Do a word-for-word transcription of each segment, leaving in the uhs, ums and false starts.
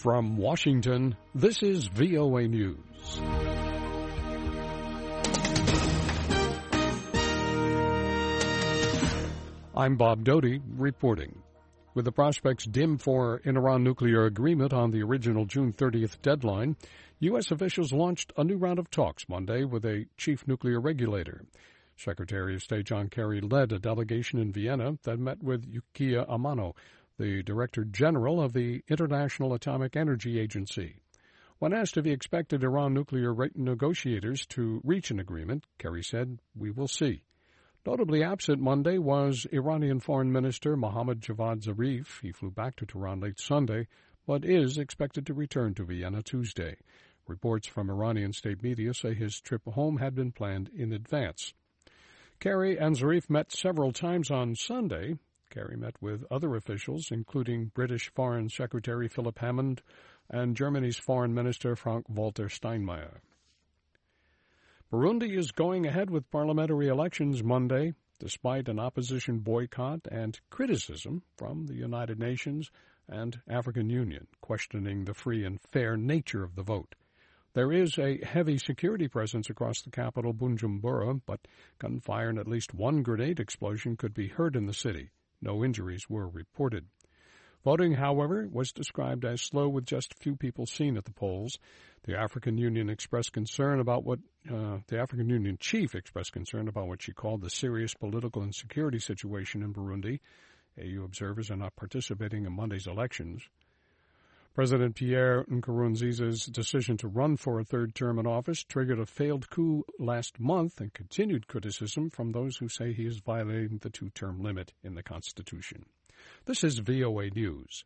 From Washington, this is V O A News. I'm Bob Doty reporting. With the prospects dim for an Iran nuclear agreement on the original June thirtieth deadline, U S officials launched a new round of talks Monday with a chief nuclear regulator. Secretary of State John Kerry led a delegation in Vienna that met with Yukiya Amano, the Director General of the International Atomic Energy Agency. When asked if he expected Iran nuclear negotiators to reach an agreement, Kerry said, "We will see." Notably absent Monday was Iranian Foreign Minister Mohammad Javad Zarif. He flew back to Tehran late Sunday, but is expected to return to Vienna Tuesday. Reports from Iranian state media say his trip home had been planned in advance. Kerry and Zarif met several times on Sunday. Kerry met with other officials, including British Foreign Secretary Philip Hammond and Germany's Foreign Minister Frank-Walter Steinmeier. Burundi is going ahead with parliamentary elections Monday, despite an opposition boycott and criticism from the United Nations and African Union, questioning the free and fair nature of the vote. There is a heavy security presence across the capital, Bujumbura, but gunfire and at least one grenade explosion could be heard in the city. No injuries were reported. Voting, however, was described as slow with just few people seen at the polls. The African Union expressed concern about what uh, the African Union chief expressed concern about what she called the serious political and security situation in Burundi. A U observers are not participating in Monday's elections. President Pierre Nkurunziza's decision to run for a third term in office triggered a failed coup last month and continued criticism from those who say he is violating the two-term limit in the Constitution. This is V O A News.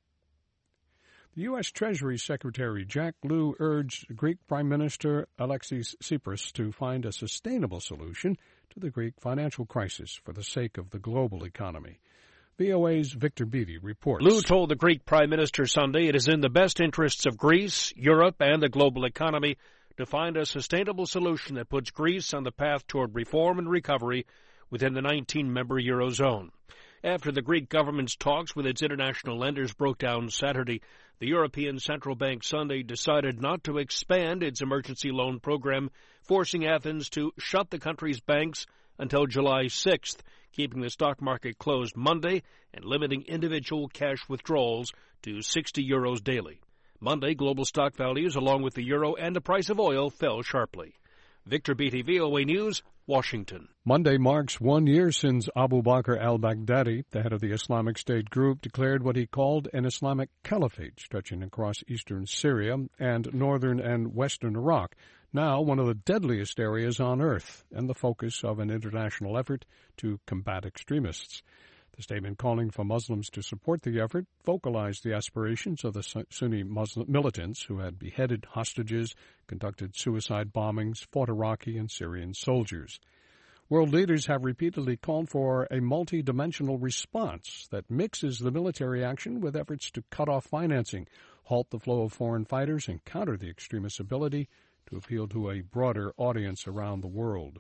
The U S. Treasury Secretary Jack Lew urged Greek Prime Minister Alexis Tsipras to find a sustainable solution to the Greek financial crisis for the sake of the global economy. V O A's Victor Beattie reports. Lew told the Greek Prime Minister Sunday it is in the best interests of Greece, Europe, and the global economy to find a sustainable solution that puts Greece on the path toward reform and recovery within the nineteen-member Eurozone. After the Greek government's talks with its international lenders broke down Saturday, the European Central Bank Sunday decided not to expand its emergency loan program, forcing Athens to shut the country's banks until July sixth, keeping the stock market closed Monday and limiting individual cash withdrawals to sixty euros daily. Monday, global stock values, along with the euro and the price of oil, fell sharply. Victor Beattie, V O A News, Washington. Monday marks one year since Abu Bakr al-Baghdadi, the head of the Islamic State group, declared what he called an Islamic caliphate stretching across eastern Syria and northern and western Iraq, now one of the deadliest areas on earth and the focus of an international effort to combat extremists. The statement calling for Muslims to support the effort vocalized the aspirations of the Sunni Muslim militants who had beheaded hostages, conducted suicide bombings, fought Iraqi and Syrian soldiers. World leaders have repeatedly called for a multi-dimensional response that mixes the military action with efforts to cut off financing, halt the flow of foreign fighters, and counter the extremists' ability to appeal to a broader audience around the world.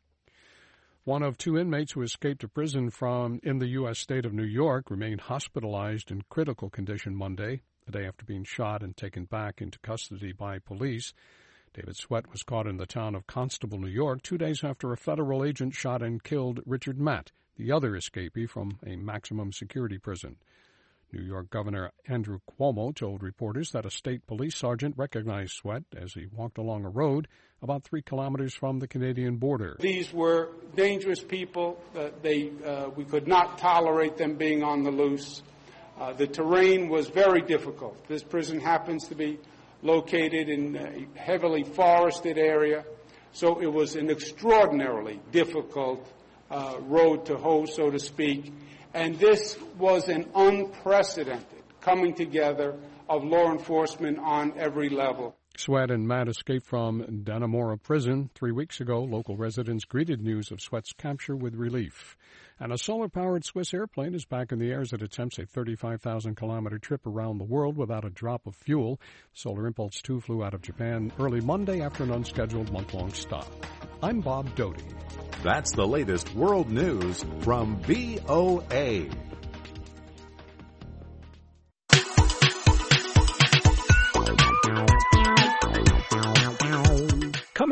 One of two inmates who escaped to prison from in the U S state of New York remained hospitalized in critical condition Monday, the day after being shot and taken back into custody by police. David Sweat was caught in the town of Constable, New York, two days after a federal agent shot and killed Richard Matt, the other escapee from a maximum security prison. New York Governor Andrew Cuomo told reporters that a state police sergeant recognized Sweat as he walked along a road about three kilometers from the Canadian border. These were dangerous people. Uh, they, uh, we could not tolerate them being on the loose. Uh, the terrain was very difficult. This prison happens to be located in a heavily forested area, so it was an extraordinarily difficult uh, road to hoe, so to speak. And this was an unprecedented coming together of law enforcement on every level. Sweat and Matt escaped from Dannemora prison three weeks ago. Local residents greeted news of Sweat's capture with relief. And a solar-powered Swiss airplane is back in the air as it attempts a thirty-five thousand kilometer trip around the world without a drop of fuel. Solar Impulse two flew out of Japan early Monday after an unscheduled month-long stop. I'm Bob Doty. That's the latest world news from V O A.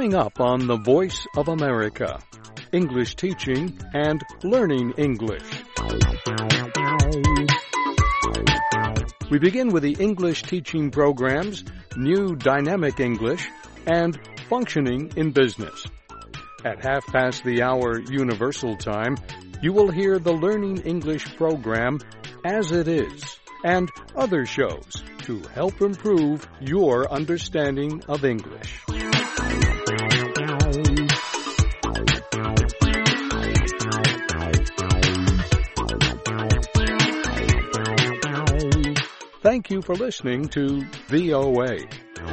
Coming up on The Voice of America, English teaching and learning English. We begin with the English teaching programs, New Dynamic English, and Functioning in Business. At half past the hour Universal Time, you will hear the Learning English program, As It Is, and other shows to help improve your understanding of English. Thank you for listening to V O A.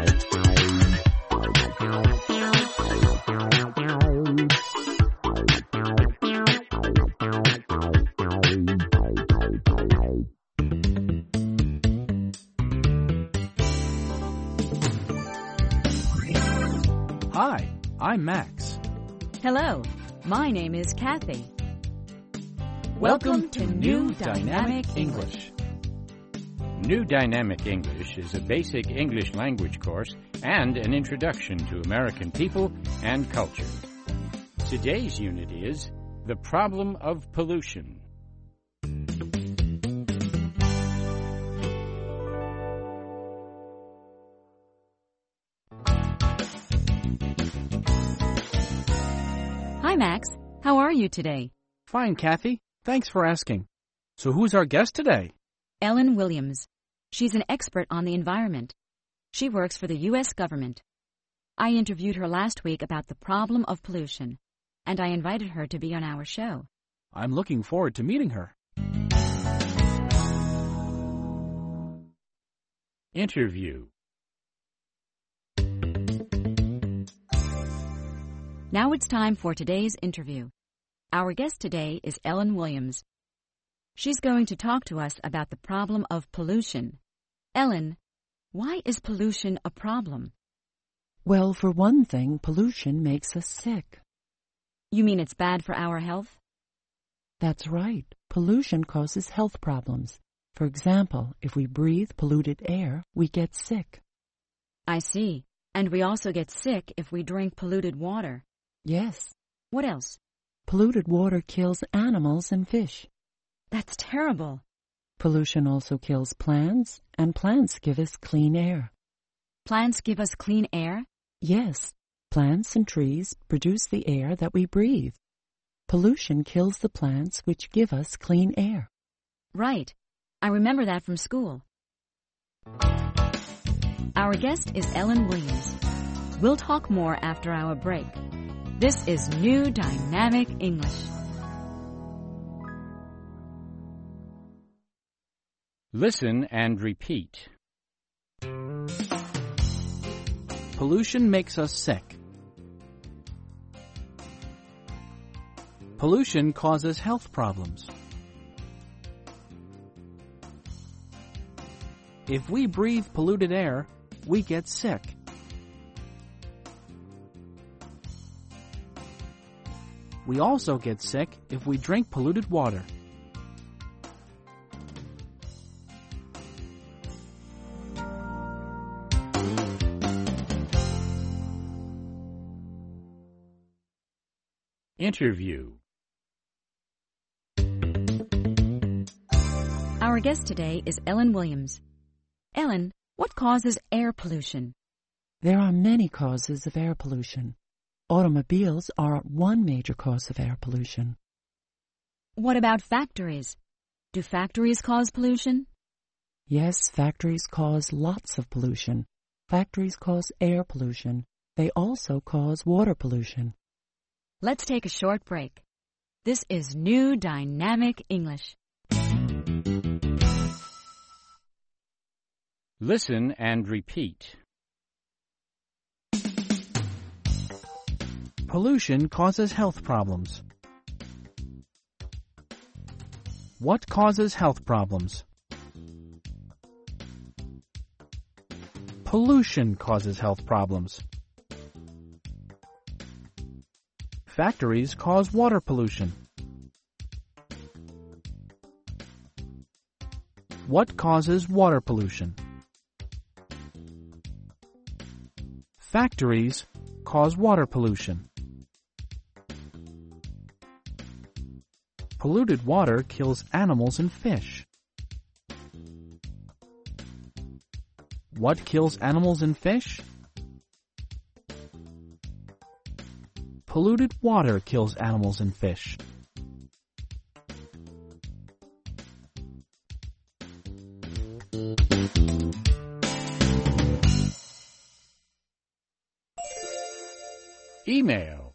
Hi, I'm Max. Hello, my name is Kathy. Welcome to New Dynamic English. New Dynamic English is a basic English language course and an introduction to American people and culture. Today's unit is The Problem of Pollution. Hi, Max. How are you today? Fine, Kathy. Thanks for asking. So who's our guest today? Ellen Williams. She's an expert on the environment. She works for the U S government. I interviewed her last week about the problem of pollution, and I invited her to be on our show. I'm looking forward to meeting her. Interview. Now it's time for today's interview. Our guest today is Ellen Williams. She's going to talk to us about the problem of pollution. Ellen, why is pollution a problem? Well, for one thing, pollution makes us sick. You mean it's bad for our health? That's right. Pollution causes health problems. For example, if we breathe polluted air, we get sick. I see. And we also get sick if we drink polluted water. Yes. What else? Polluted water kills animals and fish. That's terrible. Pollution also kills plants, and plants give us clean air. Plants give us clean air? Yes. Plants and trees produce the air that we breathe. Pollution kills the plants which give us clean air. Right. I remember that from school. Our guest is Ellen Williams. We'll talk more after our break. This is New Dynamic English. Listen and repeat. Pollution makes us sick. Pollution causes health problems. If we breathe polluted air, we get sick. We also get sick if we drink polluted water. Interview. Our guest today is Ellen Williams. Ellen, what causes air pollution? There are many causes of air pollution. Automobiles are one major cause of air pollution. What about factories? Do factories cause pollution? Yes, factories cause lots of pollution. Factories cause air pollution. They also cause water pollution. Let's take a short break. This is New Dynamic English. Listen and repeat. Pollution causes health problems. What causes health problems? Pollution causes health problems. Factories cause water pollution. What causes water pollution? Factories cause water pollution? Polluted water kills animals and fish. What kills animals and fish? Polluted water kills animals and fish. Email.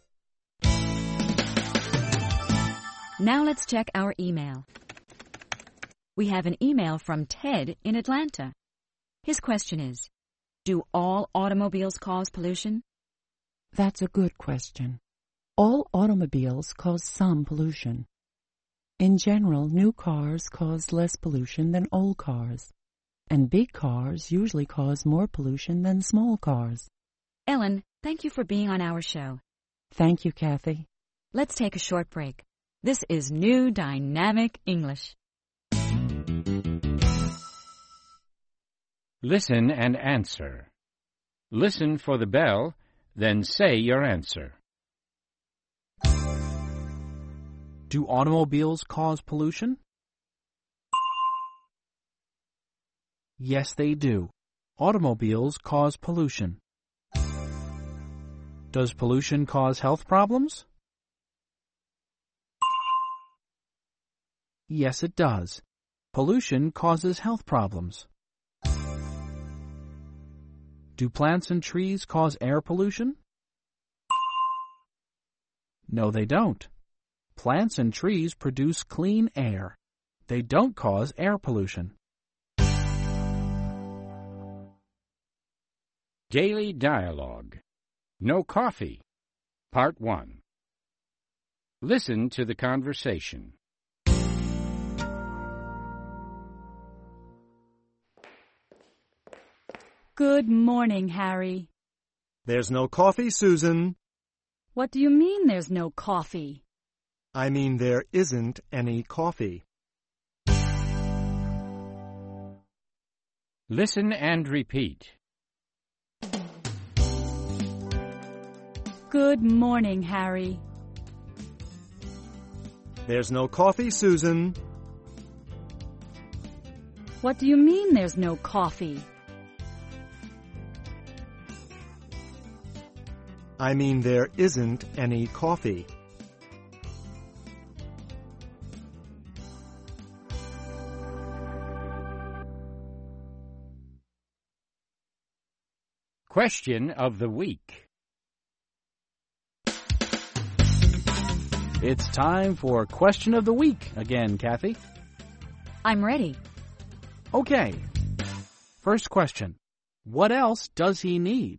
Now let's check our email. We have an email from Ted in Atlanta. His question is, do all automobiles cause pollution? That's a good question. All automobiles cause some pollution. In general, new cars cause less pollution than old cars, and big cars usually cause more pollution than small cars. Ellen, thank you for being on our show. Thank you, Kathy. Let's take a short break. This is New Dynamic English. Listen and answer. Listen for the bell, then say your answer. Do automobiles cause pollution? Yes, they do. Automobiles cause pollution. Does pollution cause health problems? Yes, it does. Pollution causes health problems. Do plants and trees cause air pollution? No, they don't. Plants and trees produce clean air. They don't cause air pollution. Daily Dialogue. No Coffee. Part one. Listen to the conversation. Good morning, Harry. There's no coffee, Susan. What do you mean there's no coffee? I mean there isn't any coffee. Listen and repeat. Good morning, Harry. There's no coffee, Susan. What do you mean there's no coffee? I mean there isn't any coffee. Question of the week. It's time for Question of the Week again, Kathy. I'm ready. Okay. First question. What else does he need?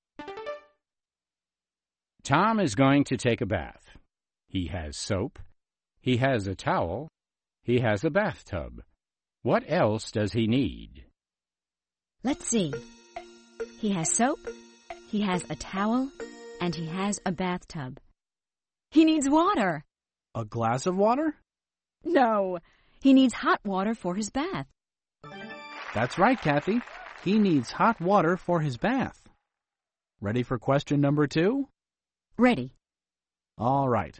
Tom is going to take a bath. He has soap. He has a towel. He has a bathtub. What else does he need? Let's see. He has soap, he has a towel, and he has a bathtub. He needs water. A glass of water? No, he needs hot water for his bath. That's right, Kathy. He needs hot water for his bath. Ready for question number two? Ready. All right.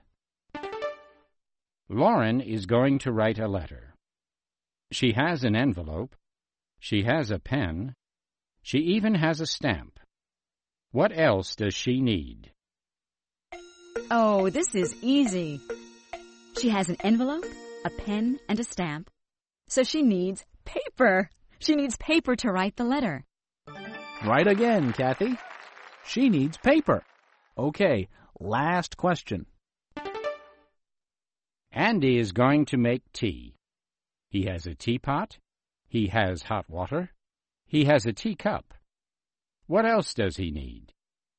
Lauren is going to write a letter. She has an envelope. She has a pen. She even has a stamp. What else does she need? Oh, this is easy. She has an envelope, a pen, and a stamp. So she needs paper. She needs paper to write the letter. Right again, Kathy. She needs paper. Okay, last question. Andy is going to make tea. He has a teapot. He has hot water. He has a teacup. What else does he need?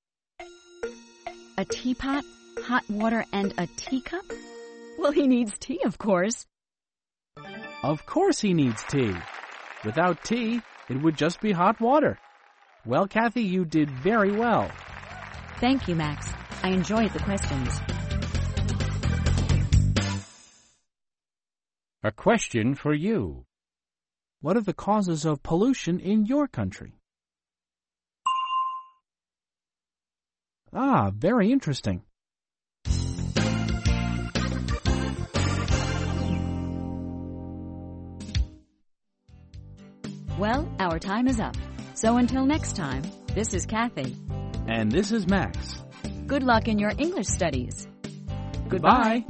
A teapot, hot water, and a teacup? Well, he needs tea, of course. Of course he needs tea. Without tea, it would just be hot water. Well, Kathy, you did very well. Thank you, Max. I enjoyed the questions. A question for you. What are the causes of pollution in your country? Ah, very interesting. Well, our time is up. So until next time, this is Kathy. And this is Max. Good luck in your English studies. Goodbye.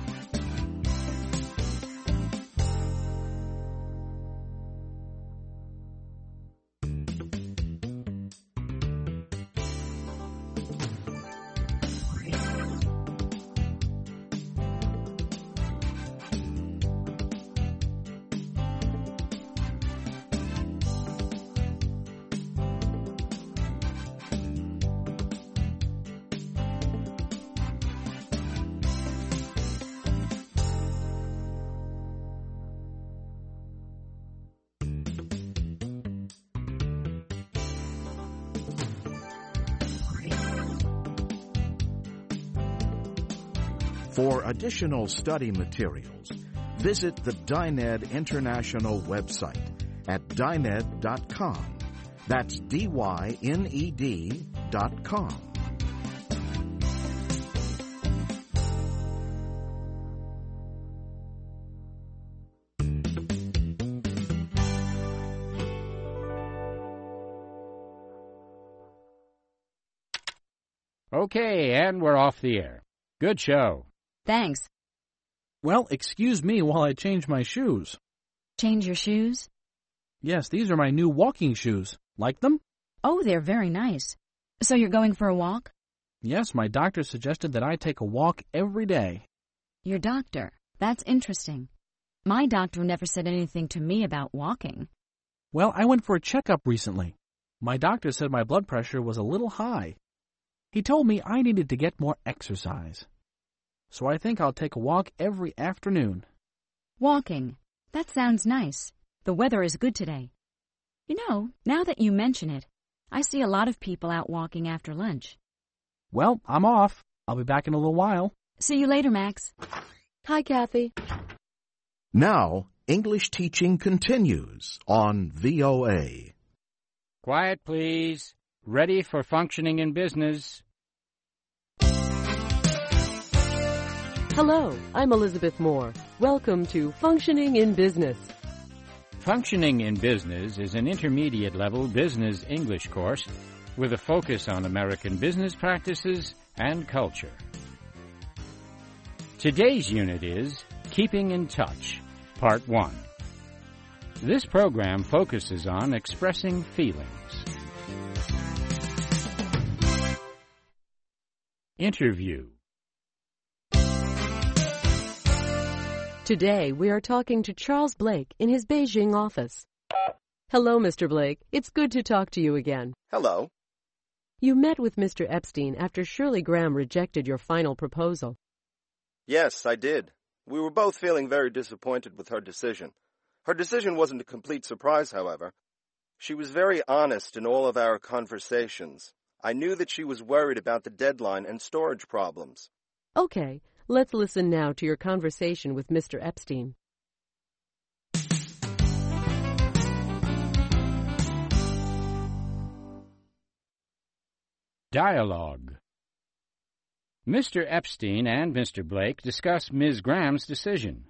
For additional study materials, visit the Dined International website at dined dot com. That's D Y N E D dot com. Okay, and we're off the air. Good show. Thanks. Well, excuse me while I change my shoes. Change your shoes? Yes, these are my new walking shoes. Like them? Oh, they're very nice. So you're going for a walk? Yes, my doctor suggested that I take a walk every day. Your doctor? That's interesting. My doctor never said anything to me about walking. Well, I went for a checkup recently. My doctor said my blood pressure was a little high. He told me I needed to get more exercise. So I think I'll take a walk every afternoon. Walking. That sounds nice. The weather is good today. You know, now that you mention it, I see a lot of people out walking after lunch. Well, I'm off. I'll be back in a little while. See you later, Max. Hi, Kathy. Now, English teaching continues on V O A. Quiet, please. Ready for functioning in business. Hello, I'm Elizabeth Moore. Welcome to Functioning in Business. Functioning in Business is an intermediate-level business English course with a focus on American business practices and culture. Today's unit is Keeping in Touch, Part one. This program focuses on expressing feelings. Interview. Today, we are talking to Charles Blake in his Beijing office. Hello, Mister Blake. It's good to talk to you again. Hello. You met with Mister Epstein after Shirley Graham rejected your final proposal. Yes, I did. We were both feeling very disappointed with her decision. Her decision wasn't a complete surprise, however. She was very honest in all of our conversations. I knew that she was worried about the deadline and storage problems. Okay. Let's listen now to your conversation with Mister Epstein. Dialogue. Mister Epstein and Mister Blake discuss Miz Graham's decision.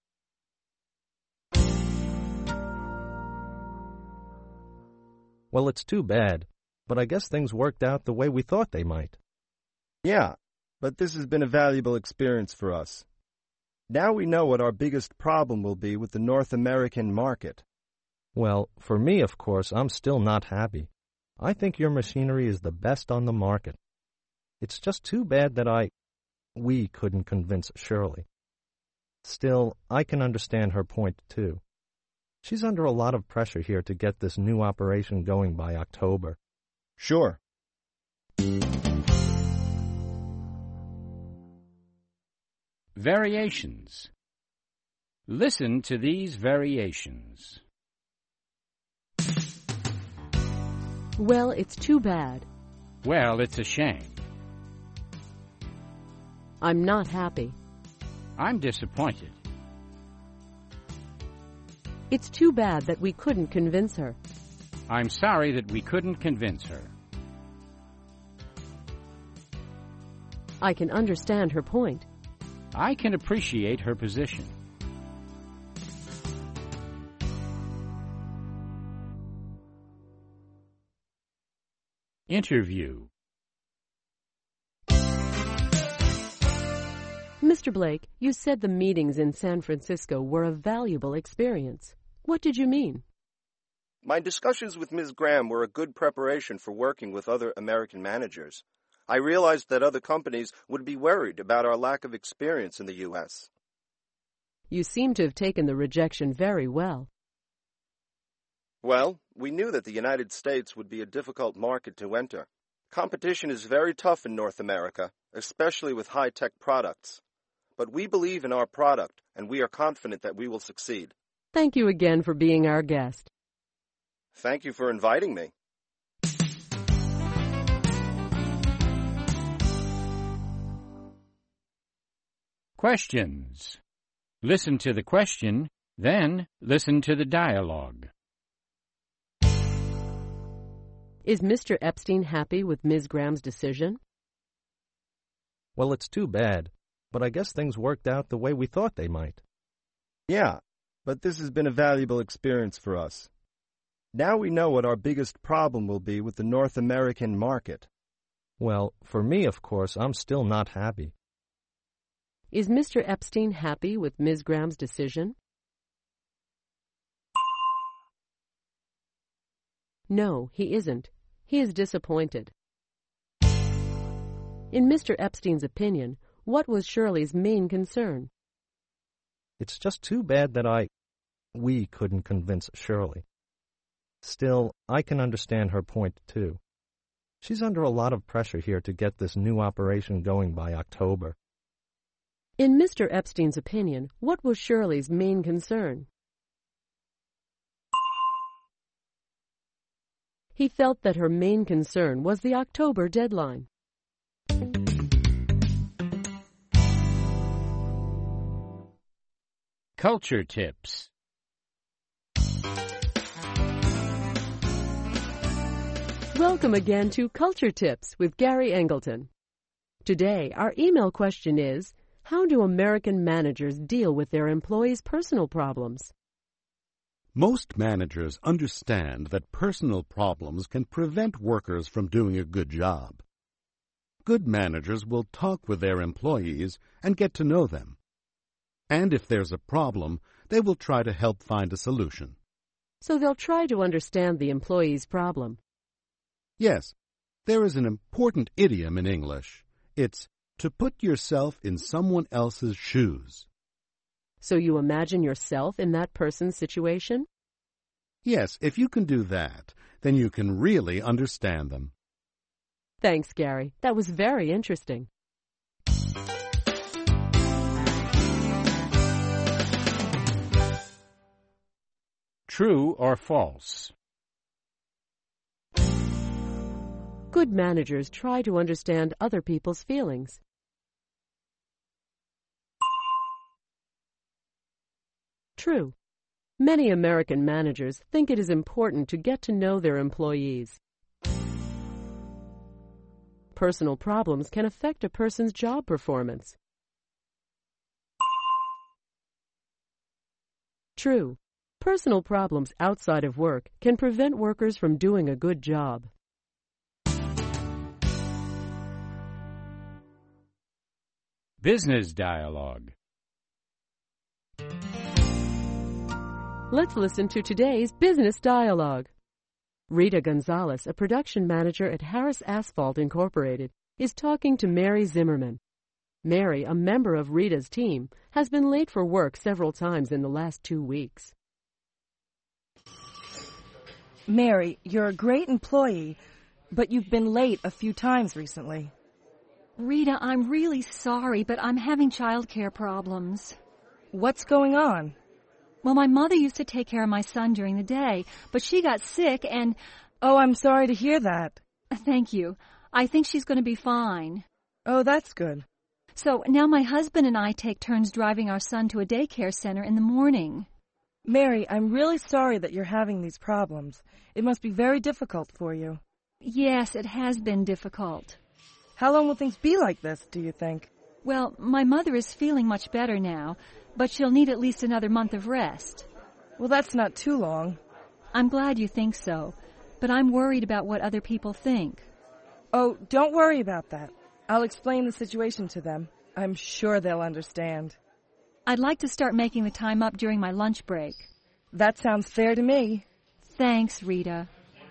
Well, it's too bad, but I guess things worked out the way we thought they might. Yeah. But this has been a valuable experience for us. Now we know what our biggest problem will be with the North American market. Well, for me, of course, I'm still not happy. I think your machinery is the best on the market. It's just too bad that I, we couldn't convince Shirley. Still, I can understand her point, too. She's under a lot of pressure here to get this new operation going by October. Sure. Variations. Listen to these variations. Well, it's too bad. Well, it's a shame. I'm not happy. I'm disappointed. It's too bad that we couldn't convince her. I'm sorry that we couldn't convince her. I can understand her point. I can appreciate her position. Interview. Mister Blake, you said the meetings in San Francisco were a valuable experience. What did you mean? My discussions with Miz Graham were a good preparation for working with other American managers. I realized that other companies would be worried about our lack of experience in the U S You seem to have taken the rejection very well. Well, we knew that the United States would be a difficult market to enter. Competition is very tough in North America, especially with high-tech products. But we believe in our product, and we are confident that we will succeed. Thank you again for being our guest. Thank you for inviting me. Questions. Listen to the question, then listen to the dialogue. Is Mister Epstein happy with Miz Graham's decision? Well, it's too bad, but I guess things worked out the way we thought they might. Yeah, but this has been a valuable experience for us. Now we know what our biggest problem will be with the North American market. Well, for me, of course, I'm still not happy. Is Mister Epstein happy with Miz Graham's decision? No, he isn't. He is disappointed. In Mister Epstein's opinion, what was Shirley's main concern? It's just too bad that I... we couldn't convince Shirley. Still, I can understand her point, too. She's under a lot of pressure here to get this new operation going by October. In Mister Epstein's opinion, what was Shirley's main concern? He felt that her main concern was the October deadline. Culture tips. Welcome again to Culture Tips with Gary Angleton. Today, our email question is, how do American managers deal with their employees' personal problems? Most managers understand that personal problems can prevent workers from doing a good job. Good managers will talk with their employees and get to know them. And if there's a problem, they will try to help find a solution. So they'll try to understand the employee's problem. Yes, there is an important idiom in English. It's to put yourself in someone else's shoes. So you imagine yourself in that person's situation? Yes, if you can do that, then you can really understand them. Thanks, Gary. That was very interesting. True or false? Good managers try to understand other people's feelings. True. Many American managers think it is important to get to know their employees. Personal problems can affect a person's job performance. True. Personal problems outside of work can prevent workers from doing a good job. Business dialogue. Let's listen to today's business dialogue. Rita Gonzalez, a production manager at Harris Asphalt Incorporated, is talking to Mary Zimmerman. Mary, a member of Rita's team, has been late for work several times in the last two weeks. Mary, you're a great employee, but you've been late a few times recently. Rita, I'm really sorry, but I'm having childcare problems. What's going on? Well, my mother used to take care of my son during the day, but she got sick and... Oh, I'm sorry to hear that. Thank you. I think she's going to be fine. Oh, that's good. So now my husband and I take turns driving our son to a daycare center in the morning. Mary, I'm really sorry that you're having these problems. It must be very difficult for you. Yes, it has been difficult. How long will things be like this, do you think? Well, my mother is feeling much better now, but she'll need at least another month of rest. Well, that's not too long. I'm glad you think so, but I'm worried about what other people think. Oh, don't worry about that. I'll explain the situation to them. I'm sure they'll understand. I'd like to start making the time up during my lunch break. That sounds fair to me. Thanks, Rita.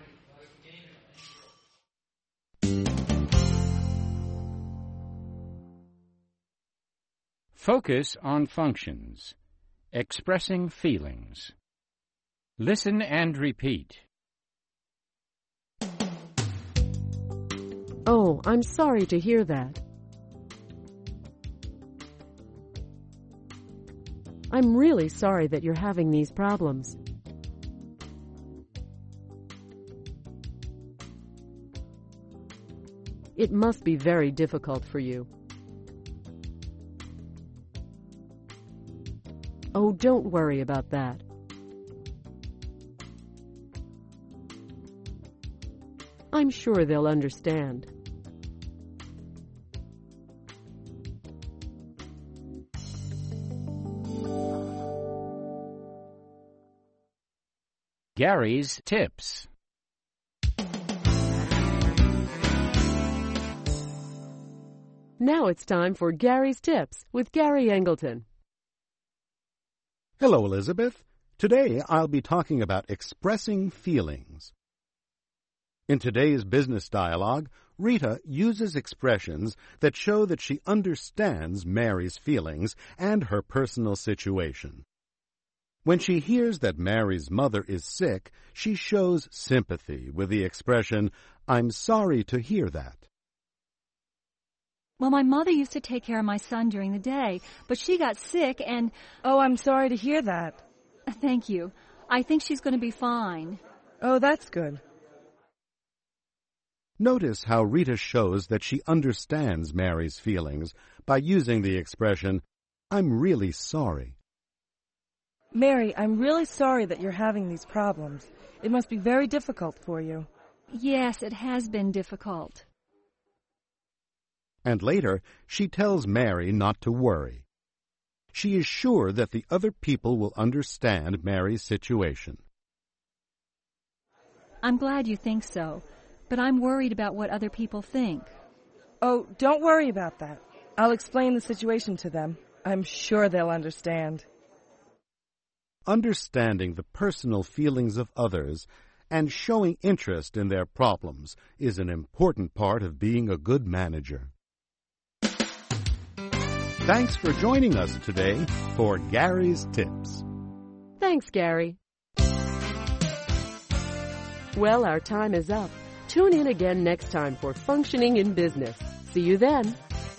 Focus on functions. Expressing feelings. Listen and repeat. Oh, I'm sorry to hear that. I'm really sorry that you're having these problems. It must be very difficult for you. Oh, don't worry about that. I'm sure they'll understand. Gary's Tips. Now it's time for Gary's Tips with Gary Engleton. Hello, Elizabeth. Today I'll be talking about expressing feelings. In today's business dialogue, Rita uses expressions that show that she understands Mary's feelings and her personal situation. When she hears that Mary's mother is sick, she shows sympathy with the expression, "I'm sorry to hear that." Well, my mother used to take care of my son during the day, but she got sick and... Oh, I'm sorry to hear that. Thank you. I think she's going to be fine. Oh, that's good. Notice how Rita shows that she understands Mary's feelings by using the expression, "I'm really sorry." Mary, I'm really sorry that you're having these problems. It must be very difficult for you. Yes, it has been difficult. And later, she tells Mary not to worry. She is sure that the other people will understand Mary's situation. I'm glad you think so, but I'm worried about what other people think. Oh, don't worry about that. I'll explain the situation to them. I'm sure they'll understand. Understanding the personal feelings of others and showing interest in their problems is an important part of being a good manager. Thanks for joining us today for Gary's Tips. Thanks, Gary. Well, our time is up. Tune in again next time for Functioning in Business. See you then.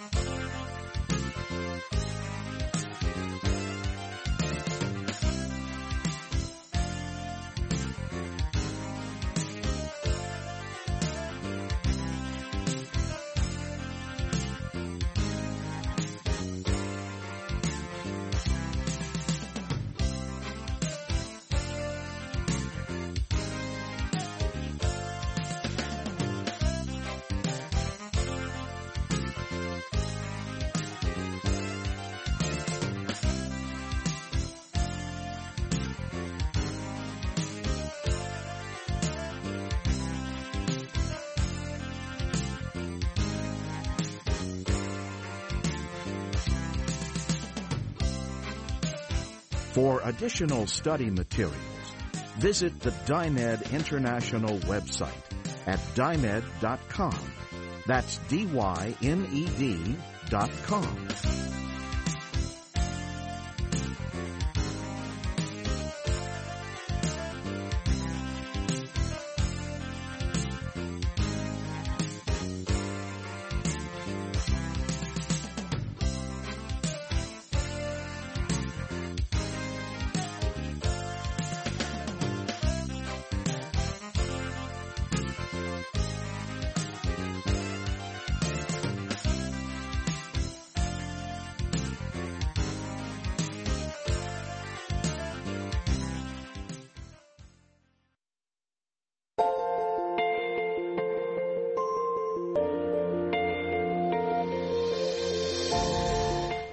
For additional study materials, visit the Dyned International website at dyned dot com. That's D Y N E D dot com.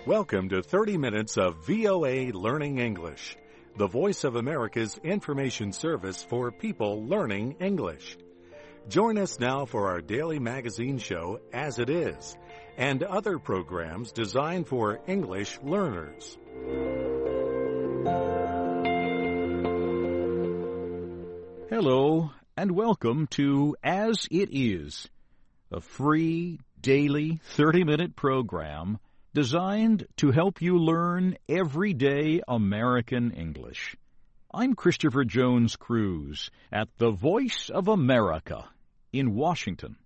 Welcome to thirty minutes of V O A Learning English, the voice of America's information service for people learning English. Join us now for our daily magazine show, As It Is, and other programs designed for English learners. Hello, and welcome to As It Is, a free, daily, thirty-minute program designed to help you learn everyday American English. I'm Christopher Jones Cruz at the Voice of America in Washington.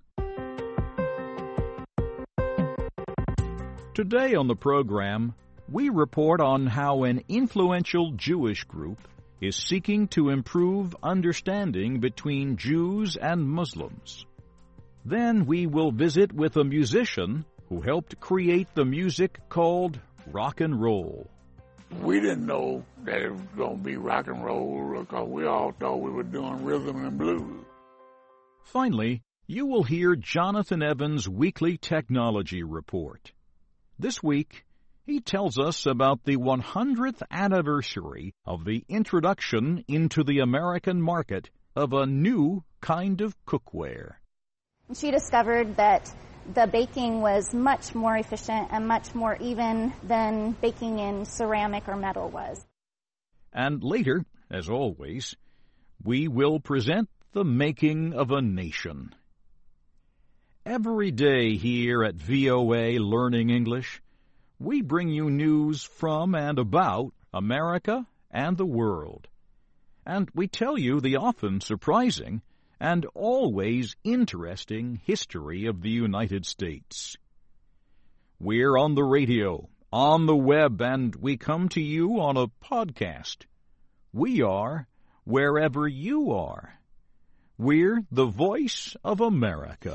Today on the program, we report on how an influential Jewish group is seeking to improve understanding between Jews and Muslims. Then we will visit with a musician who helped create the music called rock and roll. We didn't know that it was going to be rock and roll because we all thought we were doing rhythm and blues. Finally, you will hear Jonathan Evans' weekly technology report. This week, he tells us about the one hundredth anniversary of the introduction into the American market of a new kind of cookware. She discovered that the baking was much more efficient and much more even than baking in ceramic or metal was. And later, as always, we will present the making of a nation. Every day here at V O A Learning English, we bring you news from and about America and the world. And we tell you the often surprising and always interesting history of the United States. We're on the radio, on the web, and we come to you on a podcast. We are wherever you are. We're the Voice of America.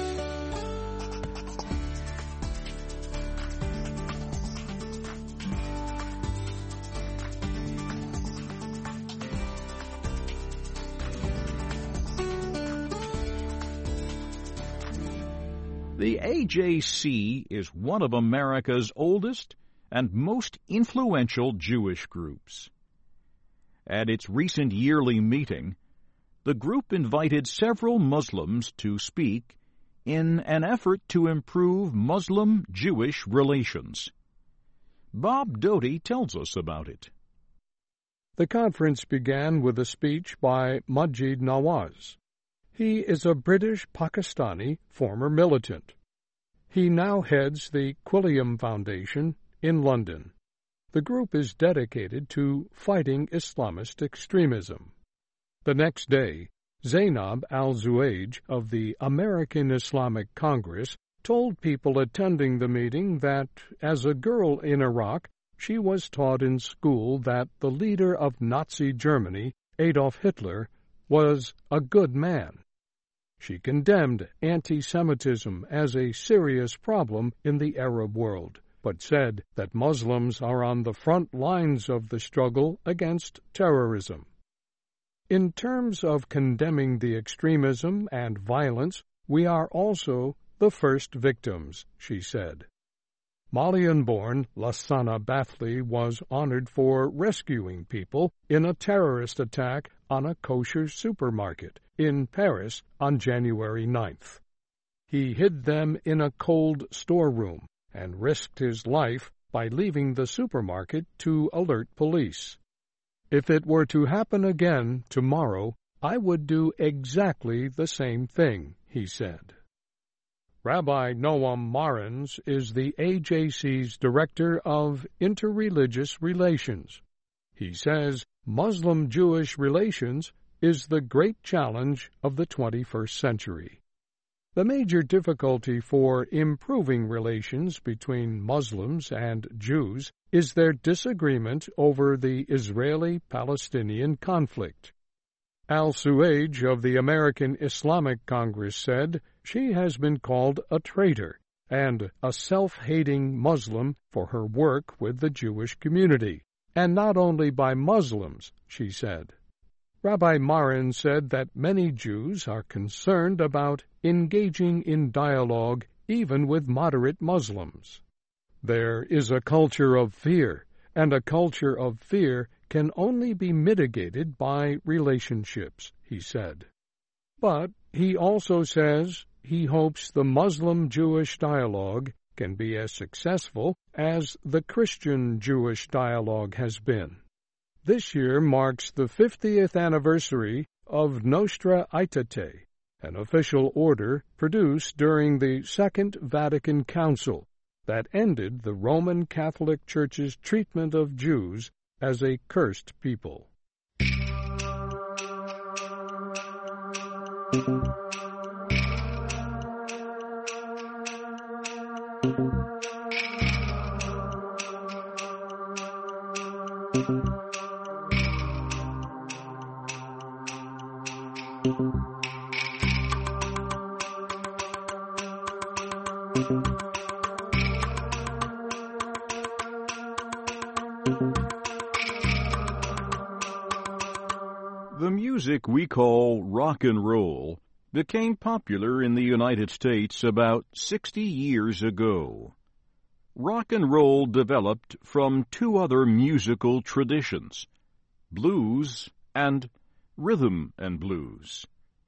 The A J C is one of America's oldest and most influential Jewish groups. At its recent yearly meeting, the group invited several Muslims to speak in an effort to improve Muslim-Jewish relations. Bob Doty tells us about it. The conference began with a speech by Maajid Nawaz. He is a British-Pakistani former militant. He now heads the Quilliam Foundation in London. The group is dedicated to fighting Islamist extremism. The next day, Zainab al-Zuaij of the American Islamic Congress told people attending the meeting that, as a girl in Iraq, she was taught in school that the leader of Nazi Germany, Adolf Hitler, was a good man. She condemned anti-Semitism as a serious problem in the Arab world, but said that Muslims are on the front lines of the struggle against terrorism. In terms of condemning the extremism and violence, we are also the first victims, she said. Malian-born Lassana Bathley was honored for rescuing people in a terrorist attack on a kosher supermarket in Paris on January ninth. He hid them in a cold storeroom and risked his life by leaving the supermarket to alert police. If it were to happen again tomorrow, I would do exactly the same thing, he said. Rabbi Noam Marins is the A J C's Director of Interreligious Relations. He says Muslim-Jewish relations is the great challenge of the twenty-first century. The major difficulty for improving relations between Muslims and Jews is their disagreement over the Israeli-Palestinian conflict. Al-Suaij of the American Islamic Congress said she has been called a traitor and a self-hating Muslim for her work with the Jewish community, and not only by Muslims, she said. Rabbi Marin said that many Jews are concerned about engaging in dialogue even with moderate Muslims. There is a culture of fear, and a culture of fear can only be mitigated by relationships, he said. But he also says he hopes the Muslim-Jewish dialogue can be as successful as the Christian-Jewish dialogue has been. This year marks the fiftieth anniversary of Nostra Aetate, an official order produced during the Second Vatican Council that ended the Roman Catholic Church's treatment of Jews as a cursed people. The music we call rock and roll became popular in the United States about sixty years ago. Rock and roll developed from two other musical traditions, blues and rhythm and blues.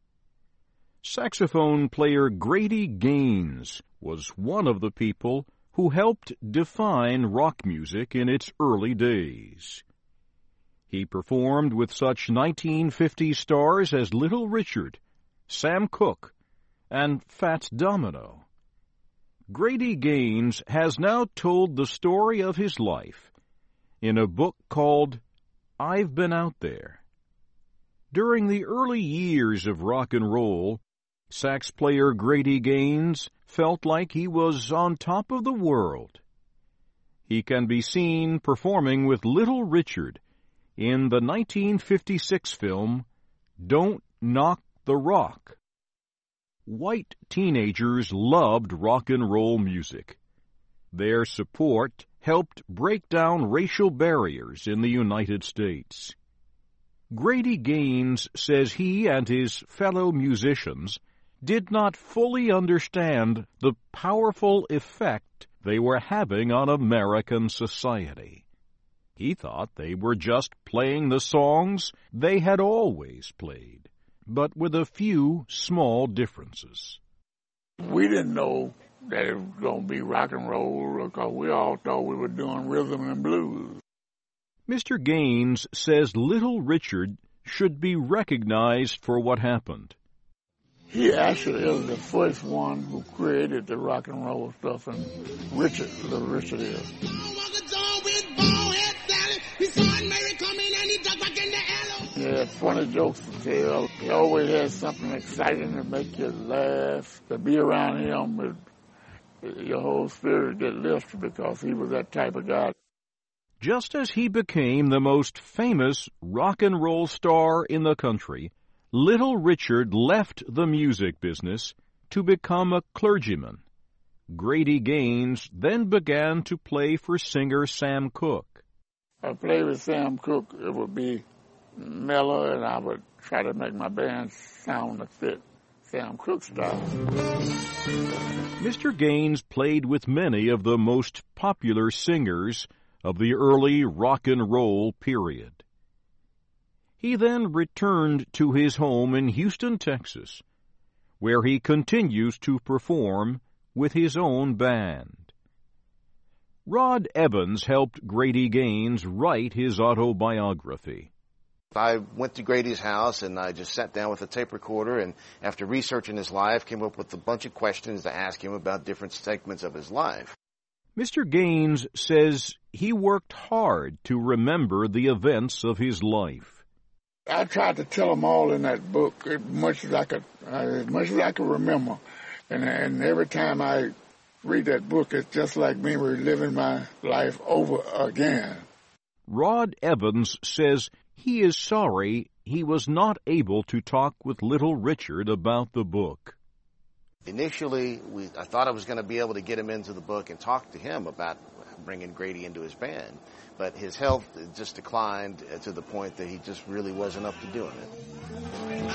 Saxophone player Grady Gaines was one of the people who helped define rock music in its early days. He performed with such nineteen fifties stars as Little Richard, Sam Cooke, and Fats Domino. Grady Gaines has now told the story of his life in a book called I've Been Out There. During the early years of rock and roll, sax player Grady Gaines felt like he was on top of the world. He can be seen performing with Little Richard in the nineteen fifty-six film Don't Knock the Rock. White teenagers loved rock and roll music. Their support helped break down racial barriers in the United States. Grady Gaines says he and his fellow musicians did not fully understand the powerful effect they were having on American society. He thought they were just playing the songs they had always played, but with a few small differences. We didn't know that it was going to be rock and roll because we all thought we were doing rhythm and blues. Mister Gaines says Little Richard should be recognized for what happened. He actually is the first one who created the rock and roll stuff, and Richard, Little Richard is. He had funny jokes to tell. He always had something exciting to make you laugh. To be around him, it, your whole spirit get lifted because he was that type of guy. Just as he became the most famous rock and roll star in the country, Little Richard left the music business to become a clergyman. Grady Gaines then began to play for singer Sam Cooke. I played with Sam Cooke. It would be mellow, and I would try to make my band sound to fit Sam Cooke's style. Mister Gaines played with many of the most popular singers of the early rock and roll period. He then returned to his home in Houston, Texas, where he continues to perform with his own band. Rod Evans helped Grady Gaines write his autobiography. I went to Grady's house and I just sat down with a tape recorder, and after researching his life, came up with a bunch of questions to ask him about different segments of his life. Mister Gaines says he worked hard to remember the events of his life. I tried to tell them all in that book as much as I could, uh, as much as I could remember, and, and every time I read that book, it's just like me reliving my life over again. Rod Evans says he is sorry he was not able to talk with Little Richard about the book. Initially, we, I thought I was going to be able to get him into the book and talk to him about bringing Grady into his band, but his health just declined to the point that he just really wasn't up to doing it.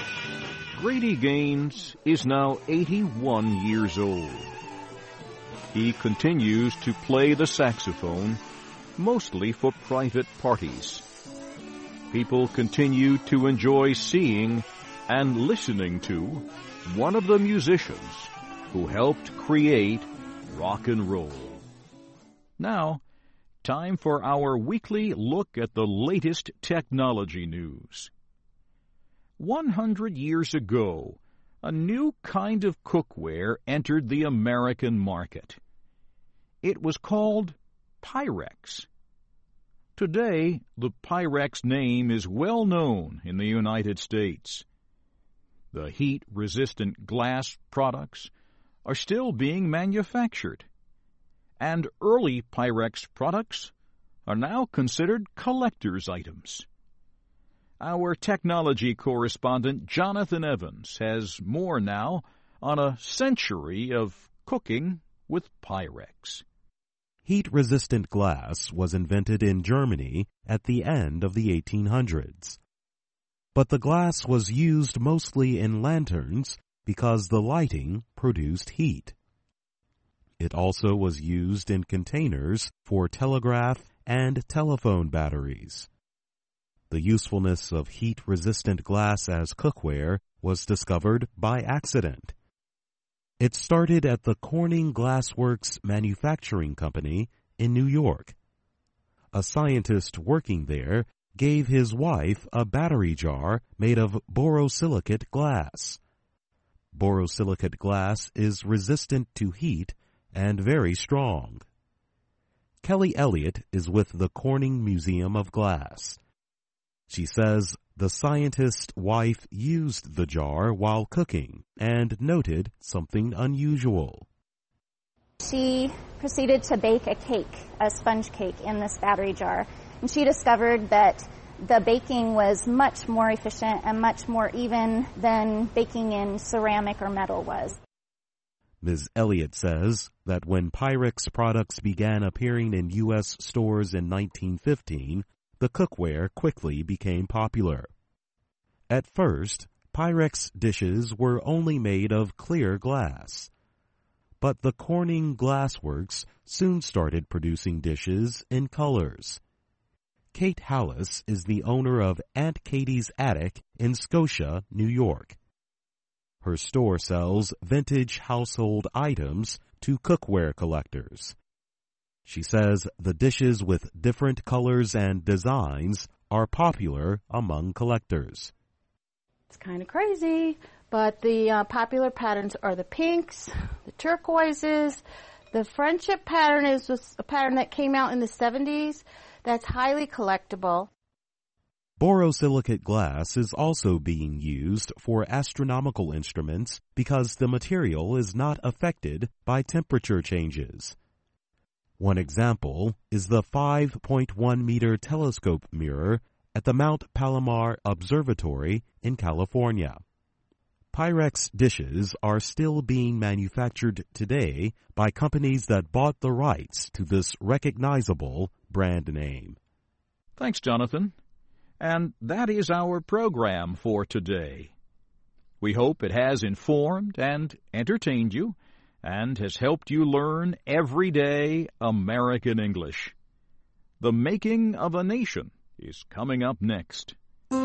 Grady Gaines is now eighty-one years old. he continues to play the saxophone, mostly for private parties. People continue to enjoy seeing and listening to one of the musicians who helped create rock and roll. Now, time for our weekly look at the latest technology news. One hundred years ago, a new kind of cookware entered the American market. It was called Pyrex. Today, the Pyrex name is well known in the United States. The heat-resistant glass products are still being manufactured, and early Pyrex products are now considered collector's items. Our technology correspondent Jonathan Evans has more now on a century of cooking with Pyrex. Heat-resistant glass was invented in Germany at the end of the eighteen hundreds. But the glass was used mostly in lanterns because the lighting produced heat. It also was used in containers for telegraph and telephone batteries. The usefulness of heat-resistant glass as cookware was discovered by accident. It started at the Corning Glassworks Manufacturing Company in New York. A scientist working there gave his wife a battery jar made of borosilicate glass. Borosilicate glass is resistant to heat and very strong. Kelly Elliott is with the Corning Museum of Glass. She says the scientist's wife used the jar while cooking and noted something unusual. She proceeded to bake a cake, a sponge cake, in this battery jar. And she discovered that the baking was much more efficient and much more even than baking in ceramic or metal was. Miz Elliott says that when Pyrex products began appearing in U S stores in nineteen fifteen, the cookware quickly became popular. At first, Pyrex dishes were only made of clear glass. But the Corning Glassworks soon started producing dishes in colors. Kate Hallis is the owner of Aunt Katie's Attic in Scotia, New York. Her store sells vintage household items to cookware collectors. She says the dishes with different colors and designs are popular among collectors. It's kind of crazy, but the uh, popular patterns are the pinks, the turquoises. The friendship pattern is just a pattern that came out in the seventies that's highly collectible. Borosilicate glass is also being used for astronomical instruments because the material is not affected by temperature changes. One example is the five point one meter telescope mirror at the Mount Palomar Observatory in California. Pyrex dishes are still being manufactured today by companies that bought the rights to this recognizable brand name. Thanks, Jonathan. And that is our program for today. We hope it has informed and entertained you, and has helped you learn everyday American English. The Making of a Nation is coming up next.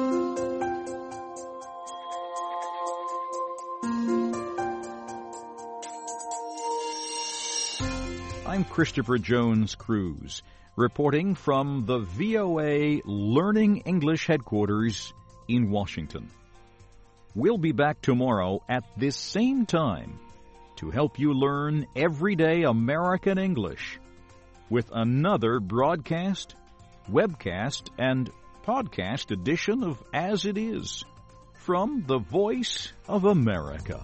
I'm Christopher Jones Cruz, reporting from the V O A Learning English headquarters in Washington. We'll be back tomorrow at this same time to help you learn everyday American English with another broadcast, webcast, and podcast edition of As It Is from the Voice of America.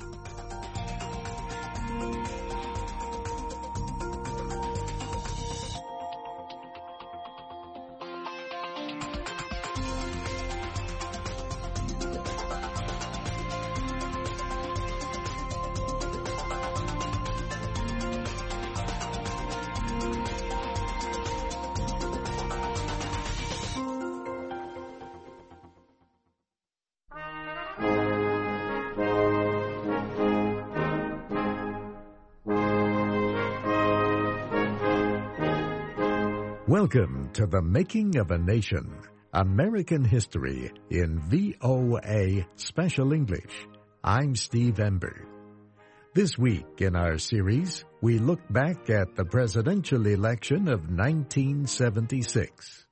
Welcome to The Making of a Nation, American History in V O A Special English. I'm Steve Ember. This week in our series, we look back at the presidential election of nineteen seventy-six.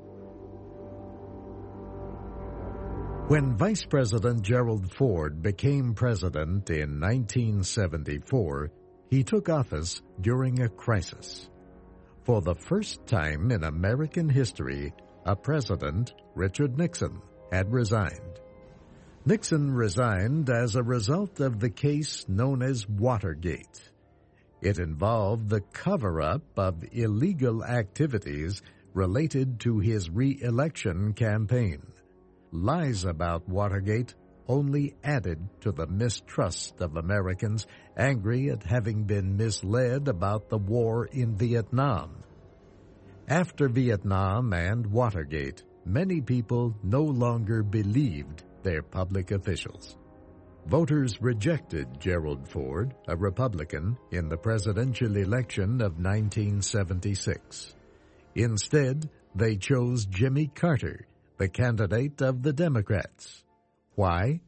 When Vice President Gerald Ford became president in nineteen seventy-four, he took office during a crisis. For the first time in American history, a president, Richard Nixon, had resigned. Nixon resigned as a result of the case known as Watergate. It involved the cover-up of illegal activities related to his re-election campaign. Lies about Watergate only added to the mistrust of Americans angry at having been misled about the war in Vietnam. After Vietnam and Watergate, many people no longer believed their public officials. Voters rejected Gerald Ford, a Republican, in the presidential election of nineteen seventy-six. Instead, they chose Jimmy Carter, the candidate of the Democrats. Why?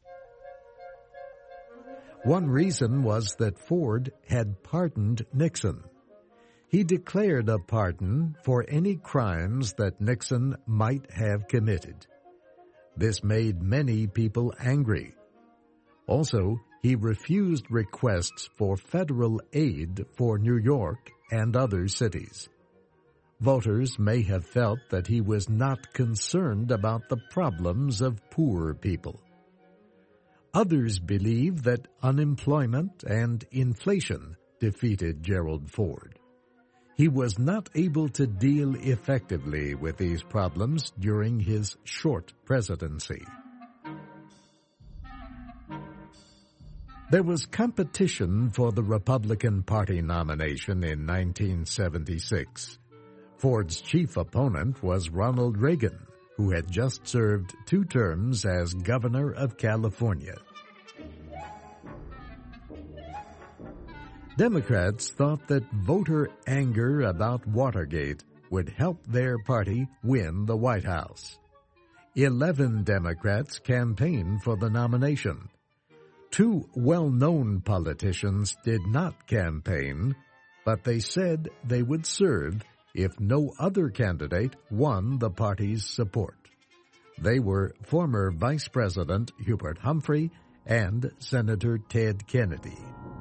One reason was that Ford had pardoned Nixon. He declared a pardon for any crimes that Nixon might have committed. This made many people angry. Also, he refused requests for federal aid for New York and other cities. Voters may have felt that he was not concerned about the problems of poor people. Others believe that unemployment and inflation defeated Gerald Ford. He was not able to deal effectively with these problems during his short presidency. There was competition for the Republican Party nomination in nineteen seventy-six. Ford's chief opponent was Ronald Reagan, who had just served two terms as governor of California. Democrats thought that voter anger about Watergate would help their party win the White House. Eleven Democrats campaigned for the nomination. Two well-known politicians did not campaign, but they said they would serve if no other candidate won the party's support. They were former Vice President Hubert Humphrey and Senator Ted Kennedy.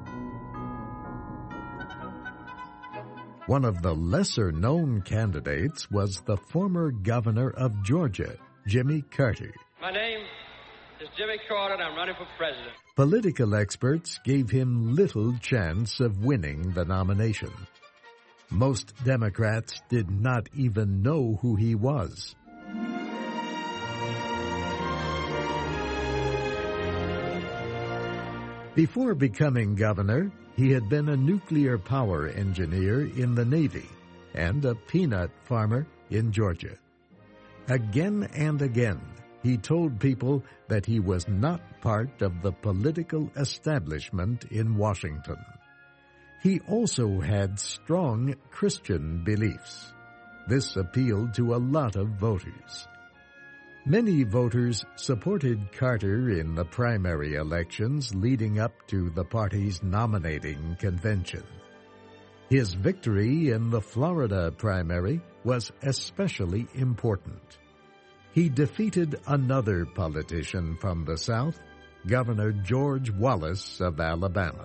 One of the lesser-known candidates was the former governor of Georgia, Jimmy Carter. My name is Jimmy Carter, and I'm running for president. Political experts gave him little chance of winning the nomination. Most Democrats did not even know who he was. Before becoming governor, he had been a nuclear power engineer in the Navy and a peanut farmer in Georgia. Again and again, he told people that he was not part of the political establishment in Washington. He also had strong Christian beliefs. This appealed to a lot of voters. Many voters supported Carter in the primary elections leading up to the party's nominating convention. His victory in the Florida primary was especially important. He defeated another politician from the South, Governor George Wallace of Alabama.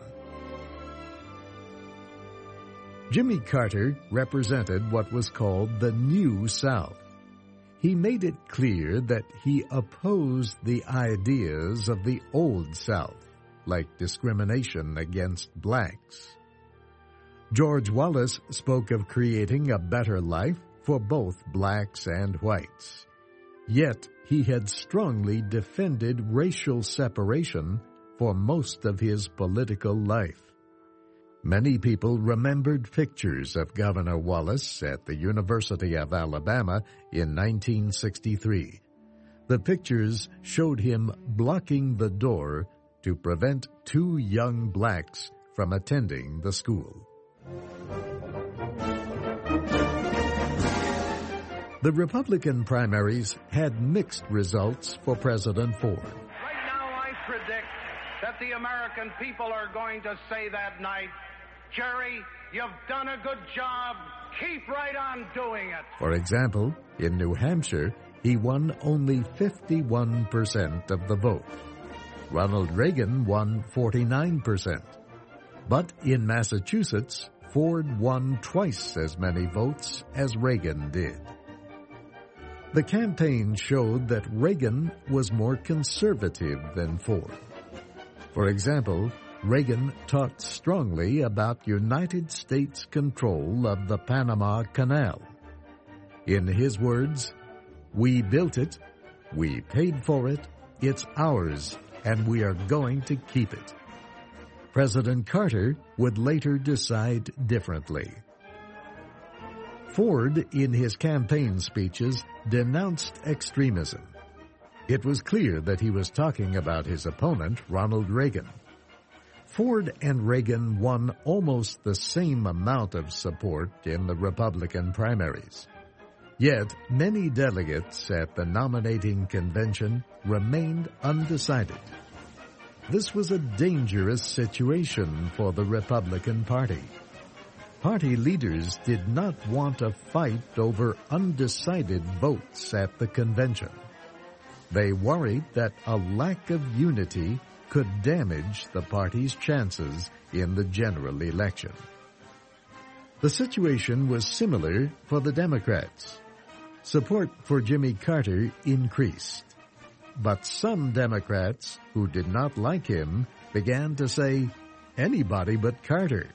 Jimmy Carter represented what was called the New South. He made it clear that he opposed the ideas of the Old South, like discrimination against blacks. George Wallace spoke of creating a better life for both blacks and whites. Yet he had strongly defended racial separation for most of his political life. Many people remembered pictures of Governor Wallace at the University of Alabama in nineteen sixty-three. The pictures showed him blocking the door to prevent two young blacks from attending the school. The Republican primaries had mixed results for President Ford. Right now, I predict that the American people are going to say that night, Jerry, you've done a good job. Keep right on doing it. For example, in New Hampshire, he won only fifty-one percent of the vote. Ronald Reagan won forty-nine percent. But in Massachusetts, Ford won twice as many votes as Reagan did. The campaign showed that Reagan was more conservative than Ford. For example, Reagan talked strongly about United States control of the Panama Canal. In his words, "We built it, we paid for it, it's ours, and we are going to keep it." President Carter would later decide differently. Ford, in his campaign speeches, denounced extremism. It was clear that he was talking about his opponent, Ronald Reagan. Ford and Reagan won almost the same amount of support in the Republican primaries. Yet, many delegates at the nominating convention remained undecided. This was a dangerous situation for the Republican Party. Party leaders did not want a fight over undecided votes at the convention. They worried that a lack of unity could damage the party's chances in the general election. The situation was similar for the Democrats. Support for Jimmy Carter increased. But some Democrats who did not like him began to say, "Anybody but Carter."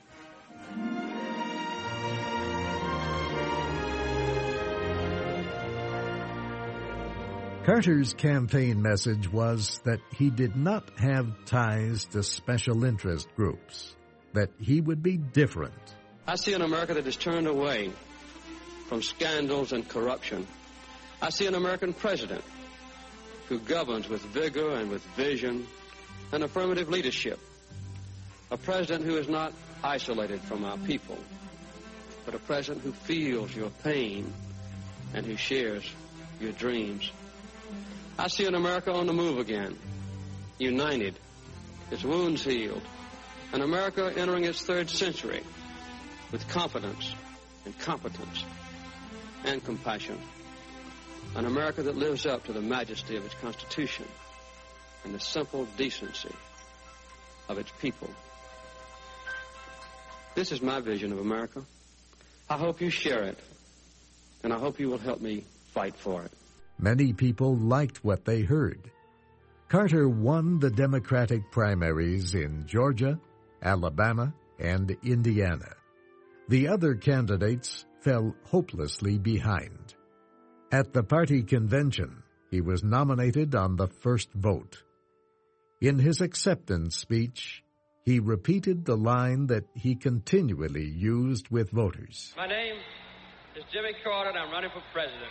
Carter's campaign message was that he did not have ties to special interest groups, that he would be different. I see an America that is turned away from scandals and corruption. I see an American president who governs with vigor and with vision and affirmative leadership. A president who is not isolated from our people, but a president who feels your pain and who shares your dreams. I see an America on the move again, united, its wounds healed, an America entering its third century with confidence and competence and compassion, an America that lives up to the majesty of its Constitution and the simple decency of its people. This is my vision of America. I hope you share it, and I hope you will help me fight for it. Many people liked what they heard. Carter won the Democratic primaries in Georgia, Alabama, and Indiana. The other candidates fell hopelessly behind. At the party convention, he was nominated on the first vote. In his acceptance speech, he repeated the line that he continually used with voters. My name is Jimmy Carter, and I'm running for president.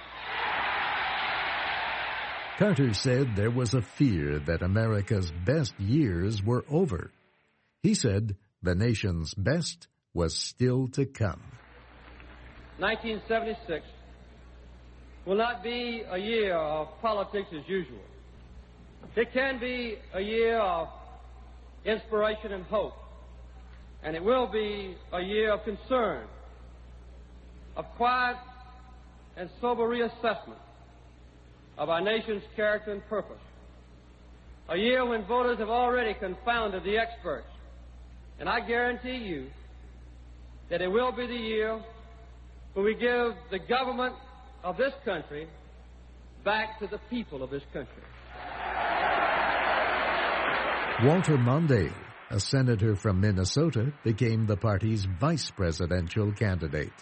Carter said there was a fear that America's best years were over. He said the nation's best was still to come. nineteen seventy-six will not be a year of politics as usual. It can be a year of inspiration and hope, and it will be a year of concern, of quiet and sober reassessment of our nation's character and purpose. A year when voters have already confounded the experts. And I guarantee you that it will be the year when we give the government of this country back to the people of this country. Walter Mondale, a senator from Minnesota, became the party's vice presidential candidate.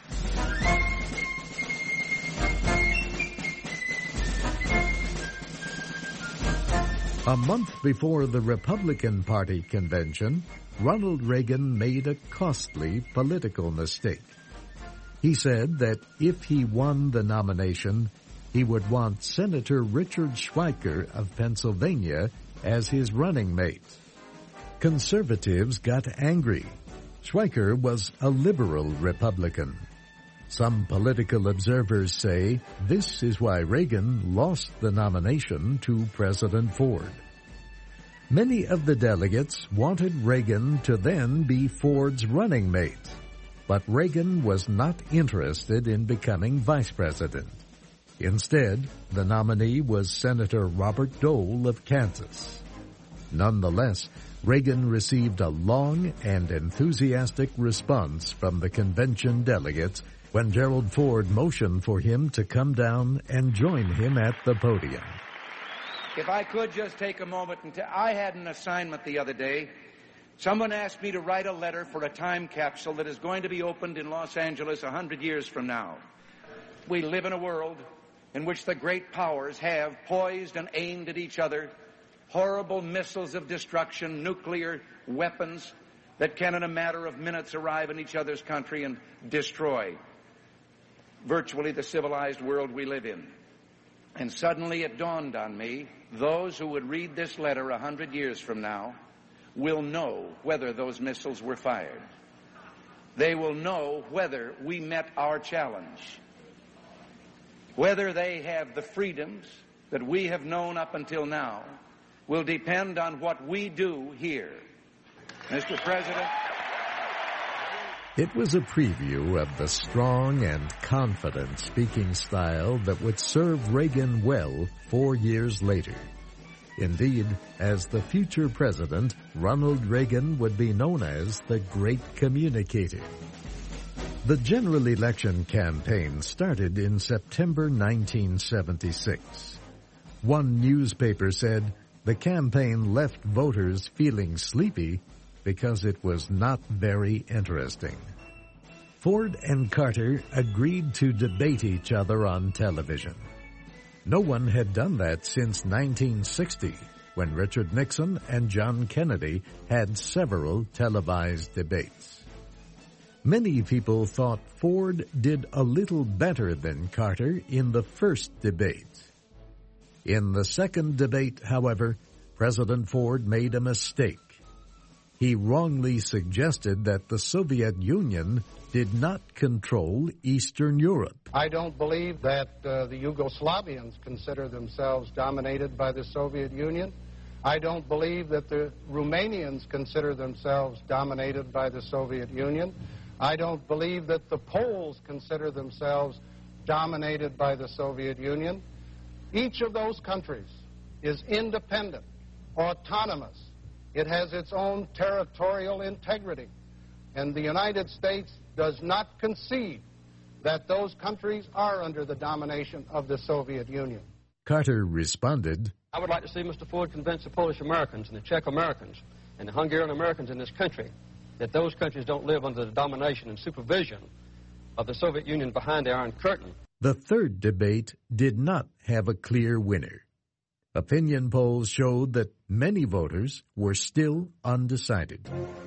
A month before the Republican Party convention, Ronald Reagan made a costly political mistake. He said that if he won the nomination, he would want Senator Richard Schweiker of Pennsylvania as his running mate. Conservatives got angry. Schweiker was a liberal Republican. Some political observers say this is why Reagan lost the nomination to President Ford. Many of the delegates wanted Reagan to then be Ford's running mate, but Reagan was not interested in becoming vice president. Instead, the nominee was Senator Robert Dole of Kansas. Nonetheless, Reagan received a long and enthusiastic response from the convention delegates when Gerald Ford motioned for him to come down and join him at the podium. If I could just take a moment and tell, I had an assignment the other day. Someone asked me to write a letter for a time capsule that is going to be opened in Los Angeles a hundred years from now. We live in a world in which the great powers have poised and aimed at each other horrible missiles of destruction, nuclear weapons that can in a matter of minutes arrive in each other's country and destroy virtually the civilized world we live in. And suddenly it dawned on me, those who would read this letter a hundred years from now will know whether those missiles were fired. They will know whether we met our challenge, whether they have the freedoms that we have known up until now will depend on what we do here. Mister President, it was a preview of the strong and confident speaking style that would serve Reagan well four years later. Indeed, as the future president, Ronald Reagan would be known as the Great Communicator. The general election campaign started in September nineteen seventy-six. One newspaper said the campaign left voters feeling sleepy because it was not very interesting. Ford and Carter agreed to debate each other on television. No one had done that since nineteen sixty, when Richard Nixon and John Kennedy had several televised debates. Many people thought Ford did a little better than Carter in the first debate. In the second debate, however, President Ford made a mistake. He wrongly suggested that the Soviet Union did not control Eastern Europe. I don't believe that uh, the Yugoslavians consider themselves dominated by the Soviet Union. I don't believe that the Romanians consider themselves dominated by the Soviet Union. I don't believe that the Poles consider themselves dominated by the Soviet Union. Each of those countries is independent, autonomous. It has its own territorial integrity. And the United States does not concede that those countries are under the domination of the Soviet Union. Carter responded, I would like to see Mister Ford convince the Polish Americans and the Czech Americans and the Hungarian Americans in this country that those countries don't live under the domination and supervision of the Soviet Union behind the Iron Curtain. The third debate did not have a clear winner. Opinion polls showed that many voters were still undecided.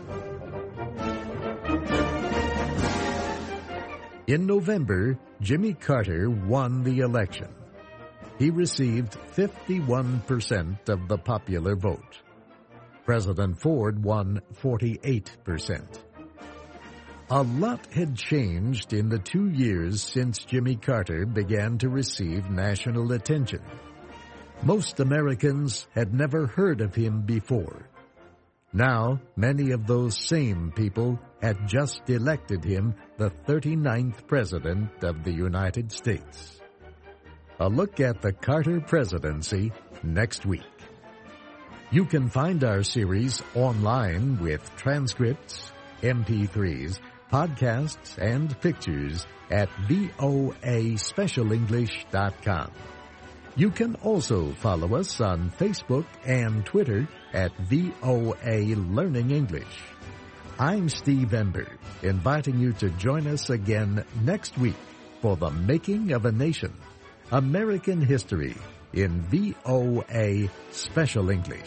In November, Jimmy Carter won the election. He received fifty-one percent of the popular vote. President Ford won forty-eight percent. A lot had changed in the two years since Jimmy Carter began to receive national attention. Most Americans had never heard of him before. Now, many of those same people had just elected him the thirty-ninth President of the United States. A look at the Carter presidency next week. You can find our series online with transcripts, M P threes, podcasts, and pictures at voa special english dot com. You can also follow us on Facebook and Twitter at V O A Learning English. I'm Steve Ember, inviting you to join us again next week for The Making of a Nation, American History in V O A Special English.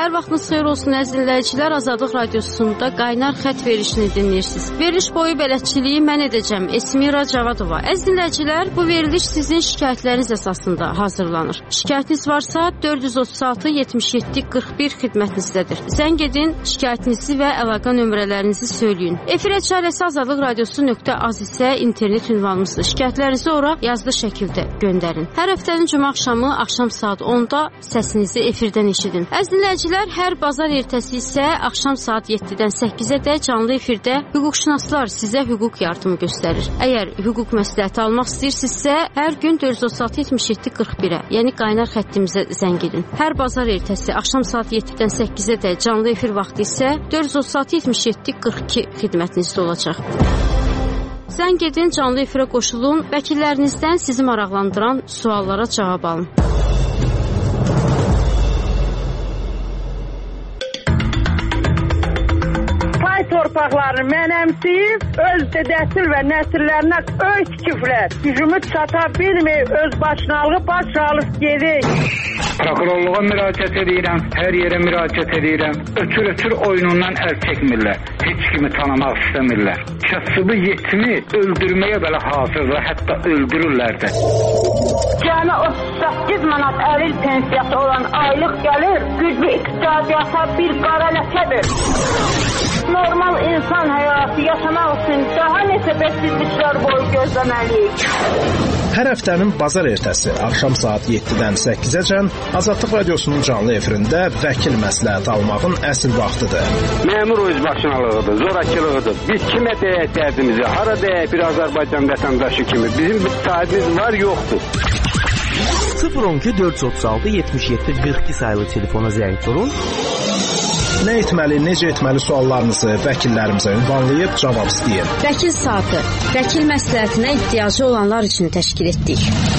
Hər vaxtınız xeyir olsun əziz dinləyicilər. Azadlıq Radiosunda qaynar xətt verilişini dinləyirsiniz. Veriliş boyu bələdçiliyi mən edəcəm. Esmira Cavadova. Əziz dinləyicilər, bu veriliş sizin şikayətləriniz əsasında hazırlanır. Şikayətiniz varsa dörd yüz otuz altı yetmiş yeddi qırx bir xidmətinizdədir. Zəng edin, şikayətinizi və əlaqə nömrələrinizi söyləyin. Efir çarəsi azadlıq radiosu nöqtə az isə internet ünvanımızdır. Şikayətlərinizi ora yazılı şəkildə göndərin. Hər həftənin cümə axşamı axşam saat onda səsinizi efirdən eşidin. Əziz dinləyicilər, hər bazar ertəsi isə axşam saat yeddidən səkkizə də canlı efirdə hüquqşünaslar sizə hüquq yardımı göstərir. Əgər hüquq məsləhəti almaq istəyirsinizsə, hər gün dörd yüz otuz altı yetmiş yeddi qırx birə, yəni qaynar xəttimizə zəng edin. Hər bazar ertəsi axşam saat yeddidən səkkizə də canlı efir vaxtı isə dörd yüz otuz altı yetmiş yeddi qırx iki xidmətinizdə olacaq. Zəng edin, canlı efirə qoşulun, vəkillərinizdən sizi maraqlandıran suallara cavab alın. Torpaqlarını mənəmsiyib, öz dədəsil və nəsillərinə öz küfrət, gücümü çata bilməyib, öz başınalığı baş alıb gedik. Prokurorluğa müraciət edirəm, hər yerə müraciət edirəm. Ötür-ötür oyunundan əl çəkmirlər, heç kimi tanımaq istəmirlər. Kasıbı yetimi öldürməyə belə hazırlar, hətta öldürürlər də. Cəmi otuz səkkiz manat əlil pensiyası olan aylıq gəlir, güclü iqtisadiyyata bir qara ləkədir. Normal insan həyatı yaşamaq üçün daha neçə bədsizliklər boyu gözləməliyik. Hər həftənin bazar ertəsi axşam saat yeddidən səkkizəcən Azadlıq Radiosunun canlı efirində vəkil məsləhəti almağın əsl vaxtıdır. Məmur özbaşınalığıdır, zorakılığıdır. Biz kimə deyək dərdimizi, hara deyək bir Azərbaycan vətəndaşı kimi. Bizim bir sahibimiz var, yoxdur. sıfır on iki dörd yüz otuz altı yetmiş yeddi qırx iki sayılı telefona zəng vurun. Nə etməli, necə etməli suallarınızı vəkillərimizə ünvanlayıb cavab istəyin. Vəkil saatı, vəkil məsləhətinə ehtiyacı olanlar üçün təşkil etdik.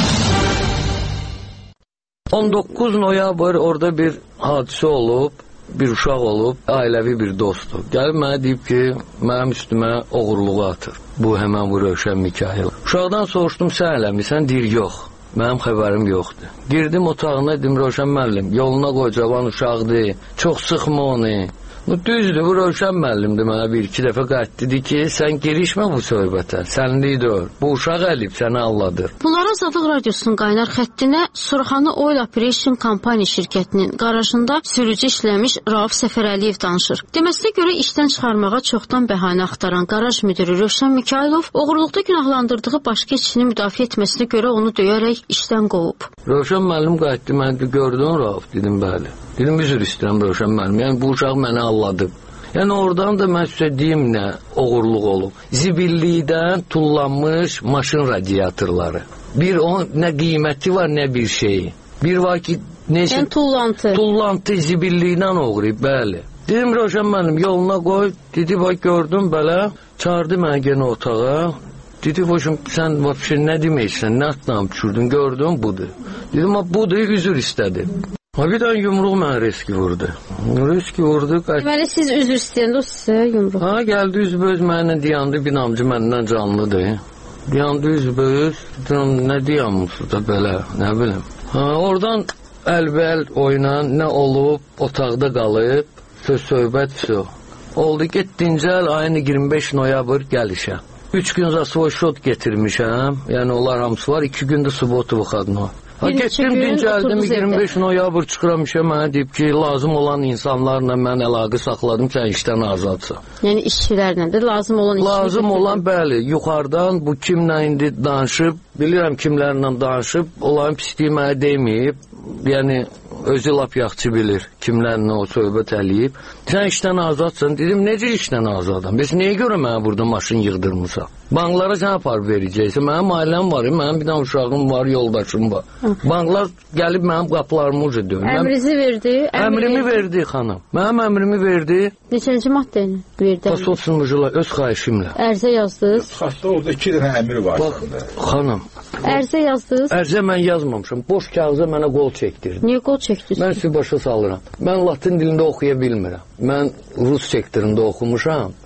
on doqquz noyabr orada bir hadisə olub, bir uşaq olub, ailəvi bir dostdur. Gəlib mənə deyib ki, mənim üstümə oğurluğu atır. Bu həmən bu Rövşən Mikayıl. Uşaqdan soruşdum, sən eləmirsən? Deyir, yox. Mənim xəbərim yoxdur. Girdim otağına, dedim, Rövşən müəllim, yoluna qoy, cavan uşaqdır, çox sıxma onu. Bu düzdür, bu Rövşən müəllimdir, mənə bir-iki dəfə qayıt dedi ki, sən girişmə bu söhbətə, sənlik deyil, bu uşaq əlib, səni alladır. Bunlar Azadlıq Radiosunun qaynar xəttinə Suraxanı Oil Operation Company şirkətinin qarajında sürücü işləmiş Rauf Səfərəliyev danışır. Deməsinə görə işdən çıxarmağa çoxdan bəhanə axtaran qaraj müdürü Rövşən Mikayılov oğurluqda günahlandırdığı başqa işçini müdafiə etməsinə görə onu döyərək işdən qovub. Rövşən müəllim qayıtdı, mən gördün Rauf, dedim, bəli. Dedim, üzr istəyirəm Rövşən müəllim, yəni bu uşaq məni alladı. Yəni oradan da mən sizə deyim nə oğurluq olub. Zibillikdən tullanmış maşın radiatorları. Bir o nə qiyməti var, nə bir şeyi. Bir var ki, necə? Yəni tullantı. Tullantı zibillikdən oğuruyub, bəli. Dedim, Rövşən müəllim, yoluna qoy. Dedi, bax, gördüm belə. Çağırdı mənə yenə otağa. Dedi, boşum, sən vəbşə nə deməksən, nə atlam düşürdün, gördün, budur. Dedim, budur, üzr istədi. Ha, bir dənə yumruq mənə riski vurdu. Riski vurdu. Deməli, siz üzr istəyəndə o sizə yumruq. Ha, gəldi üzböz mənlə dayandı, binamcı məndən canlıdır. Dayandı üzböz, dedim, nə dayanmışsınız da belə, nə bilim. Ha, oradan əlbəl oynan, nə olub, otaqda qalıb, söz söhbət su. Oldu, getdincəl ayın iyirmi beş noyabr gəlişəm. Üç gün zasvoy şot getirmişəm, yəni onlar hamısı var, iki gündə subotu vuxadın. Ha, getdim, dincəldim, iyirmi beş noyabr çıxıram işə, mənə deyib ki, lazım olan insanlarla mən əlaqə saxladım, sən işdən azadsan. Yəni işçilərlə də lazım olan işçilərlə? Lazım olan, bəli, yuxarıdan bu kimlə indi danışıb, bilirəm kimlərlə danışıb, onların pisliyi mənə deməyib, yəni özü lap yaxçı bilir kimlərlə o söhbət eləyib. Sən işdən azadsan, dedim, necə işdən azadam? Bəs niyə görə mənə burada maşın yığdırmısan? Banklara sən aparıb verəcəksən. Mənim ailəm var, mənim bir dənə uşağım var, yoldaşım var. Banklar gəlib mənim qapılarımı uca döyür. Əmrizi verdi? Əmrimi verdi, xanım. Mənim əmrimi verdi. Neçənci maddəni verdi? Pasolsunmucular, öz xahişimlə. Ərzə yazdınız? Xasta orada iki dənə əmri var. Bax, xanım. Ərzə yazdınız? Ərzə mən yazmamışam. Boş kağıza mənə qol çəkdirdi. Niyə qol çəkdirsiniz? Mən sizi başa salıram. Mən latin dilində oxuya bilmirəm. Mən rus sektorunda oxumuşam.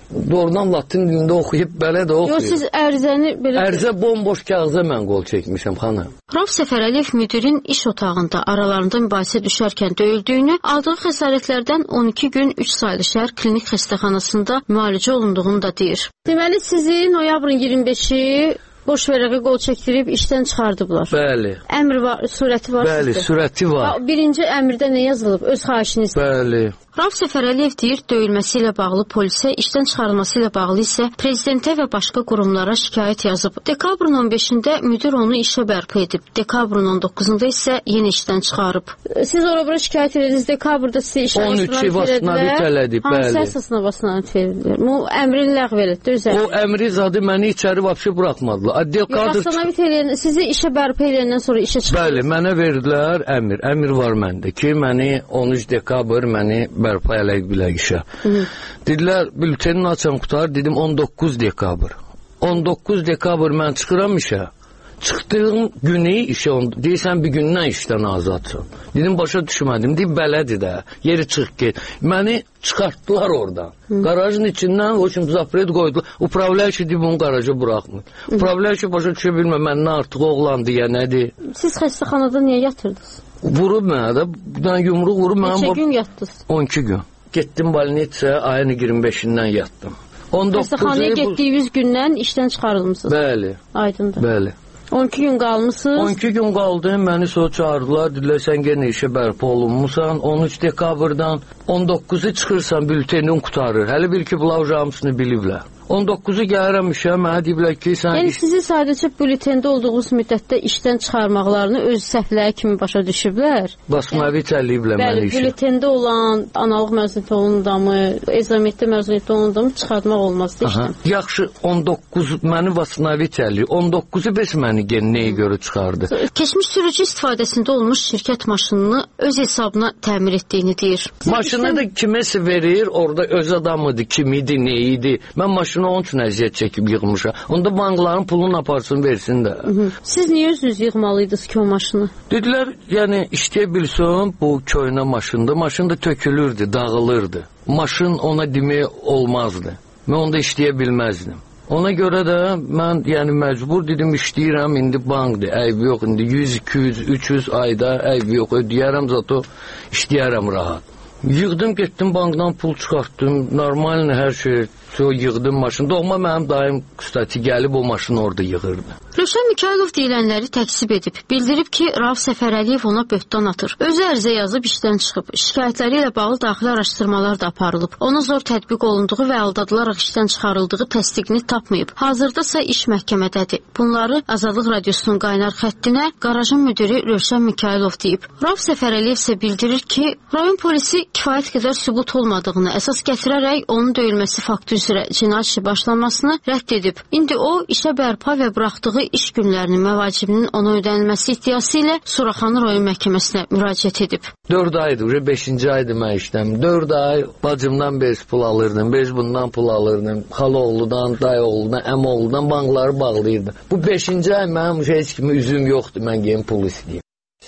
doğrudan latin dilində oxuyub, belə də oxuyub. Yox, siz ərizəni belə... Ərizə bomboş kağıza mən qol çəkmişəm, xanım. Rauf Səfərəliyev müdirin iş otağında aralarında mübahisə düşərkən döyüldüyünü, aldığı xəsarətlərdən on iki gün üç saylı şəhər klinik xəstəxanasında müalicə olunduğunu da deyir. Deməli, sizi noyabrın iyirmi beşi boş vərəqə qol çəkdirib işdən çıxardıblar. Bəli. Əmr var, surəti var Bəli, sizdə. surəti var. Birinci əmrdə nə yazılıb? Öz xahişiniz. Bəli. Rauf Səfərəliyev deyir, döyülməsi ilə bağlı polisə, işdən çıxarılması ilə bağlı isə prezidentə və başqa qurumlara şikayət yazıb. Dekabrın on beşində müdir onu işə bərpa edib. Dekabrın on doqquzunda isə yenə işdən çıxarıb. Siz ora-bura şikayət ediniz, dekabrda sizə işə on üçü vasitnavit elədib, bəli. Hansı əsasına vasitnavit verilir? Bu əmrin ləğv elətdir, özəl. O əmri zadı məni içəri vapşı buraxmadılar. Vasitnavit eləyən, sizi işə bərpa eləyəndən sonra işə çıxarır. Bəli, mənə verdilər əmr. Əmr var məndə ki, məni on üç dekabr məni bərpa eləyib bilək işə. Dedilər, bültenin açam qutar, dedim on doqquz dekabr. on doqquz dekabr mən çıxıram işə. Çıxdığım günü işə, deyirsən bir gündən işdən azadsan. Dedim, başa düşmədim, deyim, belədir də, yeri çıx get. Məni çıxartdılar oradan. Hı. Garajın içindən o kimi zapret qoydular. Upravляющий deyib, onu garaja buraxmır. Upravляющий başa düşə bilmə, məndən artıq oğlandı ya nədir. Siz xəstəxanada niyə yatırdınız? Vurub mənə də, bir yumruq vurub mənə... Neçə gün yatdınız? on iki gün. Getdim balnitsə, ayın iyirmi beşindən yatdım. Xəstəxanaya getdiyiniz gündən işdən çıxarılmışsınız? Bəli. Aydındır. Bəli. on iki gün qalmışsınız? on iki gün qaldım, məni sonra çağırdılar, dedilər, sən genə işə bərpa olunmusan, on üç dekabrdan on doqquzu çıxırsan, bültenin qutarır. Hələ bil ki, bunlar hamısını biliblər. on doqquzu gəlirəm işə, mənə deyiblər ki, sən... Yəni, sizi sadəcə bültende olduğunuz müddətdə işdən çıxarmaqlarını öz səhvləri kimi başa düşüblər? Basmavit əliyiblər məni işə. Bəli, bültende olan analıq məzuniyyəti olunda mı, ezametdə məzuniyyəti olunda mı çıxartmaq olmazdı işdən? Yaxşı, on doqquz məni basmavit əliyib, on doqquzu beş məni genəyə görə çıxardı. Keçmiş sürücü istifadəsində olmuş şirkət maşınını öz hesabına təmir etdiyini deyir. Maşını da kiməsə verir, orada öz adamıdır, kim idi, nə idi. Mən maşını onun üçün əziyyət çəkib yığmışam. Onda bankların pulunu aparsın, versin də. Hı -hı. Siz niyə özünüz yığmalıydınız ki o maşını? Dedilər, yəni işləyə bilsin, bu köynə maşında, maşın da tökülürdü, dağılırdı. Maşın ona demək olmazdı. Mən onda işləyə bilməzdim. Ona görə də mən yəni məcbur dedim işləyirəm, indi bankdır, əyb yox, indi yüz, iki yüz, üç yüz ayda əyb yox, ödəyərəm, zato işləyərəm rahat. Yığdım, getdim bankdan pul çıxartdım, normal hər şey, so yığdım maşını. Doğma mənim dayım kustati gəlib o maşını orada yığırdı. Rövşən Mikayılov deyilənləri təksib edib. Bildirib ki, Rauf Səfərəliyev ona böhtan atır. Özü ərizə yazıb işdən çıxıb. Şikayətləri ilə bağlı daxili araşdırmalar da aparılıb. Ona zor tətbiq olunduğu və aldadılaraq işdən çıxarıldığı təsdiqini tapmayıb. Hazırda isə iş məhkəmədədir. Bunları Azadlıq Radiosunun qaynar xəttinə qarajın müdiri Rövşən Mikayılov deyib. Rauf Səfərəliyev isə bildirir ki, rayon polisi kifayət qədər sübut olmadığını əsas gətirərək onun döyülməsi faktı üzrə cinayət işi başlanmasını rədd edib. İndi o, işə bərpa və buraxdığı iş günlərinin məvacibinin ona ödənilməsi iddiası ilə Suraxanı rayon məhkəməsinə müraciət edib. dörd aydır, beşinci aydır mən işləm. dörd ay bacımdan bez pul alırdım, bez bundan pul alırdım. Xaloğludan, dayıoğludan, əmoğludan bankları bağlayırdım. Bu beşinci ay mənim heç kimi üzüm yoxdur, mən yeni pul istəyim.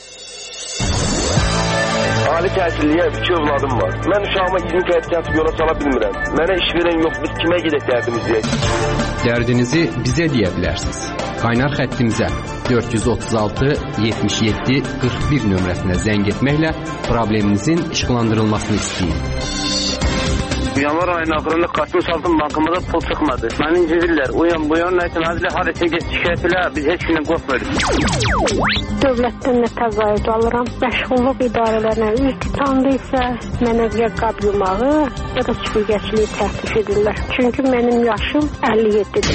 Ali təhsilliyə iki övladım var. Mən uşağıma iyirmi qəpik atıb yola sala bilmirəm. Mənə iş verən yox, biz kimə gedək dərdimiz deyək? Dərdinizi bizə deyə bilərsiniz. Qaynar xəttimizə dörd yüz otuz altı yetmiş yeddi qırx bir nömrəsinə zəng etməklə probleminizin işıqlandırılmasını istəyin. Yanvar ayının axırında qaçmış altın bankımıza pul çıxmadı. Məni incidirlər. Uyan bu yan nəyəsən, hazırla harasa get şikayət elə, biz heç gündən qorxmuyoruz. Dövlətdən nə təqaüd alıram. Məşğulluq idarələrinə üz tutandı isə mənə ya qab yumağı, ya da süpürgəçiliyi təklif edirlər. Çünki mənim yaşım əlli yeddidir.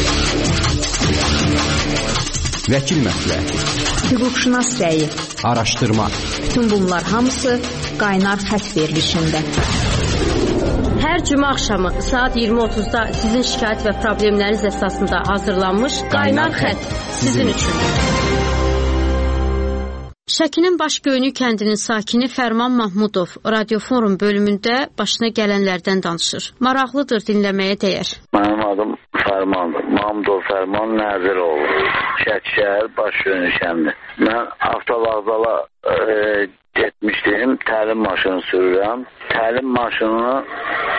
Vəkil məsləhəti, hüquqşünas rəyi, araşdırma. Bütün bunlar hamısı qaynar xət verilişində. Hər cümə axşamı saat iyirmi otuzda sizin şikayət və problemləriniz əsasında hazırlanmış Qaynar Xət sizin üçün. Şəkinin Başgöyünü kəndinin sakini Fərman Mahmudov Radioforum bölümündə başına gələnlərdən danışır. Maraqlıdır, dinləməyə dəyər. Mənim adım Fərmandır. Mahmudov Fərman Nəziroğlu. Şəki şəhər Başgöyünü kəndi. Mən avtovağzala e, getmişdim, təlim maşını sürürəm. Təlim maşınını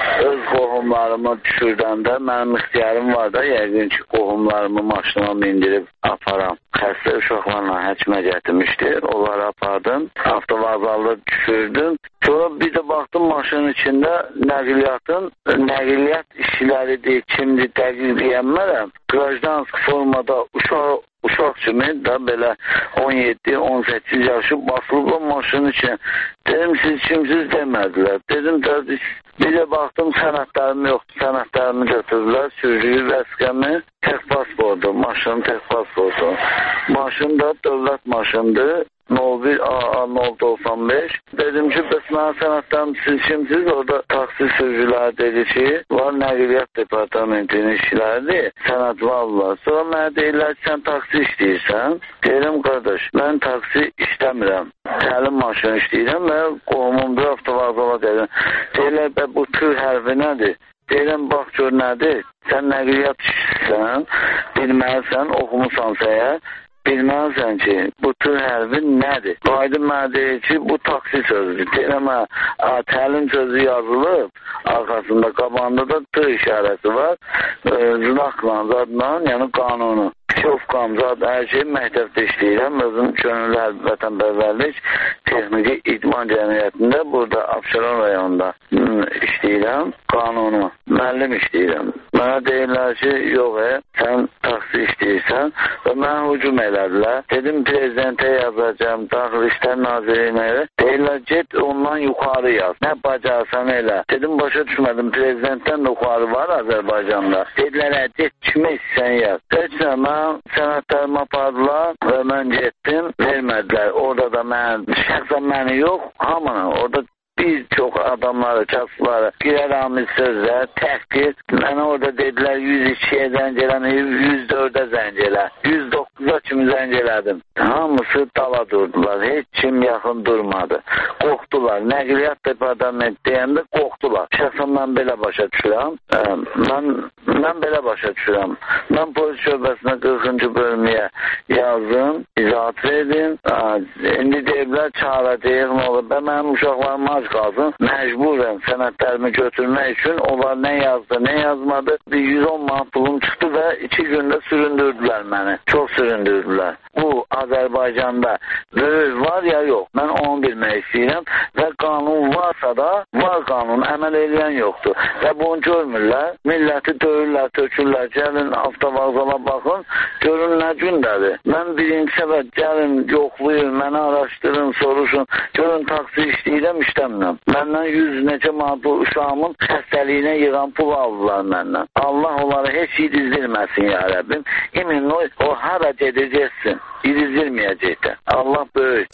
öz qohumlarımı düşürdəndə mənim ixtiyarım var da, yəqin ki, qohumlarımı maşına mindirib aparam. Xəstə uşaqlarla həkimə gətirmişdi, onları apardım, avtovazalda düşürdüm. Sonra bir də baxdım maşının içində nəqliyyatın, nəqliyyat işçiləridir, kimdir, dəqiq deyənmərəm. Qrajdansk formada uşaq uşaq kimi də belə on yeddi on səkkiz yaşı basılıb o maşının içində. Dedim, siz kimsiz demədilər. Dedim, bir də baxdım sənədlərim yoxdur, sənədlərimi götürdülər, sürücü vəzqəmi, tək pasportu, maşının tək pasportu. Maşın da dövlət maşındır. nol bir A A nol doxsan beş. Dedim ki, bəs mənə sənədlərim siz kimsiz? Orada taksi sürücüləri dedi ki, var nəqliyyat departamentinin işçiləridir, sənəd varlar. Sonra mənə deyirlər ki, sən taksi işləyirsən. Deyirəm, qardaş, mən taksi işləmirəm. Təlim maşını işləyirəm və qohumumdur, avtovazala deyirəm. Deyirlər, bə bu tür hərfi nədir? Deyirəm, bax gör nədir? Sən nəqliyyat işləyirsən, bilməlisən, oxumusan səyə. Bilməlisən ki, bu tür hərfi nədir? Aydın mənə deyir ki, bu taksi sözüdür. Deyirəm, təlim sözü yazılıb, arxasında, qabağında da tır işarəsi var. Zınaqla, zadla, yəni qanunu. Şofqam, zad, hər şey məktəbdə işləyirəm. Özüm könüllü vətənpərvərlik texniki idman cəmiyyətində burada Abşeron rayonunda işləyirəm. Qanunu, müəllim işləyirəm. Mənə deyirlər ki, yox, e, sən taksi işləyirsən və mənə hücum elədilər. Dedim, prezidentə yazacağım, Daxil İşlər Nazirliyinə. Deyirlər, get ondan yuxarı yaz. Nə bacarsan elə. Dedim, başa düşmədim, prezidentdən də yuxarı var Azərbaycanda. Dedilər, get kimi istəyən yaz. Heç nə, mən sənədlərimi apardılar və mən getdim, vermədilər. Orada da mən, şəxsən məni yox, hamını, orada bir çox adamları, kasıları, girəramiz sözlər, təhqir. Mənə orada dedilər, yüz ikiyə zəng eləməyib, yüz dördə zəng elə. yüz doqquza kimi zəng elədim. Hamısı dala durdular, heç kim yaxın durmadı. Qorxdular, nəqliyyat departament deyəndə qorxdular. Şəxsən mən belə başa düşürəm, mən, mən belə başa düşürəm. Mən polis şöbəsinə qırxıncı bölməyə yazdım, izahat verdim. İndi deyiblər, çağıracaq, nə olur, və mənim uşaqlarım ac qalsın, məcburəm sənədlərimi götürmək üçün. Onlar nə yazdı, nə yazmadı. Bir yüz on manat pulum çıxdı və iki gündə süründürdülər məni. Çox süründürdülər. Bu, Azərbaycanda böyük var ya yox. Mən onu bilmək istəyirəm və qanun varsa da, var qanun, əməl edən yoxdur. Və bunu görmürlər. Milləti döyürlər, tökürlər. Gəlin, avtovazala baxın, görün nə gündədir. Mən birinci səbət gəlin, yoxlayın, məni araşdırın, soruşun. Görün, taksi işləyirəm, işləmirəm. Məndən yüz necə manat bu uşağımın xəstəliyinə yığan pul aldılar məndən. Allah onları heç yedizdirməsin ya Rəbbim. İmin o, o hara gedəcəksin, yedizdirməyəcəkdir. Allah böyük.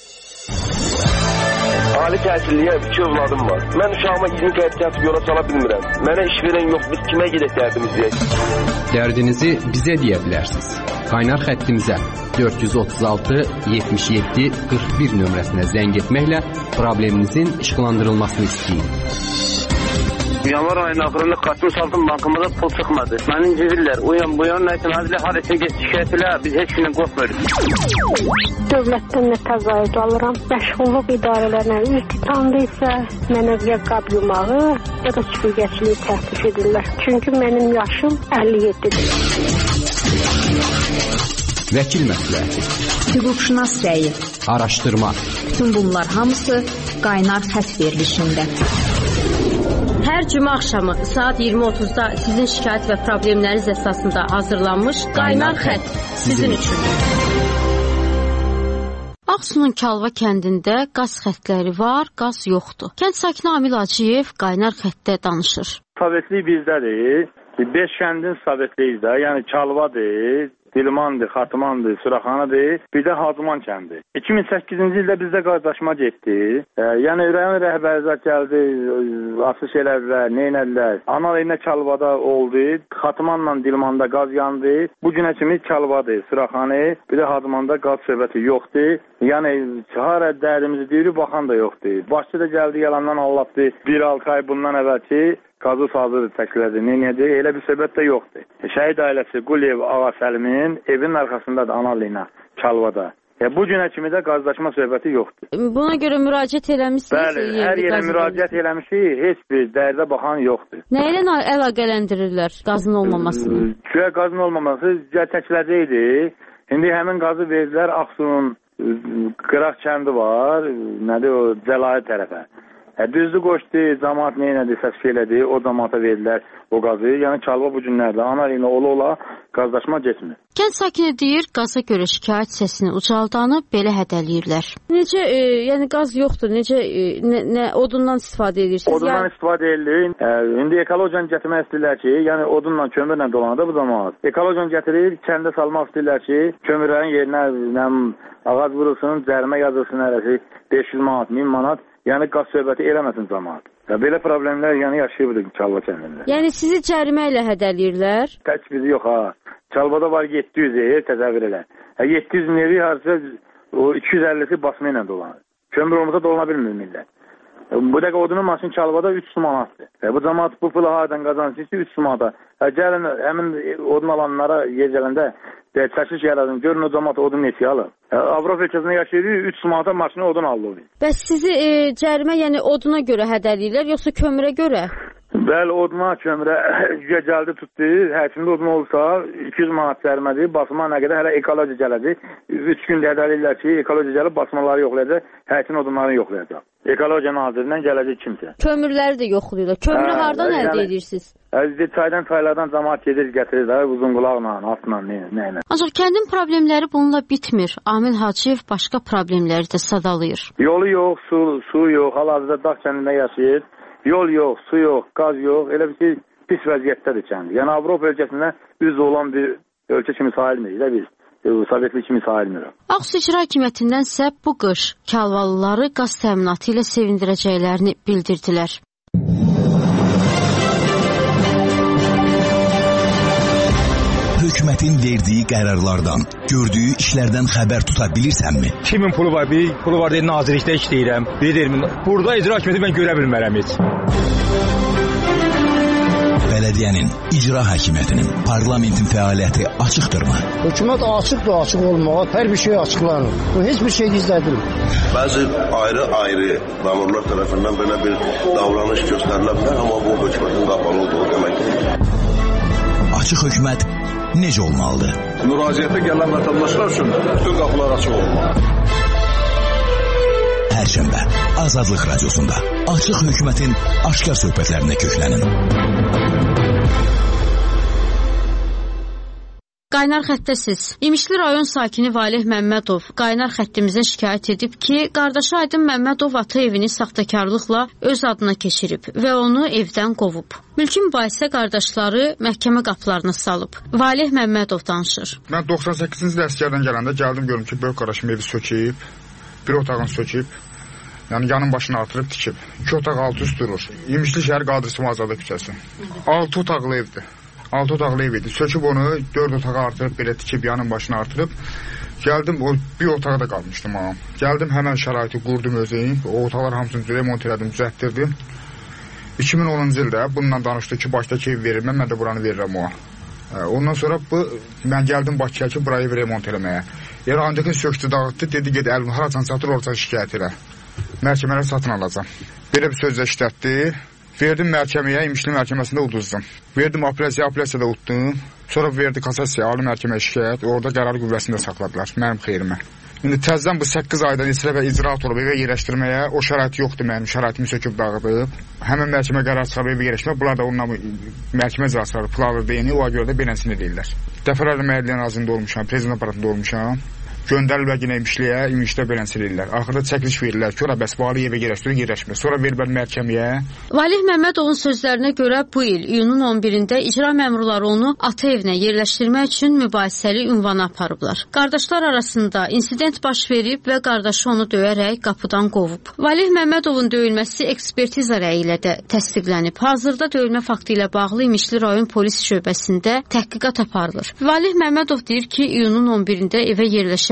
Ali təhsilliyə iki övladım var. Mən uşağıma yirmi qəpik atıb yola sala bilmirəm. Mənə iş verən yox, biz kimə gedək dərdimiz deyək? Dərdinizi bizə deyə bilərsiniz. Qaynar xəttimizə dörd yüz otuz altı yetmiş yeddi qırx bir nömrəsinə zəng etməklə probleminizin işıqlandırılmasını istəyin. Yanvar ayının axırında kartımı saldım, bankamda pul çıxmadı. Məni incidirlər, uyan bu yan, nəysə mənə harasa get şikayət elə, biz heç gündən qorxmuyoruz. Dövlətdən nə təqaüd alıram, məşğulluq idarələrinə üz tutandı isə mənə ya qab yumağı, ya da süpürgəçiliyi təklif edirlər. Çünki mənim yaşım əlli yeddidir. Vəkil məsləhəti, hüquqşünas rəyi, araşdırma. Bütün bunlar hamısı qaynar xətt verilişində. Hər cümə axşamı saat iyirmi otuzda sizin şikayət və problemləriniz əsasında hazırlanmış Qaynar Xətt sizin üçün. Ağsunun Kalva kəndində qaz xəttləri var, qaz yoxdur. Kənd sakini Amil Acıyev Qaynar Xəttdə danışır. Sovetlik bizdədir. beş kəndin sovetliyiz də, yəni Kalvadır, Dilmandır, Xatmandır, Suraxanadır, bir də Hacman kəndi. iki min səkkizinci ildə bizdə qardaşma getdi. E, yəni rayon rəhbərlər gəldi, asış elədilər, neynədilər. Analıyla Kalvada oldu, Xatmanla Dilmanda qaz yandı. Bu günə kimi Kalvadır, Suraxanı, bir də Hacmanda qaz söhbəti yoxdur. Yəni hara dərdimizi deyirik, baxan da yoxdur. Başçı da gəldi, yalandan anlattı. Bir altı ay bundan əvvəlki qazı hazır təklədi. Neynədir? Elə bir söhbət də yoxdur. Şəhid ailəsi Quliyev Ağa Səlimin evinin arxasındadır analıyla Kalvada. E, bu günə kimi də qazlaşma söhbəti yoxdur. Buna görə müraciət eləmişsiniz? Bəli, hər yerə müraciət eləmişik, heç bir dərdə baxan yoxdur. Nə ilə əlaqələndirirlər qazın olmamasını? Güya qazın olmaması çəkiləcəkdi. İndi həmin qazı verdilər Ağsunun Qıraq kəndi var, nədir o, Cəlahi tərəfə. Hə, düzdür qoşdu, cəmaat nə elədi, səs elədi, o cəmaata verdilər o qazı. Yəni Çalva bu günlərdə ana ilə ola-ola qazlaşma geçmir. Kənd sakini deyir, qaza görə şikayət səsini ucaldanı belə hədələyirlər. Necə, e, yəni qaz yoxdur, necə, e, nə, nə odundan istifadə edirsiniz? Odundan yəni... istifadə edilir. E, indi ekologiyanı gətirmək istəyirlər ki, yəni odunla, kömürlə dolanır bu cəmaat. Ekologiyanı gətirir, kəndə salmaq istəyirlər ki, kömürlərin yerinə nəm, ağac vurulsun, cərimə yazılsın hələsi beş yüz manat, min manat. Yəni qaz söhbəti eləməsin cəmaat. Ya belə problemlər yəni yaşayırıq Çalva kəndində. Yəni sizi cərimə ilə hədələyirlər? Tək bizi yox ha. Çalvada var yeddi yüz ev təsəvvür elə. Hə yeddi yüz evi harca o iki yüz əlli basma ilə dolanır. Kömür olmasa dolana bilmir millət. Bu dəqiqə odunun maşın Çalvada üç manatdır. Hə bu cəmaat bu pulu hardan qazansın ki üç manata. Hə gəlin həmin odun alanlara yer gələndə çəkiş yaradın. Görün o cəmaat odun neçə alır. Avropa ölkəsində yaşayırıq, üç manata maşını odun alır. Bəs sizi e, cərimə yəni oduna görə hədələyirlər, yoxsa kömürə görə? Bəli, oduna, kömürə gəldi tutdu. Həkimdə odun olsa iki yüz manat cərimədir. Basma nə qədər hələ ekoloji gələcək. üç gün hədələyirlər ki, ekoloji gəlib basmaları yoxlayacaq, həkim odunlarını yoxlayacaq. Ekologiya nazirindən gələcək kimsə. Kömürləri də yoxlayırlar. Kömürü hə, hardan yəni, əldə edirsiniz? Əziz çaydan, çaylardan cəmaat gedir, gətirir də uzun qulaqla, atla, nə ilə. Ancaq kəndin problemləri bununla bitmir. Amil Hacıyev başqa problemləri də sadalayır. Yolu yox, su, su yox, hal-hazırda dağ kəndində yaşayır. Yol yox, su yox, qaz yox. Elə bir şey pis vəziyyətdədir kəndi. Yəni Avropa ölkəsində üz olan bir ölkə kimi sayılmır da biz. Sovetlik kimi sayılmır. Ağsu İcra Hakimiyyətindən isə bu qış Kalvalıları qaz təminatı ilə sevindirəcəklərini bildirdilər. Hökumətin verdiyi qərarlardan, gördüyü işlərdən xəbər tuta bilirsənmi? Kimin pulu var? Bir pulu var deyil, nazirlikdə işləyirəm. Bir deyil, burada icra hakimiyyəti mən görə bilmərəm heç. Bələdiyyənin, icra hakimiyyətinin, parlamentin fəaliyyəti açıqdırmı? Hökumət açıqdır, açıq olmağa, hər bir şey açıqlanır. Bu heç bir şey gizlədilmir. Bəzi ayrı-ayrı məmurlar tərəfindən belə bir davranış göstərilə bilər, amma bu hökumətin qapalı olduğu demək deyil. Açıq hökumət necə olmalıdır? Müraciətə gələn vətəndaşlar üçün bütün qapılar açıq olmalıdır. Pərşənbə, Azadlıq Radiosunda Açıq Hökumətin aşkar söhbətlərinə köklənin. Qaynar xəttəsiz. İmişli rayon sakini Valeh Məmmədov qaynar xəttimizə şikayət edib ki, qardaşı Aydın Məmmədov ata evini saxtakarlıqla öz adına keçirib və onu evdən qovub. Mülki mübahisə qardaşları məhkəmə qapılarına salıb. Valeh Məmmədov danışır. Mən doxsan səkkizinci il əsgərdən gələndə gəldim görüm ki, böyük qardaşım evi söküb, bir otağını söküb, yəni yanın başını artırıb tikib. İki otaq altı üst durur. İmişli şəhər Qadırsı Azadə küçəsi. Altı otaqlı evdir. Altı otaqlı ev idi. Söküb onu dörd otağa artırıb, belə tikib, yanın başını artırıb. Gəldim, o bir otağa da qalmışdım ağam. Gəldim, həmən şəraiti qurdum özüm. O otaqlar hamısını remont elədim, düzəltdirdim. iki min onuncu ildə bununla danışdı ki, Bakıdakı ev verir, mən, mən də buranı verirəm o. Ondan sonra bu, mən gəldim Bakıya ki, burayı remont eləməyə. Yəni, ancaqın söktü, dağıtdı, dedi, ged, əlimi haracan satır, orada şikayət elə. Məhkəmələri satın alacam. Belə bir sözlə işlətdi. Verdim məhkəməyə, İmişli məhkəməsində uduzdum. Verdim apelasiya, apelasiyada utdum. Sonra verdi kasasiya, ali məhkəməyə şikayət. Orada qərar qüvvəsində saxladılar, mənim xeyrimə. İndi təzdən bu səkkiz aydan içrə və icraat olub evə yerləşdirməyə, o şərait yoxdur mənim, şəraitimi söküb dağıdıb. Həmin məhkəmə qərar çıxarıb evə yerləşdirmək, bunlar da onunla məhkəmə icraçları pul alır deyini, o görə də beləsini deyirlər. Dəfələrlə məhəlliyə nazirində olmuşam, prezident aparatında olmuşam. Göndərilbə yenə İmişliyə, İmişdə belənsə edirlər. Axırda çəkiliş verirlər ki, ora bəs vali evə yerləşdirir, yerləşmir. Sonra veriblər məhkəməyə. Valeh Məmmədovun sözlərinə görə bu il iyunun on birində icra məmurları onu ata evinə yerləşdirmək üçün mübahisəli ünvana aparıblar. Qardaşlar arasında insident baş verib və qardaşı onu döyərək qapıdan qovub. Valeh Məmmədovun döyülməsi ekspertiza rəyi ilə də təsdiqlənib. Hazırda döyülmə faktı ilə bağlı İmişli rayon polis şöbəsində təhqiqat aparılır. Valeh Məmmədov deyir ki, iyunun on birində evə yerləşə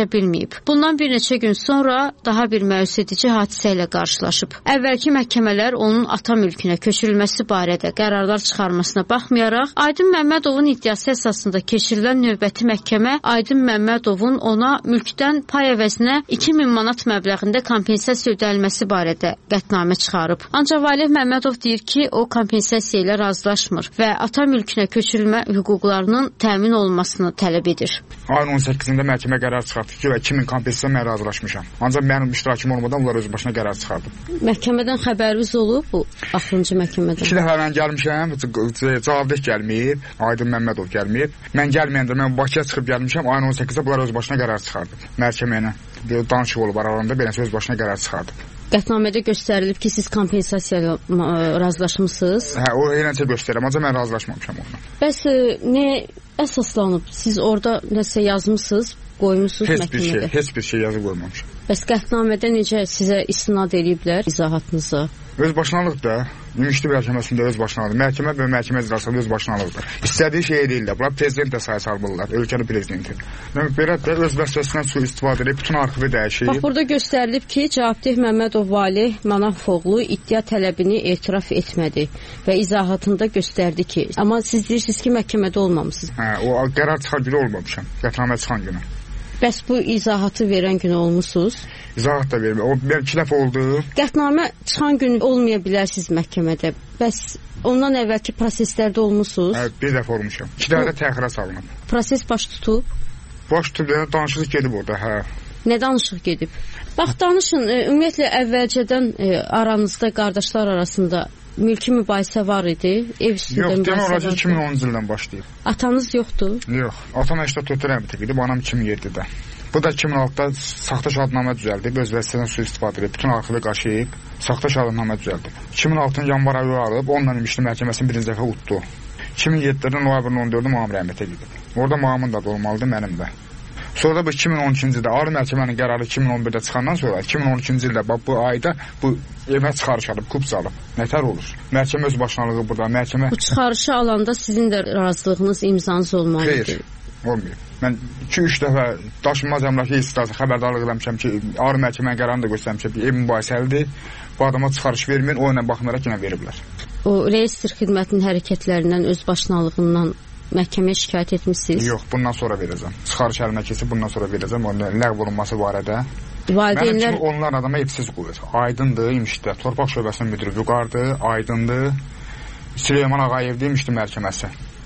keçə bilməyib. Bundan bir neçə gün sonra daha bir məyus edici hadisə ilə qarşılaşıb. Əvvəlki məhkəmələr onun ata mülkünə köçürülməsi barədə qərarlar çıxarmasına baxmayaraq, Aydın Məmmədovun iddiası əsasında keçirilən növbəti məhkəmə Aydın Məmmədovun ona mülkdən pay əvəzinə iki min manat məbləğində kompensasiya ödənilməsi barədə qətnamə çıxarıb. Ancaq Valeh Məmmədov deyir ki, o kompensasiya ilə razılaşmır və ata mülkünə köçürülmə hüquqlarının təmin olunmasını tələb edir. Ayın on səkkizində məhkəmə qərar çıxartdı ki, iki min kompensasiya mən razılaşmışam. Ancaq mənim iştirakım olmadan onlar öz başına qərar çıxardı. Məhkəmədən xəbəriniz olub bu axırıncı məhkəmədən? İki dəfə mən gəlmişəm, cavabdeh gəlməyib, Aydın Məmmədov gəlməyib. Mən gəlməyəndə mən Bakıya çıxıb gəlmişəm, ayın on səkkizində bunlar öz başına qərar çıxardı. Məhkəmə ilə danışıq olub aralarında beləsə öz başına qərar çıxardı. Qətnamədə göstərilib ki, siz kompensasiya ilə razılaşmısınız? Hə, o eləncə göstərirəm, ancaq mən razılaşmamışam onunla. Bəs nə əsaslanıb? Siz orada nəsə yazmısınız, qoymusunuz heç məhkəmədə? Bir şey, heç bir şey yazıb qoymamışam. Bəs qətnamədə necə sizə istinad ediblər izahatınızı? Öz başınalıqdır da. Ümumiyyətli məhkəməsində öz başınalıqdır. Məhkəmə və məhkəmə icrasında öz başınalıqdır. İstədiyi şey deyirlər. Bunlar prezident də sayı salmırlar. Ölkənin prezidenti. Yəni belə də öz vəzifəsindən sui istifadə edib bütün arxivi dəyişib. Bax burada göstərilib ki, cavabdeh Məmmədov Valeh Manafoğlu iddia tələbini etiraf etmədi və izahatında göstərdi ki, amma siz deyirsiniz ki, məhkəmədə olmamısınız. Hə, o qərar çıxan günü olmamışam. Qətnamə çıxan günü. Bəs bu izahatı verən gün olmusunuz? İzahat da vermir. O mən iki dəfə oldu. Qətnamə çıxan gün olmaya bilərsiniz məhkəmədə. Bəs ondan əvvəlki proseslərdə olmusunuz? Hə, bir dəfə olmuşam. İki dəfə də təxirə salınıb. Proses baş tutub? Baş tutub, yəni danışıq gedib orada, hə. Nə danışıq gedib? Bax danışın, ümumiyyətlə əvvəlcədən aranızda qardaşlar arasında mülki mübahisə var idi, ev üstündə mübahisə var idi. Yox, demək iki min onuncu ildən başlayıb. Atanız yoxdur? Yox, atam səksən dörd rəhmətə gedib, anam iki min yeddidə. Bu da iki min altıda saxta şahidnamə düzəldib, öz vəzifəsindən sui istifadə edib, bütün arxivi qaşıyıb, saxta şahidnamə düzəldib. iki min altının yanvar ayı alıb, onunla İmişli məhkəməsini birinci dəfə utdu. iki min yeddidə noyabrın on dördü Mağam rəhmətə gedib. Orada Mağamın da olmalıdır, mənim də. Sonra da bu iki min on ikinci ildə Ali məhkəmənin qərarı iki min on birdə çıxandan sonra iki min on ikinci ildə bu ayda bu evə çıxarış alıb, kups alıb. Nətər olur? Məhkəmə öz başınalığı burada, məhkəmə... Bu çıxarışı alanda sizin də razılığınız, imzanız olmalıdır. Xeyr, olmuyor. Mən iki üç dəfə daşınmaz əmlakı istisası xəbərdarlıq eləmişəm ki, Ali məhkəmənin qərarını da göstərmişəm ki, ev mübahisəlidir, bu adama çıxarış verməyin, o ilə baxmayaraq yenə veriblər. O reyestr xidmətinin hərəkətlərindən, öz başınalığından məhkəməyə şikayət etmişsiniz? Yox, bundan sonra verəcəm. Çıxarış əlinə keçib bundan sonra verəcəm. Onun ləğv olunması barədə. Valideynlər... Mənim kimi onlar adama evsiz qoyur. Aydındır, İmişlidə. Torpaq şöbəsinin müdürü Vüqardır, Aydındır. Süleyman Ağayevdir, İmişli məhkəməsi.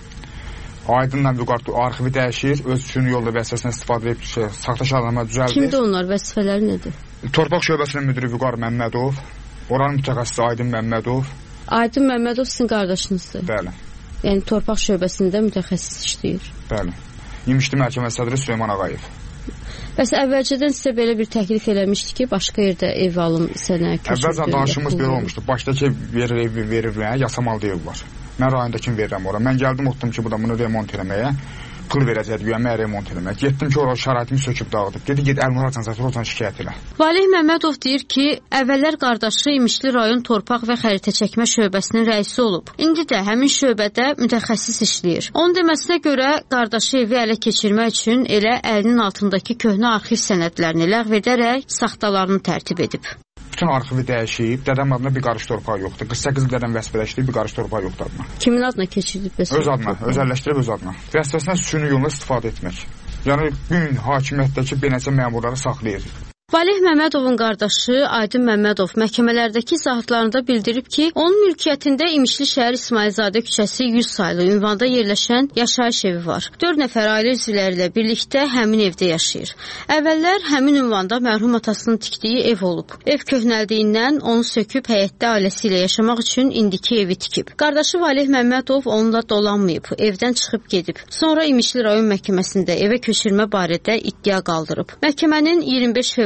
Aydınla Vüqar arxivi dəyişir, öz üçün yolda vəzifəsindən istifadə edib şey, saxta şahidnamə düzəldir. Kimdir onlar, vəzifələri nədir? Torpaq şöbəsinin müdürü Vüqar Məmmədov, oranın mütəxəssisi Aydın Məmmədov. Aydın Məmmədov sizin qardaşınızdır? Bəli. Yəni torpaq şöbəsində mütəxəssis işləyir. Bəli. İmişli məhkəməsi sədri Süleyman Ağayev. Bəs əvvəlcədən sizə belə bir təklif eləmişdi ki, başqa yerdə ev alım sənə köçürdü. Əvvəlcədən danışığımız belə olmuşdu. Başdakı verir evi verirlər, yasamalda ev var. Mən rayondakini verirəm ora. Mən gəldim otdum ki, burada bunu remont eləməyə. Pul verəcək, güya remont eləmək. Getdim ki, ora şəraitimi söküb dağıdıb. Dedi, get Əlmur Hasan Zətər oradan şikayət elə. Valeh Məmmədov deyir ki, əvvəllər qardaşı İmişli rayon torpaq və xəritə çəkmə şöbəsinin rəisi olub. İndi də həmin şöbədə mütəxəssis işləyir. Onun deməsinə görə qardaşı evi ələ keçirmək üçün elə əlinin altındakı köhnə arxiv sənədlərini ləğv edərək saxtalarını tərtib edib. Bütün arxivi dəyişib, dədəm adına bir qarış torpağı yoxdur. qırx səkkiz dədəm vəzifələşdirib, bir qarış torpağı yoxdur adına. Kimin adına keçirdib? Öz adına, özəlləşdirib öz adına. Vəzifəsindən süni yolla istifadə etmək. Yəni, gün hakimiyyətdəki beynəcə məmurları saxlayır. Valeh Məmmədovun qardaşı Aydın Məmmədov məhkəmələrdəki izahatlarında bildirib ki, onun mülkiyyətində İmişli şəhər İsmailzadə küçəsi yüz saylı ünvanda yerləşən yaşayış evi var. dörd nəfər ailə üzvləri ilə birlikdə həmin evdə yaşayır. Əvvəllər həmin ünvanda mərhum atasının tikdiyi ev olub. Ev köhnəldiyindən onu söküb həyətdə ailəsi ilə yaşamaq üçün indiki evi tikib. Qardaşı Valeh Məmmədov onunla dolanmayıb, evdən çıxıb gedib. Sonra İmişli rayon məhkəməsində evə köçürmə barədə iddia qaldırıb. Məhkəmənin iyirmi beş fevral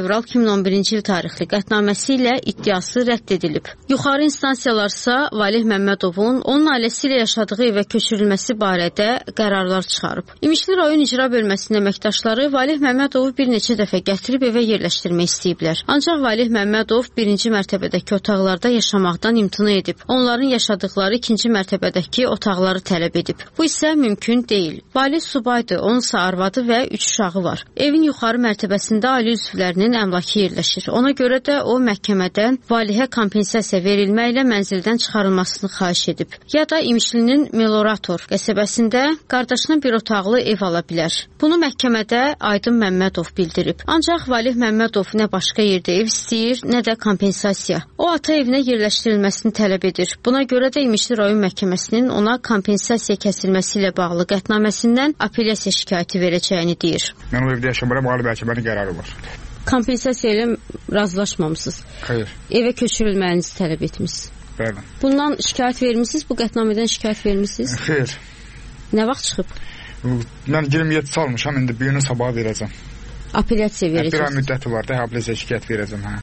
fevral iki min on birinci il tarixli qətnaməsi ilə iddiası rədd edilib. Yuxarı instansiyalarsa Valeh Məmmədovun onun ailəsi ilə yaşadığı evə köçürülməsi barədə qərarlar çıxarıb. İmişli rayon icra bölməsinin əməkdaşları Valeh Məmmədovu bir neçə dəfə gətirib evə yerləşdirmək istəyiblər. Ancaq Valeh Məmmədov birinci mərtəbədəki otaqlarda yaşamaqdan imtina edib. Onların yaşadıkları ikinci mərtəbədəki otaqları tələb edib. Bu isə mümkün deyil. Valeh subaydır, onun isə arvadı və üç uşağı var. Evin yuxarı mərtəbəsində ailə üzvlərinin əmlakı yerləşir. Ona görə də o məhkəmədən Valehə kompensasiya verilməklə mənzildən çıxarılmasını xahiş edib. Ya da İmişlinin Melorator qəsəbəsində qardaşına bir otaqlı ev ala bilər. Bunu məhkəmədə Aydın Məmmədov bildirib. Ancaq Valeh Məmmədov nə başqa yerdə ev istəyir, nə də kompensasiya. O ata evinə yerləşdirilməsini tələb edir. Buna görə də İmişli rayon məhkəməsinin ona kompensasiya kəsilməsi ilə bağlı qətnaməsindən apellyasiya şikayəti verəcəyini deyir. Mən o evdə yaşamıram, Ali məhkəmənin qərarı var. Kompensasiya ilə razılaşmamısınız? Xeyr. Evə köçürülməyinizi tələb etmişsiniz? Bəli. Bundan şikayət vermisiniz? Bu qətnamədən şikayət vermisiniz? Xeyr. Nə vaxt çıxıb? Mən iyirmi yeddi salmışam, indi bir günü sabah verəcəm. Apellyasiya verəcəksiniz? Bir ay müddəti var da, apellyasiya şikayət verəcəm. Hə.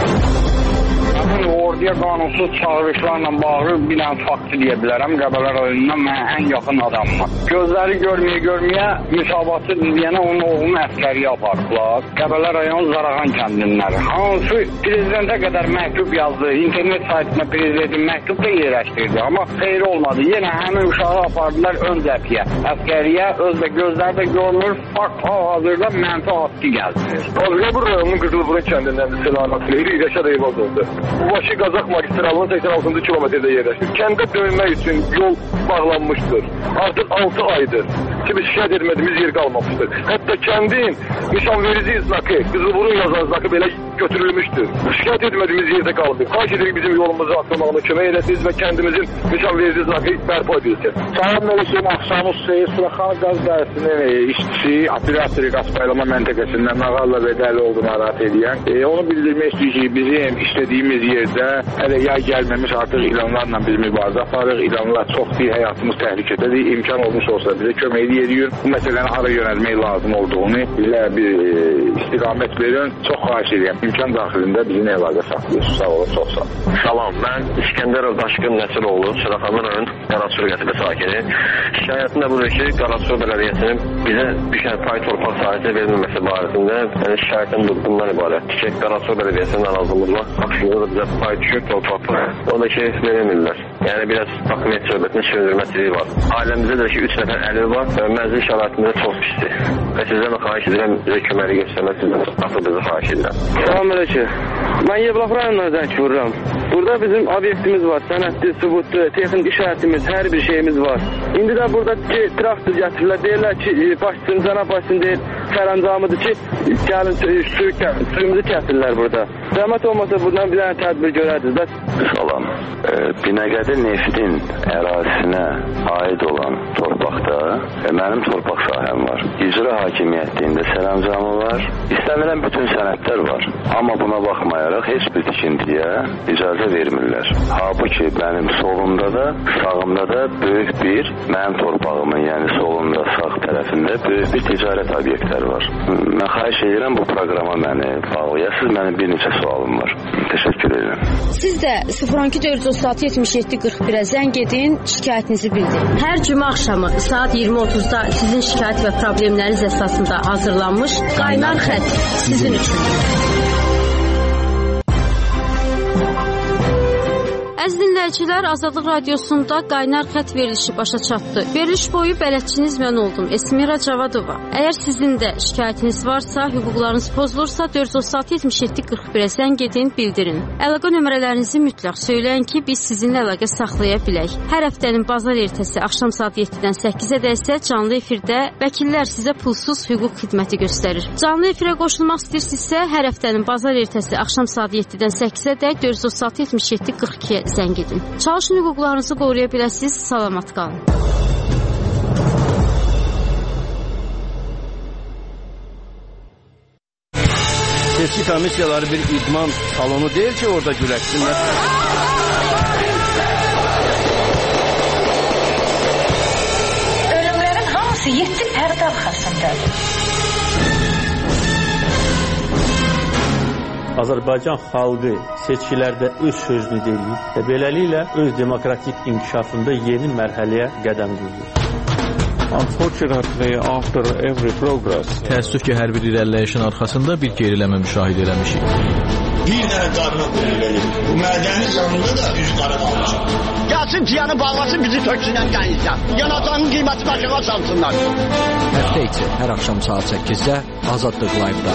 Orduya qanunsuz çağırışlarla bağlı bir dənə faktı deyə bilərəm. Qəbələ rayonundan mənə ən yaxın adamım. Gözləri görməyə görməyə müsabatı deyənə onun oğlunu əskəriyə apardılar. Qəbələ rayon Zarağan kəndinləri. Hansı prezidentə qədər məktub yazdı. İnternet saytına prezidentin məktub da yerləşdirdi. Amma xeyri olmadı. Yenə həmin uşağı apardılar ön cəbhəyə. Əskəriyə özdə gözləri də görmür. Fakt hal-hazırda mənfi haqqı gəldi. Azqabur rayonunun Qızılburun kəndindən Selamat Leyli Rəşad Eyvaz oldu. Başı Qazaq magistralının səksən altıncı kilometrdə yerləşir. Kəndə dönmək üçün yol bağlanmışdır. Artıq altı aydır ki, biz şikayət etmədiyimiz yer qalmamışdır. Hətta kəndin nişanverici znakı, Qızılburun yazan znakı belə götürülmüşdür. Şikayət etmədiyimiz yerdə qaldı. Xahiş edirik bizim yolumuzu atlamağına kömək edəsiniz və kəndimizin nişanverici znakı bərpa edilsin. Sayın Mələkəm Axşamız Seyir Suraxan qaz dərəsinin işçisi, operatori qaz paylama məntəqəsindən Nağalla və Dəli oldu narahat edən. E, onu bildirmək istəyir ki, bizim işlədiyimiz yerdə hələ yay gəlməmiş artıq ilanlarla biz mübarizə aparırıq. İlanlar çox bir həyatımız təhlükədədir. İmkan olmuş olsa bizə kömək edirik. Bu məsələni hara yönəlmək lazım olduğunu bizə bir e, istiqamət verin. Çox xahiş edirəm. İmkan daxilində bizimlə əlaqə saxlayırsınız. Sağ olun, çox sağ olun. Salam, mən İskəndərov Daşqın Nəsiroğlu, Suraxanlı rayon Qarasur qəsəbə sakini. Şikayətim də budur ki, Qarasur bələdiyyəsinin bizə düşən pay torpaq sahəsi verilməməsi barəsində yəni şikayətim bundan ibarətdir ki, Qarasur bələdiyyəsinin narazılıqla aksiyonda da bizə pay düşür torpaqlar. O da ki, verilmirlər. Yəni biraz hakimiyyət söhbətinin çözülməsiliyi var. Ailəmizdə də ki, üç nəfər əliv var və mənzil şəraitində çox pisdir. Və sizdən də xahiş edirəm, bizə köməkli göstərmək sizdən atılığınızı xahiş edirəm. Salam əleykum. Mən Yevlax rayonundan zəng vururam. Burada bizim obyektimiz var, sənədli, sübutlu, texnik işarətimiz, hər bir şeyimiz var. İndi də burada ki, traktor gətirirlər, deyirlər ki, başçısın, cənab başçısın deyir, sərəncamıdır ki, gəlin suyu, suyumuzu kəsirlər burada. Zəhmət olmasa buradan bir dənə tədbir görərdiniz. Bəs... Salam. E, Binəqədi Neftin ərazisinə aid olan torpaqda e, mənim torpaq sahəm var. İcra hakimiyyətliyində sərəncamı var. İstənilən bütün sənədlər var. Amma buna baxmayaraq heç bir tikintiyə icazə vermirlər. Halbuki mənim solumda da, sağımda da böyük bir mənim torpağımın, yəni solumda, sağ tərəfində böyük bir ticarət obyektləri var. Mən xahiş edirəm bu proqrama məni bağlayasınız. Mənim bir neçə sualım var. Təşəkkür edirəm. Siz də sıfır on iki dörd yüz otuz altı yetmiş yeddi qırx birə zəng edin, şikayətinizi bildirin. Hər cümə axşamı saat iyirmi otuzda sizin şikayət və problemləriniz əsasında hazırlanmış Qaynar Xətt sizin üçün. Əziz dinləyicilər, Azadlıq Radiosunda Qaynar Xətt verilişi başa çatdı. Veriliş boyu bələdçiniz mən oldum, Esmira Cavadova. Əgər sizin də şikayətiniz varsa, hüquqlarınız pozulursa dörd yüz otuz altı yetmiş yeddi qırx birə zəng edin, bildirin. Əlaqə nömrələrinizi mütləq söyləyin ki, biz sizinlə əlaqə saxlaya bilək. Hər həftənin bazar ertəsi axşam saat yeddidən səkkizədək isə canlı efirdə vəkillər sizə pulsuz hüquq xidməti göstərir. Canlı efirə qoşulmaq istəyirsinizsə, hər həftənin bazar ertəsi axşam saat yeddidən səkkizədək dörd yüz otuz altı yetmiş yeddi qırx ikiyə zəng edin. Çalışın hüquqlarınızı qoruya biləsiniz. Salamat qalın. Seçki komissiyaları bir idman salonu deyil ki, orada güləşsinlər. Ölümlərin hamısı yeddi pərdə arxasındadır. Azərbaycan xalqı seçkilərdə öz sözünü deyir və beləliklə öz demokratik inkişafında yeni mərhələyə qədəm qoyur. Unfortunately, after every progress, təəssüf ki, hər bir irəliləyişin arxasında bir geriləmə müşahidə eləmişik. Bir dənə qarına qoyun verir. Bu mədəni yanında da üz qara qalmışıq. Gəlsin ciyanı bağlasın, bizi töksünən qaniyəcək. Yanacağının qiyməti başına salsınlar. Həftə içi hər axşam saat səkkizdə Azadlıq Live-da.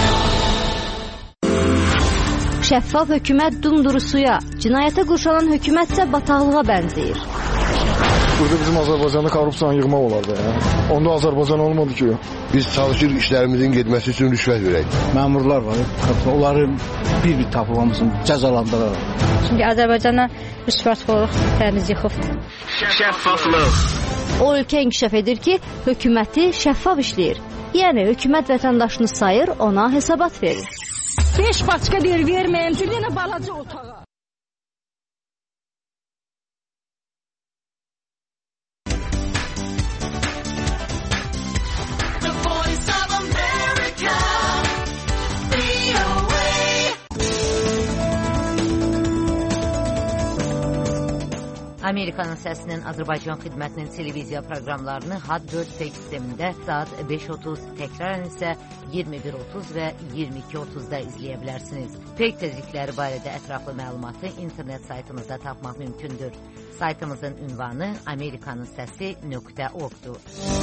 Şəffaf hökumət dumduru suya, cinayətə qurşanan hökumət isə bataqlığa bənzəyir. Burada bizim Azərbaycanda korrupsiyanı yığmaq olardı. Ya. Onda Azərbaycan olmadı ki. Biz çalışırıq işlərimizin getməsi üçün rüşvət verək. Məmurlar var, onları bir-bir tapılmasın, cəzalandıraraq. Çünki Azərbaycana rüşvətxorluq təmiz yıxıbdır. Şəffaflıq. O ölkə inkişaf edir ki, hökuməti şəffaf işləyir. Yəni, hökumət vətəndaşını sayır, ona hesabat verir. Beş başqa bir verməyim, bir dənə balaca otağa. Amerikanın Səsinin Azərbaycan xidmətinin televiziya proqramlarını H A D dörd P sistemində saat beş otuz, təkrarən isə iyirmi bir otuz və iyirmi iki otuzda izləyə bilərsiniz. Peyk tezlikləri barədə ətraflı məlumatı internet saytımızda tapmaq mümkündür. Saytımızın ünvanı amerikanın səsi nöqtə org-dur.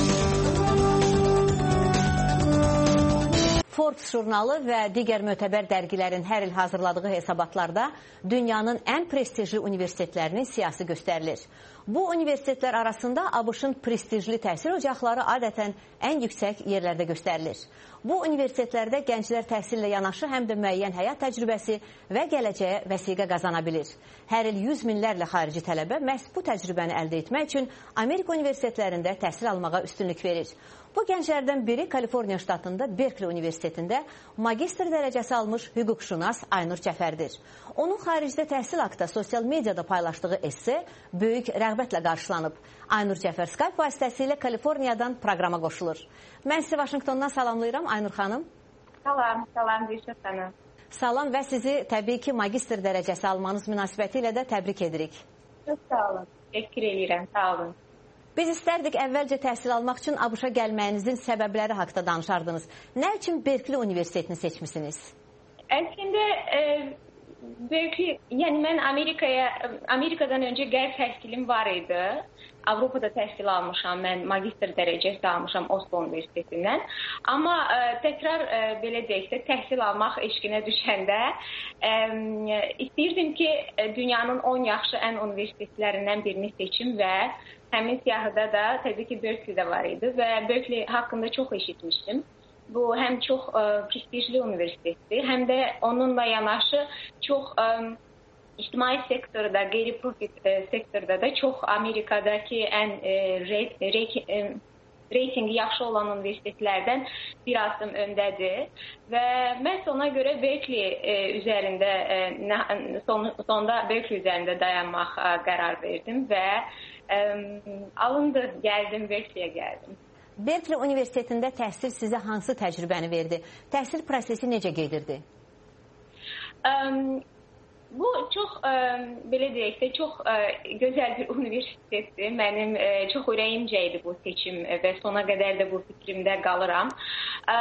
Forbes jurnalı və digər mötəbər dərgilərin hər il hazırladığı hesabatlarda dünyanın ən prestijli universitetlərinin siyasi göstərilir. Bu universitetlər arasında ABŞ-ın prestijli təhsil ocaqları adətən ən yüksək yerlərdə göstərilir. Bu universitetlərdə gənclər təhsillə yanaşı həm də müəyyən həyat təcrübəsi və gələcəyə vəsiqə qazana bilir. Hər il yüz minlərlə xarici tələbə məhz bu təcrübəni əldə etmək üçün Amerika universitetlərində təhsil almağa üstünlük verir. Bu gənclərdən biri Kaliforniya ştatında Berkeley Universitetində magistr dərəcəsi almış hüquqşünas Aynur Cəfərdir. Onun xaricdə təhsil haqqında sosial mediada paylaşdığı esse böyük rəğbətlə qarşılanıb. Aynur Cəfər Skype vasitəsilə Kaliforniyadan proqrama qoşulur. Mən sizi Vaşinqtondan salamlayıram Aynur xanım. Salam, salam Dilşad xanım. Salam və sizi təbii ki magistr dərəcəsi almanız münasibəti ilə də təbrik edirik. Çox sağ olun, təşəkkür edirəm, sağ olun. Biz istərdik əvvəlcə təhsil almaq üçün ABŞ-a gəlməyinizin səbəbləri haqqında danışardınız. Nə üçün Berkeley Universitetini seçmisiniz? Əslində e, Berkeley, yəni mən Amerikaya, Amerikadan öncə qərb təhsilim var idi. Avropada təhsil almışam, mən magistr dərəcəsi almışam Oslo Universitetindən. Amma ə, təkrar ə, belə deyək də təhsil almaq eşqinə düşəndə ə, istəyirdim ki, dünyanın on yaxşı ən universitetlərindən birini seçim və həmin siyahıda da təbii ki Berkeley də var idi və Berkeley haqqında çox eşitmişdim. Bu həm çox ə, prestijli universitetdir, həm də onunla yanaşı çox ə, İctimai sektorda, qeyri-profit e, sektorda da çox Amerikadakı ən e, rey, rey, e, reytingi yaxşı olan universitetlərdən bir adım öndədir və məhz ona görə Berkeley e, üzərində, e, son, sonda Berkeley üzərində dayanmaq e, qərar verdim və e, alındı, gəldim, Berkeley'e gəldim. Berkeley Universitetində təhsil sizə hansı təcrübəni verdi? Təhsil prosesi necə gedirdi? Um, Bu çox, ə, belə deyək də, çox ə, gözəl bir universitetdir. Mənim ə, çox ürəyimcə idi bu seçim və sona qədər də bu fikrimdə qalıram. Ə,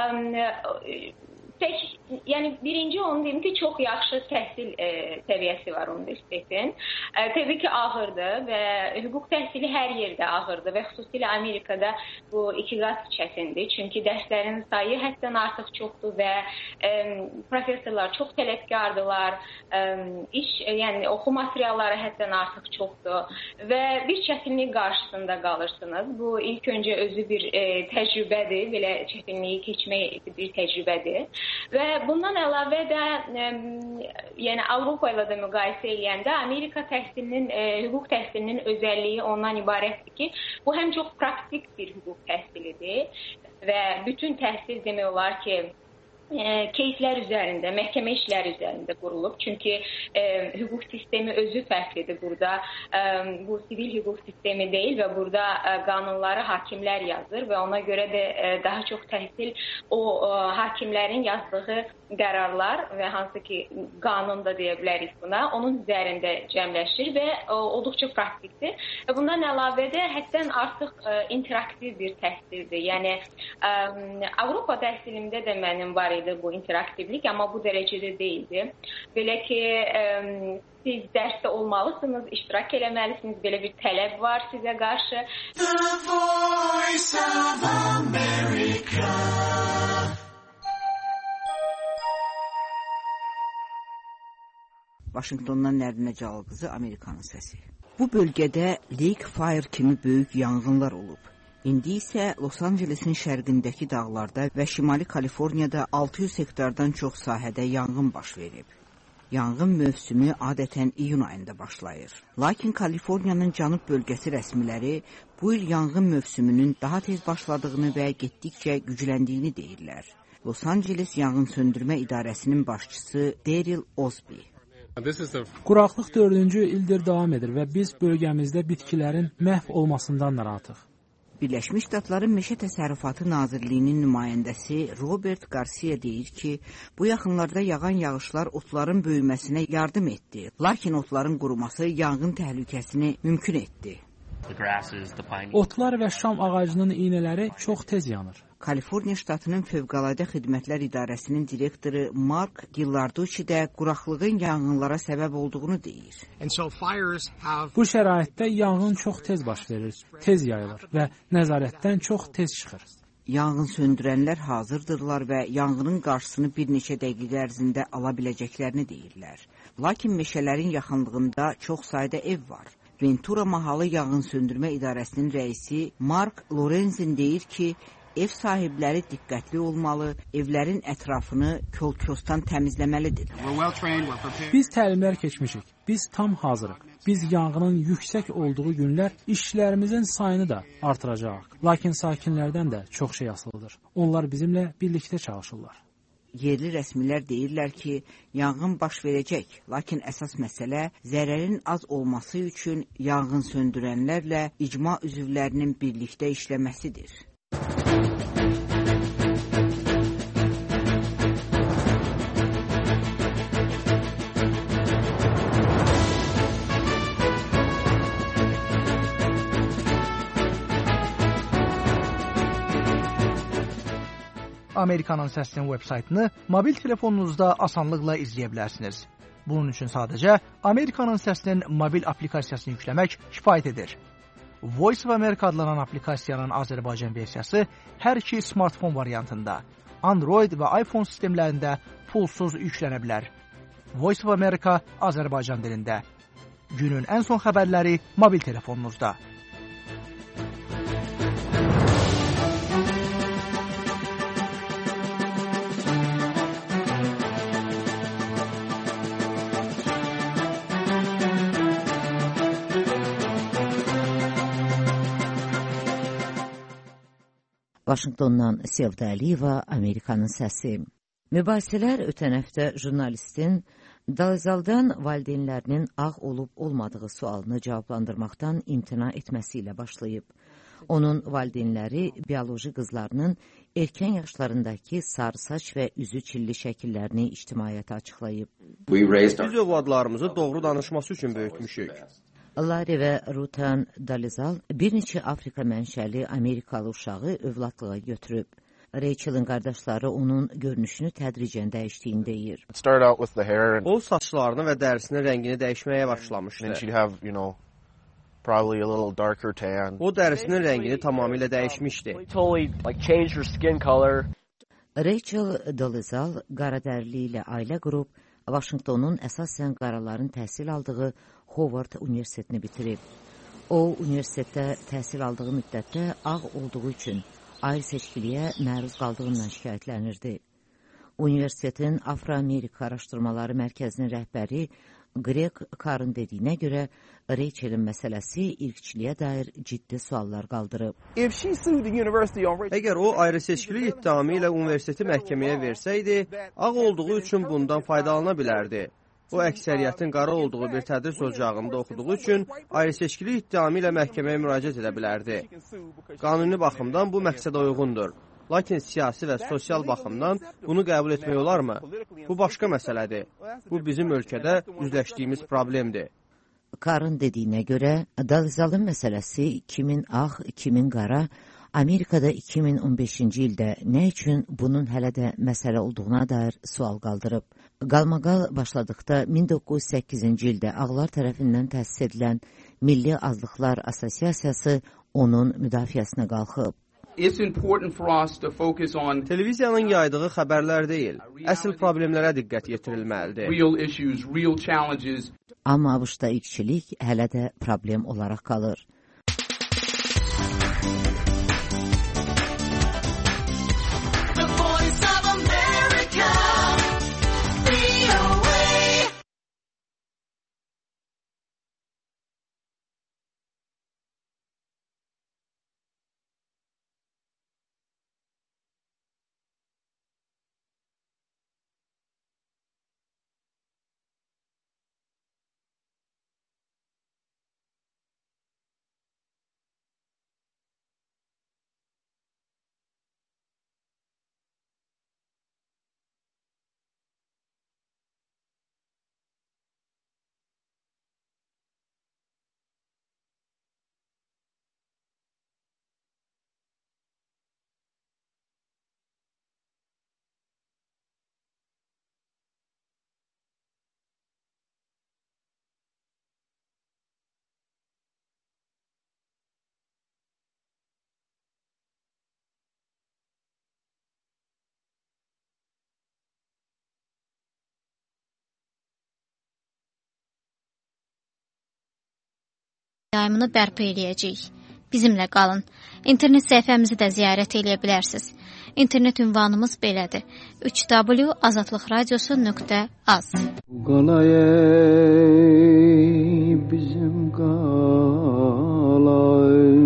Tək, yəni birinci onu deyim ki, çox yaxşı təhsil e, səviyyəsi var universitetin. E, təbii ki, ağırdır və hüquq təhsili hər yerdə ağırdır və xüsusilə Amerikada bu iki qat çətindir. Çünki dərslərin sayı həddən artıq çoxdur və e, professorlar çox tələbkardılar. E, iş, e, yəni oxu materialları həddən artıq çoxdur və bir çətinlik qarşısında qalırsınız. Bu ilk öncə özü bir e, təcrübədir, belə çətinliyi keçmək bir təcrübədir. Və bundan əlavə də e, yəni Avropa ilə də müqayisə edəndə Amerika təhsilinin, e, hüquq təhsilinin özəlliyi ondan ibarətdir ki, bu həm çox praktik bir hüquq təhsilidir və bütün təhsil demək olar ki, E, keyflər üzərində, məhkəmə işləri üzərində qurulub. Çünki e, hüquq sistemi özü fərqlidir burada. E, bu sivil hüquq sistemi deyil və burada e, qanunları hakimlər yazır və ona görə də e, daha çox təhsil o e, hakimlərin yazdığı qərarlar və hansı ki qanun da deyə bilərik buna, onun üzərində cəmləşir və e, olduqca praktikdir. E, bundan əlavə də həddən artıq e, interaktiv bir təhsildir. Yəni e, Avropa təhsilimdə də mənim var bu interaktivlik, amma bu dərəcədə deyildi. Belə ki, ə, siz dərsdə olmalısınız, iştirak eləməlisiniz, belə bir tələb var sizə qarşı. The Voice of America. Vaşinqtondan Nərdinə Cəlal qızı, Amerikanın səsi. Bu bölgədə Lake Fire kimi böyük yanğınlar olub. İndi isə Los Ancelesin şərqindəki dağlarda və Şimali Kaliforniyada altı yüz hektardan çox sahədə yanğın baş verib. Yanğın mövsümü adətən iyun ayında başlayır. Lakin Kaliforniyanın cənub bölgəsi rəsmiləri bu il yanğın mövsümünün daha tez başladığını və getdikcə gücləndiyini deyirlər. Los Anceles Yanğın Söndürmə İdarəsinin başçısı Daryl Osby. Quraqlıq dördüncü ildir davam edir və biz bölgəmizdə bitkilərin məhv olmasından narahatıq. Birləşmiş Ştatların Meşə Təsərrüfatı Nazirliyinin nümayəndəsi Robert Garcia deyir ki, bu yaxınlarda yağan yağışlar otların böyüməsinə yardım etdi. Lakin otların quruması yanğın təhlükəsini mümkün etdi. Otlar və şam ağacının iynələri çox tez yanır. Kaliforniya ştatının Fövqəladə Xidmətlər İdarəsinin direktoru Mark Gillarducci də quraqlığın yanğınlara səbəb olduğunu deyir. Bu şəraitdə yanğın çox tez baş verir, tez yayılır və nəzarətdən çox tez çıxır. Yanğın söndürənlər hazırdırlar və yanğının qarşısını bir neçə dəqiqə ərzində ala biləcəklərini deyirlər. Lakin meşələrin yaxınlığında çox sayda ev var. Ventura Mahalı Yanğın Söndürmə İdarəsinin rəisi Mark Lorenzin deyir ki, ev sahibləri diqqətli olmalı, evlərin ətrafını kol-kosdan təmizləməlidir. Biz təlimlər keçmişik, biz tam hazırıq. Biz yanğının yüksək olduğu günlər işçilərimizin sayını da artıracağıq. Lakin sakinlərdən də çox şey asılıdır. Onlar bizimlə birlikdə çalışırlar. Yerli rəsmilər deyirlər ki, yanğın baş verəcək, lakin əsas məsələ zərərin az olması üçün yanğın söndürənlərlə icma üzvlərinin birlikdə işləməsidir. Amerikanın Səsinin web-saytını mobil telefonunuzda asanlıqla izləyə bilərsiniz. Bunun üçün sadəcə Amerikanın Səsinin mobil aplikasiyasını yükləmək kifayət edir. Voice of America adlanan aplikasiyanın Azərbaycan versiyası hər iki smartfon variantında, Android və iPhone sistemlərində pulsuz yüklənə bilər. Voice of America Azərbaycan dilində. Günün ən son xəbərləri mobil telefonunuzda. Vaşinqtondan Sevda Əliyeva, Amerikanın səsi. Mübahisələr ötən həftə jurnalistin Dalzaldan valideynlərinin ağ olub-olmadığı sualını cavablandırmaqdan imtina etməsi ilə başlayıb. Onun valideynləri bioloji qızlarının erkən yaşlarındakı sarı saç və üzü çilli şəkillərini ictimaiyyətə açıqlayıb. Biz övladlarımızı doğru danışması üçün böyütmüşük. Larry və Rutan Dalizal bir neçə Afrika mənşəli Amerikalı uşağı övladlığa götürüb. Rachel'ın qardaşları onun görünüşünü tədricən dəyişdiyini deyir. O saçlarını və dərisinin rəngini dəyişməyə başlamışdı. O dərisinin rəngini tamamilə dəyişmişdi. Rachel Dolezal qaradərili ilə ailə qurub, Vaşinqtonun əsasən qaraların təhsil aldığı Howard Universitetini bitirib. O, universitetdə təhsil aldığı müddətdə ağ olduğu üçün ayrı seçkiliyə məruz qaldığından şikayətlənirdi. Universitetin Afro-Amerika Araşdırmaları Mərkəzinin rəhbəri Greg Carr'ın dediyinə görə Rachel'in məsələsi irqçiliyə dair ciddi suallar qaldırıb. Əgər o ayrı seçkilik iddiamı ilə universiteti məhkəməyə versəydi, ağ olduğu üçün bundan faydalana bilərdi. O əksəriyyətin qara olduğu bir tədris ocağında oxuduğu üçün ayrı seçkilik iddiamı ilə məhkəməyə müraciət edə bilərdi. Qanuni baxımdan bu məqsədə uyğundur. Lakin siyasi və sosial baxımdan bunu qəbul etmək olarmı? Bu başqa məsələdir. Bu bizim ölkədə üzləşdiyimiz problemdir. Carr'ın dediyinə görə Dalzalın məsələsi kimin ağ, kimin qara, Amerikada iki min on beşinci ildə nə üçün bunun hələ də məsələ olduğuna dair sual qaldırıb. Qalmaqal başladıqda min doqquz yüz səkkizinci ildə ağlar tərəfindən təsis edilən Milli Azlıqlar Assosiasiyası onun müdafiəsinə qalxıb. Televiziyanın yaydığı xəbərlər deyil, əsl problemlərə diqqət yetirilməlidir. Amma ABŞ-da irqçilik hələ də problem olaraq qalır. Yayımını bərpa eləyəcəyik. Bizimlə qalın. İnternet səhifəmizi də ziyarət eləyə bilərsiniz. İnternet ünvanımız belədir. üç w azadlıq radiosu nöqtə az. Qalay bizim qalay.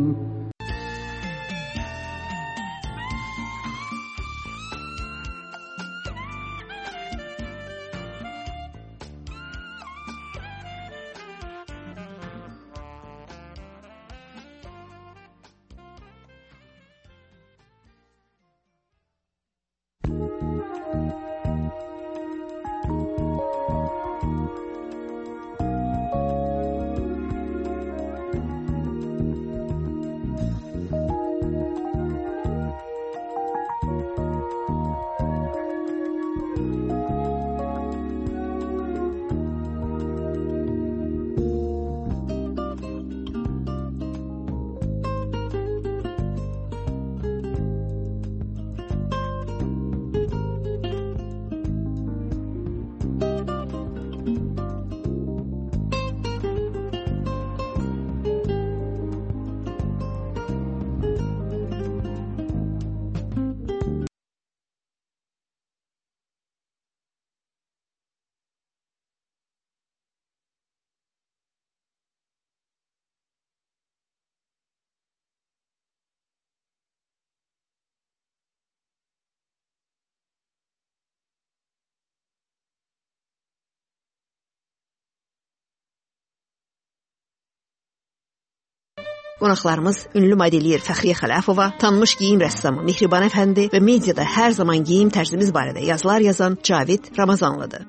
Qonaqlarımız ünlü modelyer Fəxriyə Xələfova, tanınmış geyim rəssamı Mehriban Əfəndi və mediada hər zaman geyim tərzimiz barədə yazılar yazan Cavid Ramazanlıdır.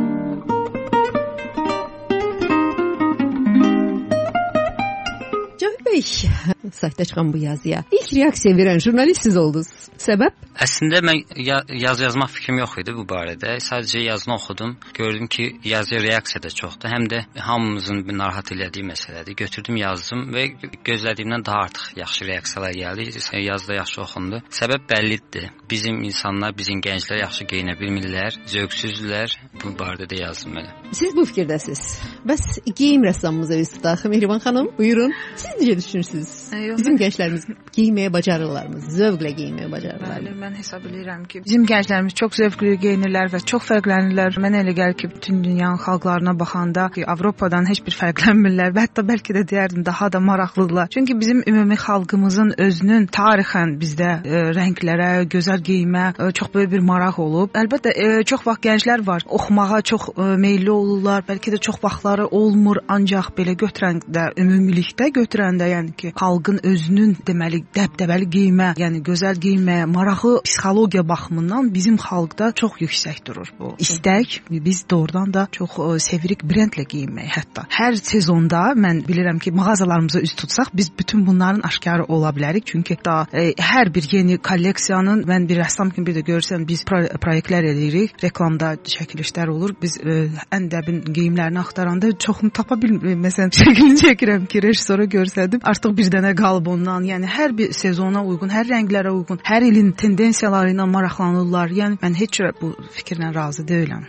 Cavid bəy, saytda çıxan bu yazıya ilk reaksiya verən jurnalist siz oldunuz. Səbəb? Əslində mən yazı yazmaq fikrim yox idi bu barədə. Sadəcə yazını oxudum. Gördüm ki, yazıya reaksiya da çoxdur. Həm də hamımızın narahat elədiyi məsələdir. Götürdüm, yazdım və gözlədiyimdən daha artıq yaxşı reaksiyalar gəldi. Yazı da yaxşı oxundu. Səbəb bəllidir. Bizim insanlar, bizim gənclər yaxşı geyinə bilmirlər, zövqsüzdürlər. Bu barədə də yazdım elə. Siz bu fikirdəsiniz. Bəs geyim rəssamımıza üz tutaq. Mehriban xanım, buyurun. Siz necə düşünürsünüz? Bizim gənclərimiz geyinməyə bacarırlarmı? Zövqlə geyinməyə bacarırlar. Bəli, mən hesab edirəm ki, bizim gənclərimiz çox zövqlü geyinirlər və çox fərqlənirlər. Mənə elə gəlir ki, bütün dünyanın xalqlarına baxanda ki, Avropadan heç bir fərqlənmirlər və hətta bəlkə də deyərdim daha da maraqlıdırlar. Çünki bizim ümumi xalqımızın özünün tarixən bizdə e, rənglərə, gözəl geyimə e, çox böyük bir maraq olub. Əlbəttə e, çox vaxt gənclər var, oxumağa çox e, meylli olurlar. Bəlkə də çox vaxtları olmur, ancaq belə götürəndə, ümumilikdə götürəndə, yəni ki, xalqın özünün deməli dəbdəbəli geyimə, yəni gözəl geyinməyə marağı psixologiya baxımından bizim xalqda çox yüksək durur bu. İstək, biz doğrudan da çox ə, sevirik brendlə geyinməyi hətta. Hər sezonda mən bilirəm ki, mağazalarımıza üz tutsaq biz bütün bunların aşkarı ola bilərik. Çünki da ə, hər bir yeni kolleksiyanın mən bir rəssam kimi bir də görürsən biz pro proyektlər edirik, reklamda çəkilişlər olur. Biz ə, ən dəbin geyimlərini axtaranda çoxunu tapa bilmirik. Məsələn, şəklini çəkirəm ki, rejissora görsədim. Artıq bir dənə qalıb ondan. Yəni hər bir sezona uyğun, hər rənglərə uyğun, hər ilin tendensiyaları ilə maraqlanırlar. Yəni mən heç bu fikirlə razı deyiləm.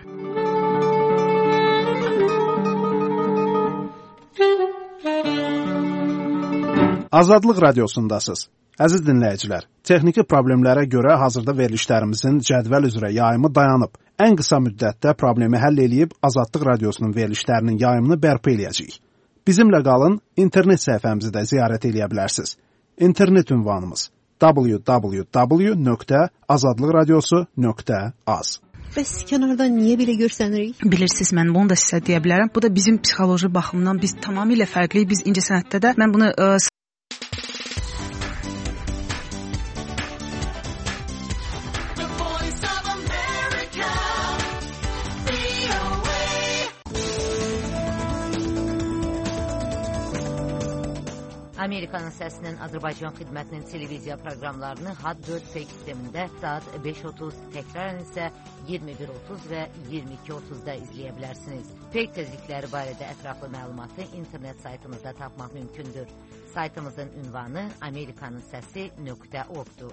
Azadlıq radiosundasınız. Əziz dinləyicilər, texniki problemlərə görə hazırda verilişlərimizin cədvəl üzrə yayımı dayanıb. Ən qısa müddətdə problemi həll eləyib Azadlıq radiosunun verilişlərinin yayımını bərpa eləyəcəyik. Bizimlə qalın, internet səhifəmizi də ziyarət eləyə bilərsiniz. İnternet ünvanımız w w w nöqtə azadlıqradiosu nöqtə az. Bəs kənardan niyə belə görsənirik? Bilirsiniz, mən bunu da sizə deyə bilərəm. Bu da bizim psixoloji baxımdan biz tamamilə fərqliyik. Biz incəsənətdə də mən bunu ə, Amerikanın səsinin Azərbaycan xidmətinin televiziya proqramlarını H A D dörd P sistemində saat beş otuz, təkrarən isə iyirmi bir otuz və iyirmi iki otuzda izləyə bilərsiniz. P tezlikləri barədə ətraflı məlumatı internet saytımızda tapmaq mümkündür. Saytımızın ünvanı amerikanın səsi nöqtə org-dur.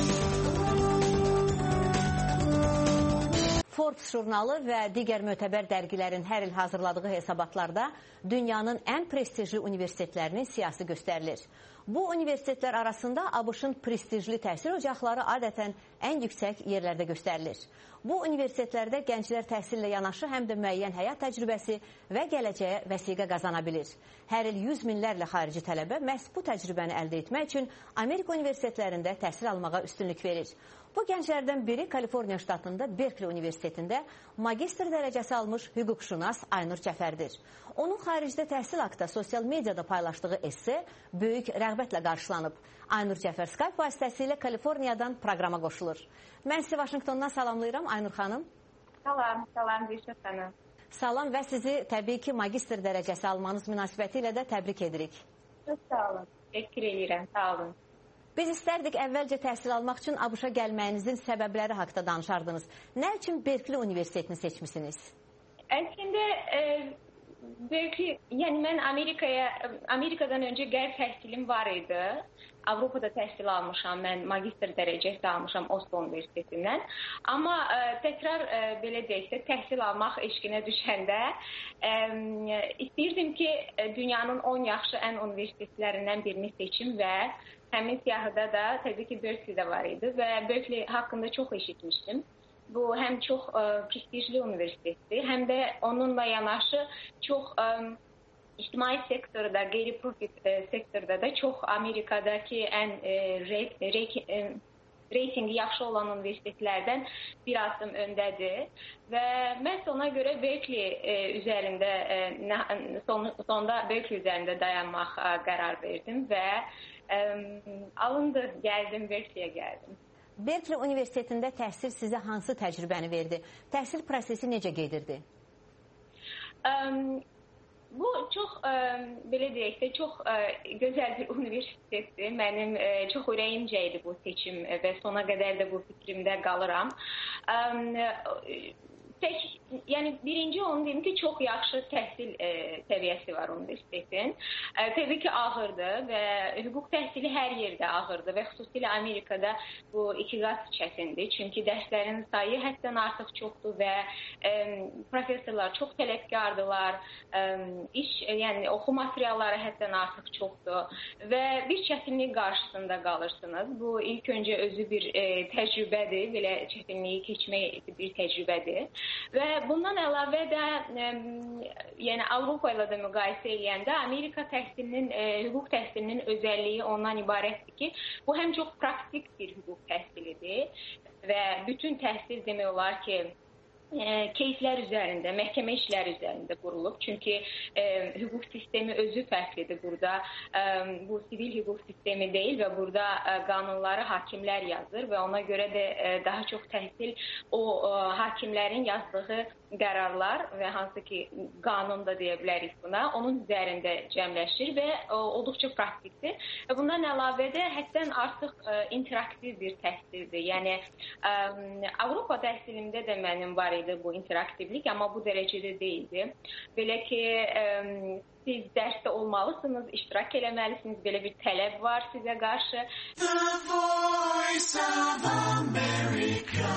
Forbes jurnalı və digər mötəbər dərgilərin hər il hazırladığı hesabatlarda dünyanın ən prestijli universitetlərinin siyahısı göstərilir. Bu universitetlər arasında ABŞ-ın prestijli təhsil ocaqları adətən ən yüksək yerlərdə göstərilir. Bu universitetlərdə gənclər təhsillə yanaşı həm də müəyyən həyat təcrübəsi və gələcəyə vəsiqə qazana bilir. Hər il yüz minlərlə xarici tələbə məhz bu təcrübəni əldə etmək üçün Amerika universitetlərində təhsil almağa üstünlük verir. Bu gənclərdən biri Kaliforniya ştatında Berkeley Universitetində magistr dərəcəsi almış hüquqşünas Aynur Cəfərdir. Onun xaricdə təhsil haqqında sosial mediada paylaşdığı esse böyük rəğbətlə qarşılanıb. Aynur Cəfər Skype vasitəsilə Kaliforniyadan proqrama qoşulur. Mən sizi Vaşinqtondan salamlayıram Aynur xanım. Salam, salam Dilşad xanım. Salam və sizi təbii ki magistr dərəcəsi almanız münasibəti ilə də təbrik edirik. Çox sağ olun, təşəkkür edirəm, sağ olun. Biz istərdik əvvəlcə təhsil almaq üçün ABŞ-a gəlməyinizin səbəbləri haqqında danışardınız. Nə üçün Berkeley Universitetini seçmisiniz? Əslində e, Berkeley, yəni mən Amerikaya, Amerikadan öncə qərb təhsilim var idi. Avropada təhsil almışam, mən magistr dərəcəsi almışam Oslo Universitetindən. Amma e, təkrar e, belə deyək də təhsil almaq eşqinə düşəndə e, istəyirdim ki, dünyanın on yaxşı ən universitetlərindən birini seçim və həmin siyahıda da təbii ki Berkeley də var idi və Berkeley haqqında çox eşitmişdim. Bu həm çox ə, prestijli universitetdir, həm də onunla yanaşı çox ə, ictimai sektorda, qeyri-profit ə, sektorda da çox Amerikadakı ən ə, rey, rey, ə, reytingi yaxşı olan universitetlərdən bir adım öndədir və məhz ona görə Berkeley ə, üzərində ə, son, sonda Berkeley üzərində dayanmaq ə, qərar verdim və ə, alındı, gəldim, Berkeley'ə gəldim. Berkeley Universitetində təhsil sizə hansı təcrübəni verdi? Təhsil prosesi necə gedirdi? Ə, bu çox, ə, belə deyək də, çox ə, gözəl bir universitetdir. Mənim ə, çox ürəyimcə idi bu seçim və sona qədər də bu fikrimdə qalıram. Ə, tək, yəni birinci onu deyim ki, çox yaxşı təhsil e, səviyyəsi var universitetin. E, təbii ki, ağırdır və hüquq təhsili hər yerdə ağırdır və xüsusilə Amerikada bu iki qat çətindir. Çünki dərslərin sayı həddən artıq çoxdur və e, professorlar çox tələbkardılar. E, iş, yəni oxu materialları həddən artıq çoxdur və bir çətinlik qarşısında qalırsınız. Bu ilk öncə özü bir e, təcrübədir, belə çətinliyi keçmək bir təcrübədir. Və bundan əlavə də e, yəni Avropa ilə də müqayisə edəndə Amerika təhsilinin, e, hüquq təhsilinin özəlliyi ondan ibarətdir ki, bu həm çox praktik bir hüquq təhsilidir və bütün təhsil demək olar ki, E, keyflər üzərində, məhkəmə işləri üzərində qurulub. Çünki e, hüquq sistemi özü fərqlidir burada. E, bu sivil hüquq sistemi deyil və burada e, qanunları hakimlər yazır və ona görə də e, daha çox təhsil o e, hakimlərin yazdığı qərarlar və hansı ki qanun da deyə bilərik buna, onun üzərində cəmləşir və e, olduqca praktikdir. E, bundan əlavə də həddən artıq e, interaktiv bir təhsildir. Yəni e, Avropa təhsilimdə də mənim var idi bu interaktivlik, amma bu dərəcədə deyildi. Belə ki, ə, siz dərsdə olmalısınız, iştirak eləməlisiniz, belə bir tələb var sizə qarşı. The Voice of America.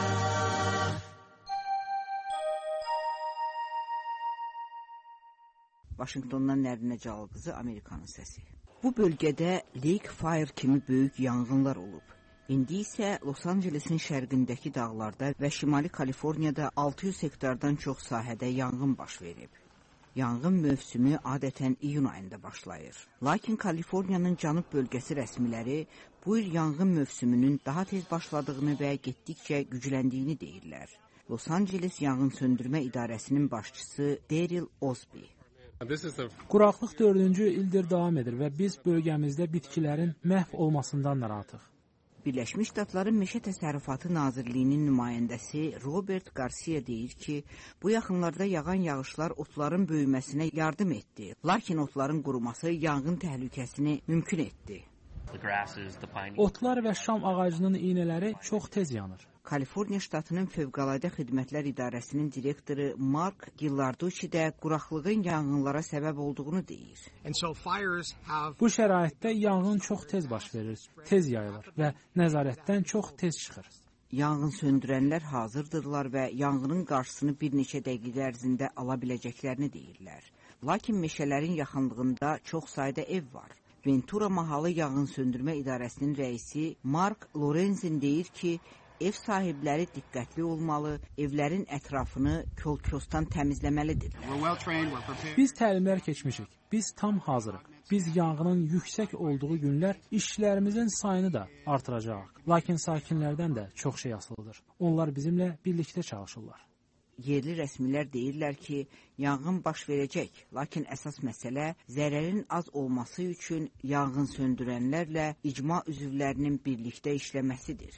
Vaşinqtondan Nərinə Calqızı, Amerikanın səsi. Bu bölgədə Lake Fire kimi böyük yanğınlar olub. İndi isə Los Ancelesin şərqindəki dağlarda və Şimali Kaliforniyada altı yüz hektardan çox sahədə yanğın baş verib. Yanğın mövsümü adətən iyun ayında başlayır. Lakin Kaliforniyanın cənub bölgəsi rəsmiləri bu il yanğın mövsümünün daha tez başladığını və getdikcə gücləndiyini deyirlər. Los Anceles Yanğın Söndürmə İdarəsinin başçısı Daryl Osby. Quraqlıq dördüncü ildir davam edir və biz bölgəmizdə bitkilərin məhv olmasından narahatıq. Birləşmiş Ştatların Meşə Təsərrüfatı Nazirliyinin nümayəndəsi Robert Garcia deyir ki, bu yaxınlarda yağan yağışlar otların böyüməsinə yardım etdi. Lakin otların quruması yanğın təhlükəsini mümkün etdi. Otlar və şam ağacının iynələri çox tez yanır. Kaliforniya ştatının Fövqəladə Xidmətlər İdarəsinin direktoru Mark Gillarducci də quraqlığın yanğınlara səbəb olduğunu deyir. Bu şəraitdə yanğın çox tez baş verir, tez yayılır və nəzarətdən çox tez çıxır. Yanğın söndürənlər hazırdırlar və yanğının qarşısını bir neçə dəqiqə ərzində ala biləcəklərini deyirlər. Lakin meşələrin yaxınlığında çox sayda ev var. Ventura Mahalı Yanğın Söndürmə İdarəsinin rəisi Mark Lorenzin deyir ki, ev sahibləri diqqətli olmalı, evlərin ətrafını kol-kosdan təmizləməlidir. Biz təlimlər keçmişik, biz tam hazırıq. Biz yanğının yüksək olduğu günlər işçilərimizin sayını da artıracağıq. Lakin sakinlərdən də çox şey asılıdır. Onlar bizimlə birlikdə çalışırlar. Yerli rəsmilər deyirlər ki, yanğın baş verəcək, lakin əsas məsələ zərərin az olması üçün yanğın söndürənlərlə icma üzvlərinin birlikdə işləməsidir.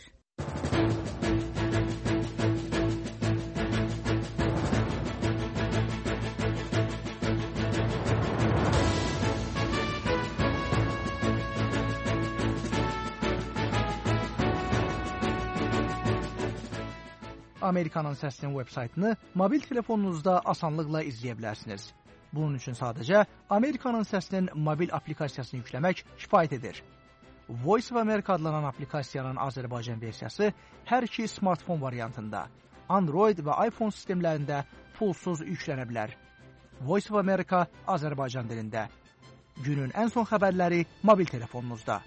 Amerikanın Səsinin veb-saytını mobil telefonunuzda asanlıqla izləyə bilərsiniz. Bunun üçün sadəcə Amerikanın Səsinin mobil aplikasiyasını yükləmək kifayət edir. Voice of America adlanan aplikasiyanın Azərbaycan versiyası hər iki smartfon variantında, Android və iPhone sistemlərində pulsuz yüklənə bilər. Voice of America Azərbaycan dilində. Günün ən son xəbərləri mobil telefonunuzda.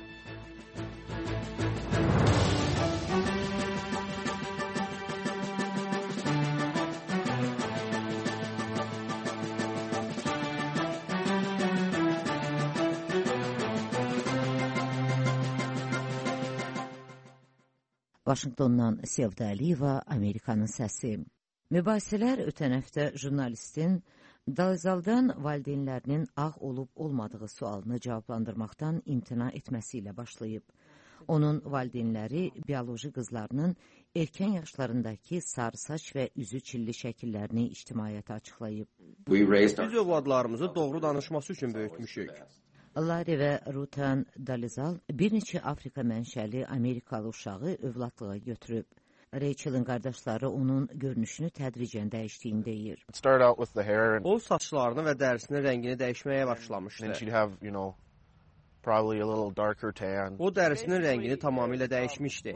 Vaşinqtondan Sevda Əliyeva, Amerikanın səsi. Mübahisələr ötən həftə jurnalistin Dalzaldan valideynlərinin ağ olub-olmadığı sualını cavablandırmaqdan imtina etməsi ilə başlayıb. Onun valideynləri bioloji qızlarının erkən yaşlarındakı sarı saç və üzü çilli şəkillərini ictimaiyyətə açıqlayıb. Biz övladlarımızı doğru danışması üçün böyütmüşük. Larry və Rutan Dalizal bir neçə Afrika mənşəli Amerikalı uşağı övladlığa götürüb. Rachel'ın qardaşları onun görünüşünü tədricən dəyişdiyini deyir. O saçlarını və dərisinin rəngini dəyişməyə başlamışdı. O dərisinin rəngini tamamilə dəyişmişdi.